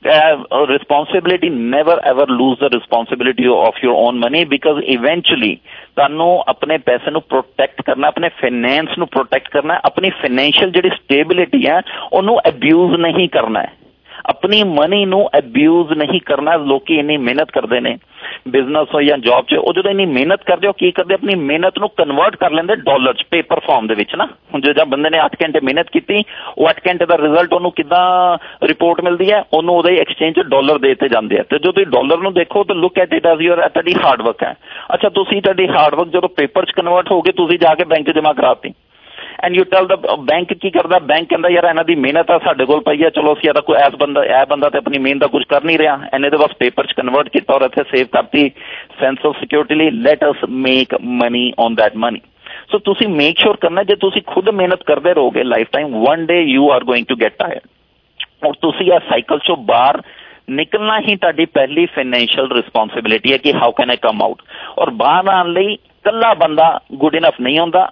uh, responsibility, never ever lose the responsibility of your own money, because eventually ਤੁਹਾਨੂੰ ਆਪਣੇ ਪੈਸੇ ਨੂੰ ਪ੍ਰੋਟੈਕਟ ਕਰਨਾ, ਆਪਣੇ ਫਾਈਨੈਂਸ ਨੂੰ ਪ੍ਰੋਟੈਕਟ ਕਰਨਾ, ਆਪਣੀ ਫਾਈਨੈਂਸ਼ੀਅਲ ਜਿਹੜੀ ਸਟੇਬਿਲਿਟੀ ਹੈ ਉਹਨੂੰ ਅਬਿਊਜ਼ ਨਹੀਂ ਕਰਨਾ ਹੈ, ਆਪਣੀ ਮਨੀ ਨੂੰ ਅਬਿਊਜ਼ ਨਹੀਂ ਕਰਨਾ। ਲੋਕੀ ਇੰਨੀ ਮਿਹਨਤ ਕਰਦੇ ਨੇ ਬਿਜ਼ਨਸ ਹੋ ਜਾਂ ਜੌਬ 'ਚ, ਉਹ ਜਦੋਂ ਇੰਨੀ ਮਿਹਨਤ ਕਰਦੇ ਉਹ ਕੀ ਕਰਦੇ, ਆਪਣੀ ਮਿਹਨਤ ਨੂੰ ਕਨਵਰਟ ਕਰ ਲੈਂਦੇ ਡਾਲਰ 'ਚ, ਪੇਪਰ ਫਾਰਮ ਦੇ ਵਿੱਚ ਨਾ। ਹੁਣ ਜਿਹੜਾ ਬੰਦੇ ਨੇ ਅੱਠ ਘੰਟੇ ਮਿਹਨਤ ਕੀਤੀ, ਉਹ ਅੱਠ ਘੰਟੇ ਦਾ ਰਿਜ਼ਲਟ ਉਹਨੂੰ ਕਿੱਦਾਂ ਰਿਪੋਰਟ ਮਿਲਦੀ ਹੈ, ਉਹਨੂੰ ਉਹਦੇ ਐਕਸਚੇਂਜ 'ਚ ਡਾਲਰ ਦੇ ਦਿੱਤੇ ਜਾਂਦੇ ਆ। ਤੇ ਜਦੋਂ ਤੁਸੀਂ ਡਾਲਰ ਨੂੰ ਦੇਖੋ ਤਾਂ look at it as your ਤੁਹਾਡੀ ਹਾਰਡ ਵਰਕ ਹੈ। ਅੱਛਾ, ਤੁਸੀਂ ਤੁਹਾਡੀ ਹਾਰਡ ਵਰਕ ਜਦੋਂ ਪੇਪਰ 'ਚ ਕਨਵਰਟ ਹੋ ਗਏ, ਤੁਸੀਂ ਜਾ ਕੇ ਬੈਂਕ 'ਚ ਜਮ੍ਹਾਂ ਕਰਾਤੀ, and you tell the bank ਕੀ ਕਰਦਾ, ਬੈਂਕ ਕਹਿੰਦਾ ਯਾਰ ਇਹਨਾਂ ਦੀ ਮਿਹਨਤ ਆ ਸਾਡੇ ਕੋਲ ਪਈ ਆ, ਚਲੋ ਅਸੀਂ ਇਹਦਾ ਕੋਈ ਐਸ ਬੰਦਾ ਇਹ ਬੰਦਾ ਤੇ ਆਪਣੀ ਮਿਹਨਤ ਦਾ ਕੁਝ ਕਰ ਨਹੀਂ ਰਿਹਾ, ਇਹਨੇ ਤਾਂ ਬਸ ਪੇਪਰ 'ਚ ਕਨਵਰਟ ਕੀਤਾ ਔਰ ਇੱਥੇ ਸੇਵ ਕਰਤੀ ਸੈਂਸ ਆਫ ਸਿਕਿਉਰਿਟੀ ਲਈ। Let us make money on that money. So ਤੁਸੀਂ ਮੇਕ ਸ਼ੋਰ ਕਰਨਾ, ਜੇ ਤੁਸੀਂ ਖੁਦ ਮਿਹਨਤ ਕਰਦੇ ਰਹੋਗੇ lifetime, one day you are going to get tired. ਔਰ ਤੁਸੀਂ ਇਹ ਸਾਈਕਲ 'ਚੋਂ ਬਾਹਰ ਨਿਕਲਣਾ ਹੀ ਤੁਹਾਡੀ ਪਹਿਲੀ ਫਾਈਨੈਂਸ਼ੀਅਲ ਰਿਸਪੌਂਸਿਬਿਲਿਟੀ ਹੈ ਕਿ how can I come out. ਔਰ ਬਾਹਰ ਆਉਣ ਲਈ ਇਕੱਲਾ ਬੰਦਾ ਗੁੱਡ ਇਨਫ ਨਹੀਂ ਹੁੰਦਾ,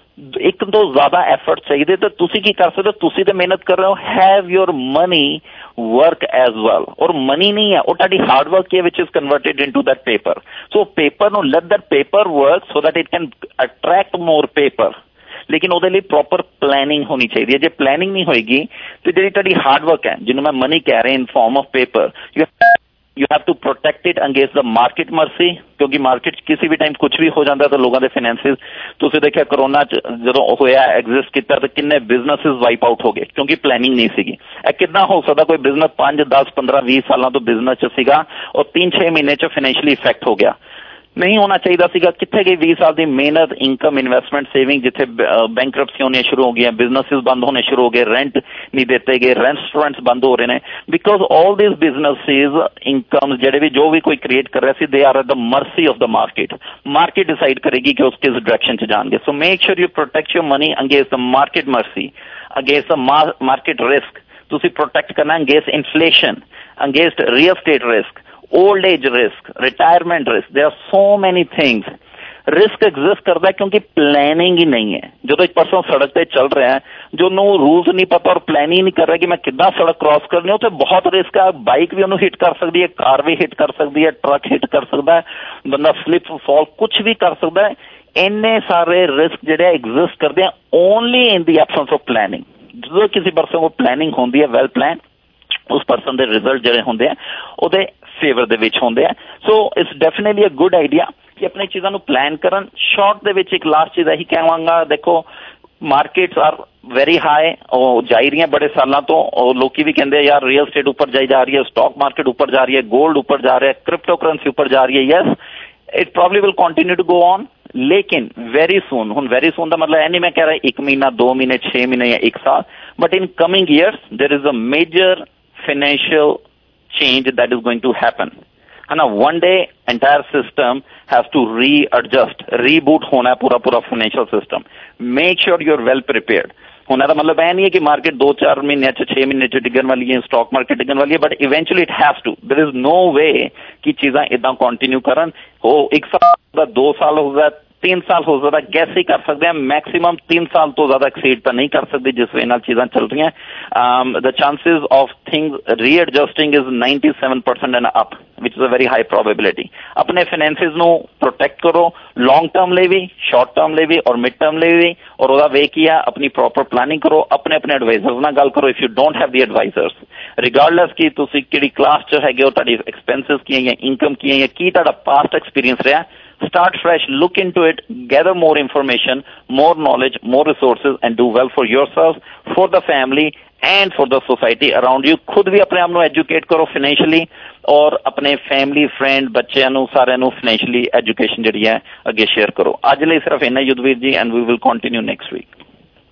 ਇੱਕ ਤੋਂ ਜ਼ਿਆਦਾ ਐਫਰਟ ਚਾਹੀਦੇ। ਤਾਂ ਤੁਸੀਂ ਕੀ ਕਰ ਸਕਦੇ ਹੋ, ਤੁਸੀਂ ਤਾਂ ਮਿਹਨਤ ਕਰ ਰਹੇ ਹੋ, have your money work as well. ਔਰ ਮਨੀ ਨਹੀਂ ਹੈ, ਉਹ ਤੁਹਾਡੀ ਹਾਰਡ ਵਰਕ ਹੈ which is converted into that paper. So paper ਨੂੰ let that paper work so that it can attract more paper, ਲੇਕਿਨ ਉਹਦੇ ਲਈ ਪ੍ਰੋਪਰ ਪਲੈਨਿੰਗ ਹੋਣੀ ਚਾਹੀਦੀ ਹੈ। ਜੇ ਪਲੈਨਿੰਗ ਨਹੀਂ ਹੋਏਗੀ ਤੇ ਜਿਹੜੀ ਤੁਹਾਡੀ ਹਾਰਡ ਵਰਕ ਹੈ, ਜਿਹਨੂੰ ਮੈਂ ਮਨੀ ਕਹਿ ਰਿਹਾ in form of paper, you you have to protect it against the market mercy, ਕਿਉਂਕਿ ਮਾਰਕੀਟ 'ਚ ਕਿਸੇ ਵੀ ਟਾਈਮ ਕੁਝ ਵੀ ਹੋ ਜਾਂਦਾ ਤਾਂ ਲੋਕਾਂ ਦੇ ਫਾਈਨੈਂਸਿਸ, ਤੁਸੀਂ ਦੇਖਿਆ ਕਰੋਨਾ 'ਚ ਜਦੋਂ ਹੋਇਆ ਐਗਜ਼ਿਸਟ ਕੀਤਾ ਤਾਂ ਕਿੰਨੇ ਬਿਜ਼ਨਸਿਸ ਵਾਈਪ ਆਊਟ ਹੋ ਗਏ ਕਿਉਂਕਿ ਪਲੈਨਿੰਗ ਨਹੀਂ ਸੀਗੀ। ਇਹ ਕਿੱਦਾਂ ਹੋ ਸਕਦਾ, ਕੋਈ ਬਿਜ਼ਨਸ ਪੰਜ ਦਸ ਪੰਦਰਾਂ ਵੀਹ ਸਾਲਾਂ ਤੋਂ ਬਿਜ਼ਨਸ 'ਚ ਸੀਗਾ ਔਰ ਤਿੰਨ ਛੇ ਮਹੀਨੇ 'ਚ ਫਾਈਨੈਂਸ਼ੀਅਲੀ ਇਫੈਕਟ ਹੋ ਗਿਆ। ਨਹੀਂ ਹੋਣਾ ਚਾਹੀਦਾ ਸੀਗਾ। ਕਿੱਥੇ ਗਈ ਵੀਹ ਸਾਲ ਦੀ ਮਿਹਨਤ, ਇਨਕਮ, ਇਨਵੈਸਟਮੈਂਟ, ਸੇਵਿੰਗ, ਜਿੱਥੇ ਬੈਂਕਰਪਸੀ ਹੋਣੀਆਂ ਸ਼ੁਰੂ ਹੋ ਗਈਆਂ, ਬਿਜ਼ਨਸਿਸ ਬੰਦ ਹੋਣੇ ਸ਼ੁਰੂ ਹੋ ਗਏ, ਰੈਂਟ ਨਹੀਂ ਦਿੱਤੇ ਗਏ, ਰੈਸਟੋਰੈਂਟਸ ਬੰਦ ਹੋ ਰਹੇ ਨੇ, because all this businesses income ਜਿਹੜੇ ਵੀ ਜੋ ਵੀ ਕੋਈ ਕ੍ਰੀਏਟ ਕਰ ਰਿਹਾ ਸੀ, they are at the mercy of the market. Market decide ਕਰੇਗੀ ਕਿ ਉਸ ਕਿਸ ਡਾਇਰੈਕਸ਼ਨ 'ਚ ਜਾਣਗੇ। So make sure you protect your money against the market mercy, against the market risk. ਤੁਸੀਂ ਪ੍ਰੋਟੈਕਟ ਕਰਨਾ against inflation, against real estate risk, old age risk, retirement risk. There are so many things. Risk exist ਕਰਦਾ ਕਿਉਂਕਿ planning ਹੀ ਨਹੀਂ ਹੈ। ਜਦੋਂ ਇੱਕ person ਸੜਕ ਤੇ ਚੱਲ ਰਿਹਾ ਹੈ, ਜੋ ਉਹਨੂੰ ਰੂਲਸ ਨਹੀਂ ਪਤਾ ਔਰ ਪਲੈਨਿੰਗ ਨਹੀਂ ਕਰ ਰਿਹਾ ਕਿ ਮੈਂ ਕਿੱਦਾਂ ਸੜਕ ਕ੍ਰਾਸ ਕਰਨੀ, ਉੱਥੇ ਬਹੁਤ ਰਿਸਕ ਹੈ। ਬਾਈਕ ਵੀ ਉਹਨੂੰ ਹਿੱਟ ਕਰ ਸਕਦੀ ਹੈ, ਕਾਰ ਵੀ ਹਿੱਟ ਕਰ ਸਕਦੀ ਹੈ, ਟਰੱਕ ਹਿੱਟ ਕਰ ਸਕਦਾ ਹੈ, ਬੰਦਾ ਸਲਿਪ ਫਾਲ ਕੁਛ ਵੀ ਕਰ ਸਕਦਾ ਹੈ। ਇੰਨੇ ਸਾਰੇ ਰਿਸਕ ਜਿਹੜੇ ਐਗਜ਼ਿਸਟ ਕਰਦੇ ਆ only in the absence of planning. ਜਦੋਂ ਕਿਸੇ ਪਰਸਨ ਕੋਲ ਪਲੈਨਿੰਗ ਹੁੰਦੀ ਹੈ, ਵੈਲ ਪਲੈਨ, ਉਸ ਪਰਸਨ ਦੇ ਰਿਜ਼ਲਟ ਜਿਹੜੇ ਹੁੰਦੇ ਆ ਉਹਦੇ ਫੇਵਰ ਦੇ ਵਿੱਚ ਹੁੰਦੇ ਆ। So it's definitely a good idea ਕਿ ਆਪਣੀ ਚੀਜ਼ਾਂ ਨੂੰ ਪਲਾਨ ਕਰਨ। ਸ਼ਾਰਟ ਦੇ ਵਿੱਚ ਇੱਕ ਲਾਸਟ ਚੀਜ਼ ਇਹੀ ਕਹਾਂਗਾ, ਦੇਖੋ ਮਾਰਕੀਟਸ ਆਰ ਵੈਰੀ ਹਾਈ, ਉਹ ਜਾ ਰਹੀਆਂ ਬੜੇ ਸਾਲਾਂ ਤੋਂ। ਉਹ ਲੋਕੀ ਵੀ ਕਹਿੰਦੇ ਯਾਰ ਰੀਅਲ ਸਟੇਟ ਉੱਪਰ ਜਾਈ ਜਾ ਰਹੀ ਹੈ, ਸਟਾਕ ਮਾਰਕੀਟ ਉੱਪਰ ਜਾ ਰਹੀ ਹੈ, ਗੋਲਡ ਉੱਪਰ ਜਾ ਰਿਹਾ ਹੈ, ਕ੍ਰਿਪਟੋ ਕਰੰਸੀ ਉੱਪਰ ਜਾ ਰਹੀ ਹੈ। Yes, it probably will continue to go on, ਲੇਕਿਨ ਵੈਰੀ ਸੂਨ, ਹੁਣ ਵੈਰੀ ਸੂਨ ਦਾ ਮਤਲਬ ਇਹ ਨਹੀਂ ਮੈਂ ਕਹਿ ਰਿਹਾ ਇੱਕ ਮਹੀਨਾ, ਦੋ ਮਹੀਨੇ, ਛੇ ਮਹੀਨੇ ਜਾਂ ਇੱਕ ਸਾਲ, but in coming years there is a major financial change that is going to happen. And one day entire system has to readjust, reboot hona pura pura financial system. Make sure you're well prepared. ਹੁਣ ਇਹਦਾ ਮਤਲਬ ਇਹ ਨਹੀਂ ਹੈ ਕਿ market ਦੋ ਚਾਰ ਮਹੀਨਿਆਂ 'ਚ ਛੇ ਮਹੀਨੇ 'ਚ ਡਿੱਗਣ ਵਾਲੀ ਹੈ, ਸਟਾਕ ਮਾਰਕੀਟ ਡਿੱਗਣ ਵਾਲੀ ਹੈ, but eventually it has to, there is no way ਕਿ ਚੀਜ਼ਾਂ ਇੱਦਾਂ ਕੰਟੀਨਿਊ ਕਰਨ। ਉਹ ਇੱਕ ਸਾਲ ਦਾ, ਦੋ ਸਾਲ ਹੋ ਗਿਆ, ਤਿੰਨ ਸਾਲ ਹੋ ਸਕਦਾ, ਗੈਸ ਹੀ ਕਰ ਸਕਦੇ ਹਾਂ, ਮੈਕਸਿਮਮ ਤਿੰਨ ਸਾਲ ਤੋਂ ਜ਼ਿਆਦਾ ਐਕਸੀਡ ਤਾਂ ਨਹੀਂ ਕਰ ਸਕਦੇ ਜਿਸ ਵੇ ਨਾਲ ਚੀਜ਼ਾਂ ਚੱਲ ਰਹੀਆਂ। The chances of things readjusting is ninety seven percent and up, which is a very high probability. ਆਪਣੇ ਫਾਈਨੈਂਸਿਸ ਨੂੰ ਪ੍ਰੋਟੈਕਟ ਕਰੋ, ਲੌਂਗ ਟਰਮ ਲਈ ਵੀ, ਸ਼ਾਰਟ ਟਰਮ ਲਈ ਵੀ ਔਰ ਮਿਡ ਟਰਮ ਲਈ ਵੀ। ਔਰ ਉਹਦਾ ਵੇ ਕੀ ਆ, ਆਪਣੀ ਪ੍ਰੋਪਰ ਪਲਾਨਿੰਗ ਕਰੋ, ਆਪਣੇ ਆਪਣੇ ਐਡਵਾਈਜ਼ਰਸ ਨਾਲ ਗੱਲ ਕਰੋ। If you don't have the advisers, regardless ਕਿ ਤੁਸੀਂ ਕਿਹੜੀ ਕਲਾਸ 'ਚ ਹੈਗੇ ਹੋ, ਤੁਹਾਡੀ ਐਕਸਪੈਂਸਿਸ ਕੀ ਹੈ ਜਾਂ ਇਨਕਮ ਕੀ ਹੈ ਜਾਂ ਕੀ ਤੁਹਾਡਾ ਪਾਸਟ ਐਕਸਪੀਰੀਅੰਸ ਰਿਹਾ, start fresh, look into it, gather more information, more knowledge, more resources, and do well for yourself, for the family and for the society around you. खुद भी अपने आप ਨੂੰ educate ਕਰੋ financially ਔਰ ਆਪਣੇ family, friend, ਬੱਚਿਆਂ ਨੂੰ ਸਾਰਿਆਂ ਨੂੰ financially education ਜਿਹੜੀ ਹੈ ਅੱਗੇ share ਕਰੋ। ਅੱਜ ਲਈ ਸਿਰਫ ਇੰਨਾ ਯੁੱਧਵੀਰ ਜੀ, and we will continue next week.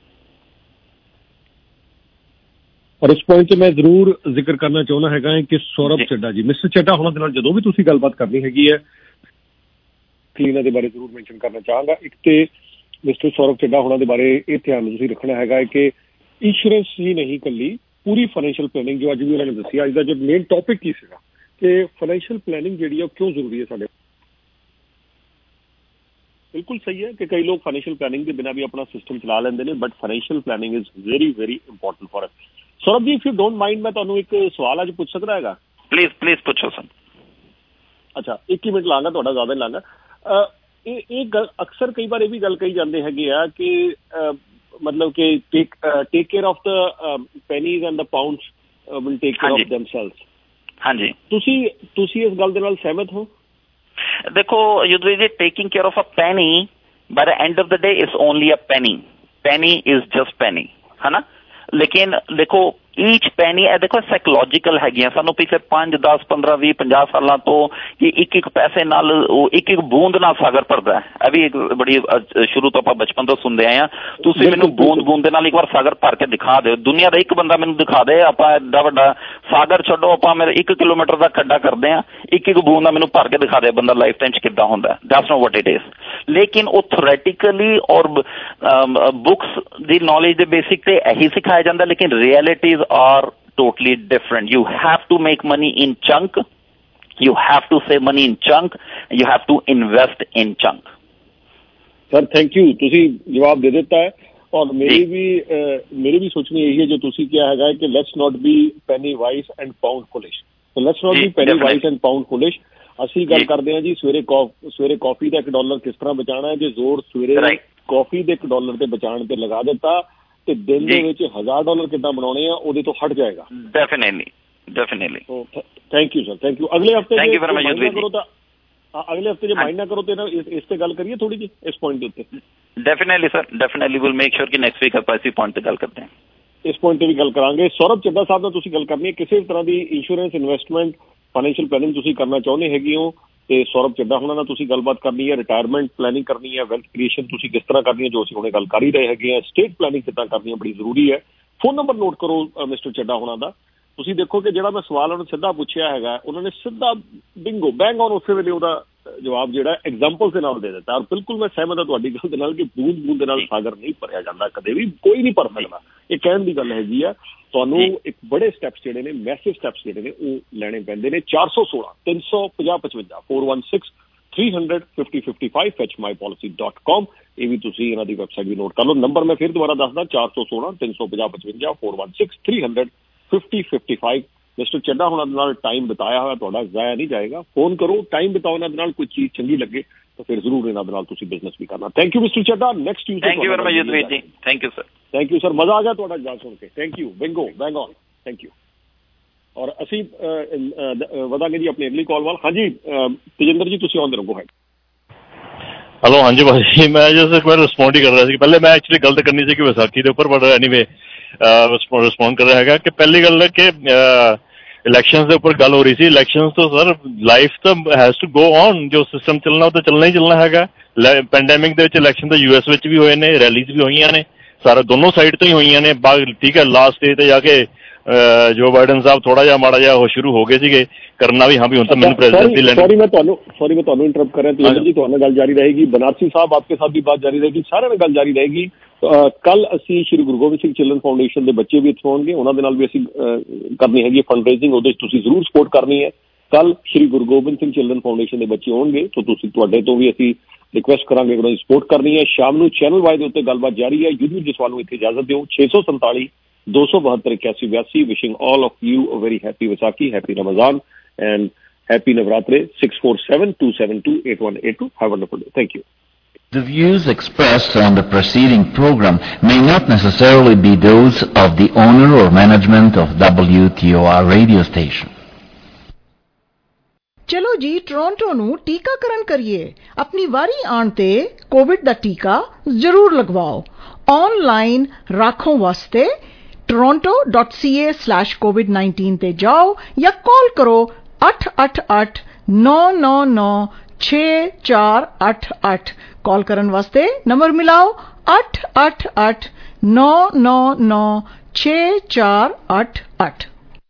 ਔਰ ਇਸ ਪੁਆਇੰਟ 'ਤੇ ਮੈਂ ਜ਼ਰੂਰ ਜ਼ਿਕਰ ਕਰਨਾ ਚਾਹੁੰਦਾ ਹੈਗਾ ਕਿ ਸੌਰਭ ਚੱਡਾ ਜੀ, ਮਿਸਟਰ ਚੱਡਾ ਹੋਣਾ ਦੇ ਨਾਲ ਜਦੋਂ ਵੀ ਤੁਸੀਂ ਗੱਲਬਾਤ ਕਰਨੀ ਹੈਗੀ ਹੈ, ਇਹਨਾਂ ਦੇ ਬਾਰੇ ਜ਼ਰੂਰ ਮੈਂਸ਼ਨ ਕਰਨਾ ਚਾਹਾਂਗਾ। ਇੱਕ ਤੇ ਮਿਸਟਰ ਸੌਰਭ ਚੱਡਾ ਹੋਣਾ ਦੇ ਬਾਰੇ ਇਹ ਧਿਆਨ ਤੁਸੀਂ ਰੱਖਣਾ ਹੈਗਾ ਕਿ ਇੰਸ਼ੋਰੈਂਸ ਹੀ ਨਹੀਂ ਇਕੱਲੀ, ਪੂਰੀ ਫਾਈਨੈਂਸ਼ੀਅਲ ਪਲੈਨਿੰਗ ਜੋ ਅੱਜ ਵੀ ਉਹਨਾਂ ਨੇ ਦੱਸੀ। ਅੱਜ ਦਾ ਜੋ ਮੇਨ ਟੌਪਿਕ ਕੀ ਸੀਗਾ ਕਿ ਫਾਈਨੈਂਸ਼ੀਅਲ ਪਲੈਨਿੰਗ ਜਿਹੜੀ ਹੈ ਉਹ ਕਿਉਂ ਜ਼ਰੂਰੀ ਹੈ ਸਾਡੇ। ਬਿਲਕੁਲ ਸਹੀ ਹੈ ਕਿ ਕਈ ਲੋਕ ਫਾਈਨੈਂਸ਼ੀਅਲ ਪਲੈਨਿੰਗ ਦੇ ਬਿਨਾਂ ਵੀ ਆਪਣਾ ਸਿਸਟਮ ਚਲਾ ਲੈਂਦੇ ਨੇ, but financial planning is very very important for us. Saurabh ji, if you don't mind, मैं ਤੁਹਾਨੂੰ ਇੱਕ ਸਵਾਲ ਅੱਜ ਪੁੱਛ ਸਕਦਾ ਹੈਗਾ? ਪਲੀਜ਼ ਪਲੀਜ਼ ਪੁੱਛੋ ਸਰ। ਅੱਛਾ, ਇੱਕ ਹੀ ਮਿੰਟ ਲਾਂਗਾ, ਤੁਹਾਡਾ ਜ਼ਿਆਦਾ ਨਹੀਂ ਲਾਂਗਾ। ਇਹ ਇਹ ਗੱਲ ਅਕਸਰ ਕਈ ਵਾਰ ਇਹ ਵੀ ਗੱਲ ਕਹੀ ਜਾਂਦੇ ਹੈਗੇ ਆ ਕਿ ਮਤਲਬ ਕਿ take take care of the pennies and the pounds will take care of themselves. ਹਾਂਜੀ, ਤੁਸੀਂ ਤੁਸੀਂ ਇਸ ਗੱਲ ਦੇ ਨਾਲ ਸਹਿਮਤ ਹੋ? ਦੇਖੋ Yudhvir ji, taking care of a penny by the end of the day is only a penny. Penny is just penny, है ना। लेकिन देखो ईच पैनी है, देखो साइकोलॉजिकल हैगियां सानू पिछले पांच दस पंद्रह भी पंजाह साल तो कि एक एक पैसे नाल एक एक बूंद नाल सागर भरदा है। ਇਹ ਵੀ ਇੱਕ ਬੜੀ ਸ਼ੁਰੂ ਤੋਂ ਆਪਾਂ ਬਚਪਨ ਤੋਂ ਸੁਣਦੇ ਆਏ ਆ। ਤੁਸੀਂ ਮੈਨੂੰ ਬੂੰਦ ਬੂੰਦ ਦੇ ਨਾਲ ਇੱਕ ਵਾਰ ਸਾਗਰ ਭਰ ਕੇ ਦਿਖਾ ਦਿਓ, ਦੁਨੀਆ ਦਾ ਇੱਕ ਬੰਦਾ ਮੈਨੂੰ ਦਿਖਾ ਦੇ, ਆਪਾਂ ਐਡਾ ਵੱਡਾ ਸਾਗਰ ਛੱਡੋ, ਆਪਾਂ ਮੇਰੇ ਇੱਕ ਕਿਲੋਮੀਟਰ ਦਾ ਖੱਡਾ ਕਰਦੇ ਆ, ਇੱਕ ਇੱਕ ਬੂੰਦ ਦਾ ਮੈਨੂੰ ਭਰ ਕੇ ਦਿਖਾ ਦੇ ਬੰਦਾ ਲਾਈਫ ਟਾਈਮ ਚ ਕਿੱਦਾਂ ਹੁੰਦਾ। That's not what it is. ਲੇਕਿਨ ਉਹ ਥਿਓਰੈਟੀਕਲੀ ਔਰ ਬੁੱਕਸ ਦੀ ਨੌਲੇਜ ਦੇ ਬੇਸਿਕ ਤੇ ਇਹੀ ਸਿਖਾਇਆ ਜਾਂਦਾ, ਲੇਕਿਨ realities are totally different. You have to make money in chunk, you have to save money in chunk, you have to invest in chunk. Sir thank you, ਤੁਸੀਂ ਜਵਾਬ ਦੇ ਦਿੱਤਾ ਹੈ। और मेरी भी मेरी भी सोचनी यही है जो तुसी क्या है कि let's not be penny wise and pound foolish. So let's not be penny wise and pound foolish. ਅਸੀਂ ਗੱਲ ਕਰਦੇ ਹਾਂ ਜੀ ਸਵੇਰੇ ਸਵੇਰੇ ਕਾਫੀ ਦਾ ਇੱਕ ਡਾਲਰ ਕਿਸ ਤਰ੍ਹਾਂ ਬਚਾਉਣਾ ਹੈ। ਜੇ ਜ਼ੋਰ ਸਵੇਰੇ ਕਾਫੀ ਦੇ ਇੱਕ ਡਾਲਰ ਤੇ ਬਚਾਉਣ ਤੇ ਲਗਾ ਦਿੱਤਾ ਤੇ ਦਿਨ ਦੇ ਵਿੱਚ ਹਜ਼ਾਰ ਡਾਲਰ ਕਿੱਦਾਂ ਬਣਾਉਣੇ ਆ ਉਹਦੇ ਤੋਂ ਹਟ ਜਾਏਗਾ। Definitely definitely. Thank you sir, thank you. ਅਗਲੇ ਹਫਤੇ ਥੈਂਕ ਯੂ ਵੈਰੀ ਮਚ ਕਰੋ ਤਾਂ ਅਗਲੇ ਹਫਤੇ ਜੇ ਮਾਈਂਡ ਨਾ ਕਰੋ ਤੇ ਇਸ ਤੇ ਗੱਲ ਕਰੀਏ ਥੋੜੀ ਜਿਹੀ ਇਸ ਪੁਆਇੰਟ ਦੇ ਉੱਤੇ। Definitely sir, definitely will make sure ਕਿ ਨੈਕਸਟ ਵੀਕ ਆਪਾਂ ਇਸੇ ਪੁਆਇੰਟ ਤੇ ਗੱਲ ਕਰਦੇ ਹਾਂ। ਇਸ ਪੁਆਇੰਟ ਤੇ ਵੀ ਗੱਲ ਕਰਾਂਗੇ। ਸੌਰਭ ਚੱਡਾ ਸਾਹਿਬ ਨਾਲ ਤੁਸੀਂ ਗੱਲ ਕਰਨੀ ਹੈ, ਕਿਸੇ ਵੀ ਤਰ੍ਹਾਂ ਦੀ ਇੰਸ਼ੋਰੈਂਸ, ਇਨਵੈਸਟਮੈਂਟ, ਫਾਈਨੈਂਸ਼ੀਅਲ ਪਲੈਨਿੰਗ ਤੁਸੀਂ ਕਰਨਾ ਚਾਹੁੰਦੇ ਹੈਗੇ ਹੋ ਤੇ ਸੌਰਭ ਚੱਡਾ ਹੁਣਾਂ ਨਾਲ ਤੁਸੀਂ ਗੱਲਬਾਤ ਕਰਨੀ ਹੈ। ਰਿਟਾਇਰਮੈਂਟ ਪਲੈਨਿੰਗ ਕਰਨੀ ਹੈ, ਵੈਲਥ ਕ੍ਰੀਏਸ਼ਨ ਤੁਸੀਂ ਕਿਸ ਤਰ੍ਹਾਂ ਕਰਨੀ ਹੈ ਜੋ ਅਸੀਂ ਹੁਣੇ ਗੱਲ ਕਰ ਹੀ ਰਹੇ ਹੈਗੇ ਆ, ਸਟੇਟ ਪਲੈਨਿੰਗ ਕਿੱਦਾਂ ਕਰਨੀ ਹੈ ਬੜੀ ਜ਼ਰੂਰੀ ਹੈ। ਫੋਨ ਨੰਬਰ ਨੋਟ ਕਰੋ ਮਿਸਟਰ ਚੱਡਾ ਹੁਣਾਂ ਦਾ। ਤੁਸੀਂ ਦੇਖੋ ਕਿ ਜਿਹੜਾ ਮੈਂ ਸਵਾਲ ਉਹਨੂੰ ਸਿੱਧਾ ਪੁੱਛਿਆ ਹੈਗਾ ਉਹਨਾਂ ਨੇ ਸਿੱਧਾ ਬਿੰਗੋ ਬੈਂਗ ਔਨ ਉਸੇ ਵੇਲੇ ਉਹਦਾ ਜਵਾਬ ਜਿਹੜਾ ਐਗਜ਼ਾਮਪਲ ਦੇ ਨਾਲ ਦੇ ਦਿੱਤਾ। ਔਰ ਬਿਲਕੁਲ ਮੈਂ ਸਹਿਮਤ ਹਾਂ ਤੁਹਾਡੀ ਗੱਲ ਦੇ ਨਾਲ ਕਿ ਬੂੰਦ ਬੂੰਦ ਦੇ ਨਾਲ ਸਾਗਰ ਨਹੀਂ ਭਰਿਆ ਜਾਂਦਾ, ਕਦੇ ਵੀ ਕੋਈ ਨਹੀਂ ਭਰ ਸਕਦਾ। ਇਹ ਕਹਿਣ ਦੀ ਗੱਲ ਹੈਗੀ ਆ। ਤੁਹਾਨੂੰ ਇੱਕ ਬੜੇ ਸਟੈਪਸ ਜਿਹੜੇ ਨੇ, ਮੈਸਿਵ ਸਟੈਪਸ ਜਿਹੜੇ ਨੇ ਉਹ ਲੈਣੇ ਪੈਂਦੇ ਨੇ। ਚਾਰ ਸੌ ਸੋਲਾਂ ਤਿੰਨ ਸੌ ਪੰਜਾਹ ਪਚਵੰਜਾ four one six three hundred fifty fifty five fetch my policy dot com. ਇਹ ਵੀ ਤੁਸੀਂ ਇਹਨਾਂ ਦੀ ਵੈਬਸਾਈਟ ਵੀ ਨੋਟ ਕਰ ਲਓ। ਨੰਬਰ ਮੈਂ ਫਿਰ ਦੁਬਾਰਾ ਦੱਸਦਾ, ਚਾਰ ਸੌ ਸੋਲਾਂ ਤਿੰਨ ਸੌ ਪੰਜਾਹ ਪਚਵੰਜਾ four one six three hundred fifty fifty five. Mister Chadha ਹੁਣਾਂ ਦੇ ਨਾਲ ਟਾਈਮ ਬਿਤਾਇਆ ਹੋਇਆ ਤੁਹਾਡਾ ਜ਼ਾਇਆ ਨਹੀਂ ਜਾਏਗਾ। ਫੋਨ ਕਰੋ, ਟਾਈਮ ਬਿਤਾਓ ਇਹਨਾਂ ਦੇ ਨਾਲ, ਕੋਈ ਚੀਜ਼ ਚੰਗੀ ਲੱਗੇ ਤਾਂ ਫਿਰ ਜ਼ਰੂਰ ਇਹਨਾਂ ਦੇ ਨਾਲ ਤੁਸੀਂ ਬਿਜ਼ਨਸ ਵੀ ਕਰਨਾ। Thank you mister Chadha. Next Tuesday. Thank you very much Yudhvir ji. Thank you sir. Thank you sir, ਮਜ਼ਾ ਆ ਗਿਆ ਤੁਹਾਡਾ ਗੱਲ ਸੁਣ ਕੇ। Thank you, bingo bang on. Thank you. ਔਰ ਅਸੀਂ ਵਧਾਂਗੇ ਜੀ ਆਪਣੀ ਅਗਲੀ ਕਾਲ ਵੱਲ। ਹਾਂਜੀ ਤੇਜਿੰਦਰ ਜੀ, ਤੁਸੀਂ ਆਉਂਦੇ ਰਹੋ। ਹੈ ਹੈਲੋ। ਹਾਂਜੀ ਭਾਜੀ, ਮੈਂ ਜਸ ਇੱਕ ਵਾਰ ਰਿਸਪੌਂਡ ਹੀ ਕਰ ਰਿਹਾ ਸੀ। ਪਹਿਲੇ ਮੈਂ ਐਕਚੁਅਲੀ ਗੱਲ ਤਾਂ ਕਰਨੀ ਸੀ ਕਿ ਵਿਸਾਖੀ ਦੇ ਉੱਪਰ, ਬਟ ਐਨੀਵੇ ਰਿਸਪੌਂਡ ਕਰ ਰਿਹਾ ਹੈਗਾ ਕਿ ਪਹਿਲੀ ਗੱਲ ਹੈ ਕਿ ਇਲੈਕਸ਼ਨਸ ਦੇ ਉੱਪਰ ਗੱਲ ਹੋ ਰਹੀ ਸੀ। ਇਲੈਕਸ਼ਨਸ ਤੋਂ ਸਰ ਲਾਈਫ ਤਾਂ ਹੈਜ਼ ਟੂ ਗੋ ਔਨ, ਜੋ ਸਿਸਟਮ ਚੱਲਣਾ ਉਹ ਤਾਂ ਚੱਲਣਾ ਹੀ ਚੱਲਣਾ ਹੈਗਾ। ਪੈਂਡੈਮਿਕ ਦੇ ਵਿੱਚ ਇਲੈਕਸ਼ਨ ਤਾਂ ਯੂ ਐਸ ਵਿੱਚ ਵੀ ਹੋਏ ਨੇ, ਰੈਲੀਜ਼ ਵੀ ਹੋਈਆਂ ਨੇ, ਸਾਰਾ ਦੋਨੋਂ ਸਾਈਡ ਤੋਂ ਹੀ ਹੋਈਆਂ ਨੇ। ਠੀਕ ਹੈ, ਲਾਸਟ ਸਟੇਜ ਤੇ ਜਾ ਕੇ ਜੋ ਬਾਈਡਨ ਸਾਹਿਬ ਥੋੜਾ ਜਿਹਾ ਮਾੜਾ ਜਿਹਾ ਉਹ ਸ਼ੁਰੂ ਹੋ ਗਏ ਸੀਗੇ ਕਰਨਾ ਵੀ, ਹਾਂ ਵੀ ਹੁਣ ਤਾਂ ਮੈਨੂੰ ਪ੍ਰੈਜ਼ੀਡੈਂਸੀ ਲੈਣੀ। ਸੌਰੀ ਮੈਂ ਤੁਹਾਨੂੰ ਸੌਰੀ ਮੈਂ ਤੁਹਾਨੂੰ ਇੰਟਰਪਟ ਕਰ ਰਿਹਾ ਤੇਜਿੰਦਰ ਜੀ, ਤੁਹਾਡੇ ਨਾਲ ਗੱਲ ਜਾਰੀ ਰਹੇਗੀ। ਬਨਾਰਸੀ ਸਾਹਿਬ ਆਪਕੇ ਸਾਥ ਵੀ ਬਾਤ ਜਾਰੀ ਰਹੇਗੀ, ਸਾਰਿਆਂ ਨਾਲ ਗੱਲ ਜਾਰੀ ਰਹੇਗੀ। ਕੱਲ ਅਸੀਂ ਸ਼੍ਰੀ ਗੁਰੂ ਗੋਬਿੰਦ ਸਿੰਘ ਚਿਲਡਰਨ ਫਾਊਂਡੇਸ਼ਨ ਦੇ ਬੱਚੇ ਵੀ ਇੱਥੋਂ ਆਉਣਗੇ, ਉਹਨਾਂ ਦੇ ਨਾਲ ਵੀ ਅਸੀਂ ਕਰਨੀ ਹੈਗੀ ਫੰਡ ਰੇਜ਼ਿੰਗ, ਉਹਦੇ 'ਚ ਤੁਸੀਂ ਜ਼ਰੂਰ ਸਪੋਰਟ ਕਰਨੀ ਹੈ। ਕੱਲ ਸ਼੍ਰੀ ਗੁਰੂ ਗੋਬਿੰਦ ਸਿੰਘ ਚਿਲਡਰਨ ਫਾਊਂਡੇਸ਼ਨ ਦੇ ਬੱਚੇ ਆਉਣਗੇ ਤਾਂ ਤੁਸੀਂ ਤੁਹਾਡੇ ਤੋਂ ਵੀ ਅਸੀਂ ਰਿਕੁਐਸਟ ਕਰਾਂਗੇ ਉਹਨਾਂ ਦੀ ਸਪੋਰਟ ਕਰਨੀ ਹੈ। ਸ਼ਾਮ ਨੂੰ ਚੈਨਲ ਵਾਈ ਦੇ ਉੱਤੇ ਗੱਲਬਾਤ ਜਾਰੀ ਹੈ। ਯੁਧਵੀਰ ਜਸਵਾਲ ਨੂੰ ਇੱਥੇ ਇਜਾਜ਼ਤ ਦਿਓ। ਛੇ ਸੌ ਸੰਤਾਲੀ ਦੋ ਸੌ ਬਹੱਤਰ ਇਕਿਆਸੀ ਬਿਆਸੀ। Wishing all of you a very happy Vaisakhi, happy Ramzan and happy Navratri. Six four seven two seven two eight one eight two. Have a wonderful day. Thank you. The views expressed on the preceding program may not necessarily be those of the owner or management of W T O R radio station. ਚਲੋ ਜੀ Toronto ਨੂੰ ਟੀਕਾਕਰਨ ਕਰੀਏ। ਆਪਣੀ ਵਾਰੀ ਆਉਣ ਤੇ Covid ਦਾ ਟੀਕਾ ਜ਼ਰੂਰ ਲਗਵਾਓ। ਆਨਲਾਈਨ ਰਾਖੋਂ ਵਾਸਤੇ toronto dot c a slash covid nineteen ਤੇ ਜਾਓ ਜਾਂ ਕਾਲ ਕਰੋ ਅੱਠ ਅੱਠ ਅੱਠ ਨੌ ਨੌ ਨੌ ਛੇ ਚਾਰ ਅੱਠ ਅੱਠ। ਕਾਲ ਕਰਨ ਵਾਸਤੇ ਨੰਬਰ ਮਿਲਾਓ ਅੱਠ ਅੱਠ ਅੱਠ ਨੌ ਨੌ ਨੌ ਛੇ ਚਾਰ ਅੱਠ ਅੱਠ।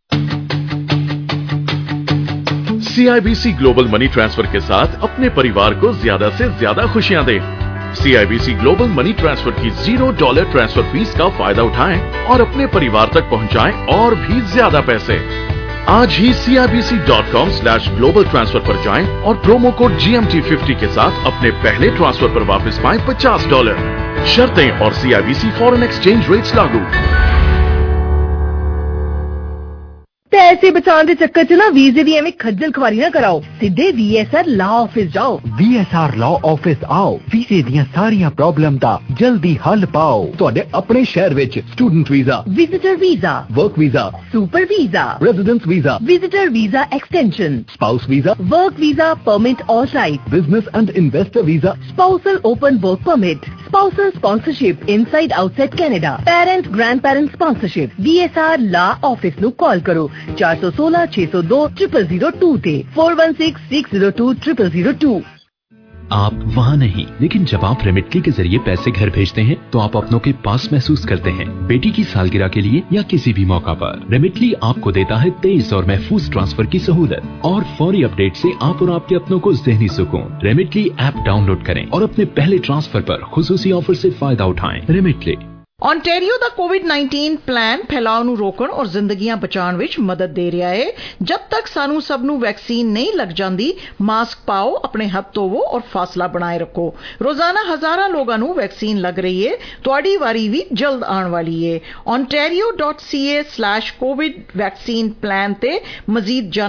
C I B C global money transfer के साथ अपने परिवार को ज्यादा से ज्यादा खुशियां दें। C I B C global money transfer की जीरो डॉलर ट्रांसफर फीस का फायदा उठाएं और अपने परिवार तक पहुंचाएं और भी ज्यादा पैसे। आज ही C I B C dot com slash global transfer पर जाएं और promo code G M T fifty के साथ अपने पहले ट्रांसफर पर वापस पाएं पचास डॉलर। शर्तें और C I B C foreign exchange rates लागू। पैसे बचाने के चक्कर च ना वीजे दी एवें खज्जल खुआरी ना कराओ, सीधे वीएसआर लॉ ऑफिस जाओ। वीएसआर लॉ ऑफिस आओ, वीजे दियां सारियां प्रॉब्लम दा जल्दी हल पाओ। तुहाडे अपने शहर विच student visa, visitor visa, work visa, super visa, residence visa, visitor visa extension, spouse visa, work visa permit और right, business and investor visa, spousal open work permit, spousal sponsorship inside outside Canada, parent grand parent sponsorship. VSR law office नु call करो चार सौ सोलह छह सौ दो triple zero two three four one six six zero two triple zero two. आप वहाँ नहीं, लेकिन जब आप रेमिटली के जरिए पैसे घर भेजते हैं तो आप अपनों के पास महसूस करते हैं। बेटी की सालगिरह के लिए या किसी भी मौका पर रेमिटली आपको देता है तेईस और महफूज ट्रांसफर की सहूलत और फौरी अपडेट से आप और आपके अपनों को ज़हनी सुकून। रेमिटली ऐप डाउनलोड करें और अपने पहले ट्रांसफर पर खुसूसी ऑफर से फायदा उठाएं। रेमिटली। ओंटारियो ਦਾ कोविड नाइनटीन ਪਲਾਨ ਫੈਲਾਅ ਨੂੰ ਰੋਕਣ ਔਰ ਜ਼ਿੰਦਗੀਆਂ ਬਚਾਉਣ ਵਿੱਚ ਮਦਦ ਦੇ ਰਿਹਾ ਹੈ। ਜਦ ਤੱਕ ਸਾਨੂੰ ਸਭ ਨੂੰ ਵੈਕਸੀਨ ਨਹੀਂ ਲੱਗ ਜਾਂਦੀ, ਮਾਸਕ ਪਾਓ, ਆਪਣੇ ਹੱਥ ਧੋਵੋ ਔਰ ਫਾਸਲਾ ਬਣਾਏ ਰੱਖੋ। ਰੋਜ਼ਾਨਾ ਹਜ਼ਾਰਾਂ ਲੋਕਾਂ ਨੂੰ ਵੈਕਸੀਨ ਲੱਗ ਰਹੀ ਹੈ, ਤੁਹਾਡੀ ਵਾਰੀ ਵੀ ਜਲਦ ਆਉਣ ਵਾਲੀ ਹੈ। ontario dot c a slash covid vaccine plan ਤੇ ਮਜ਼ੀਦ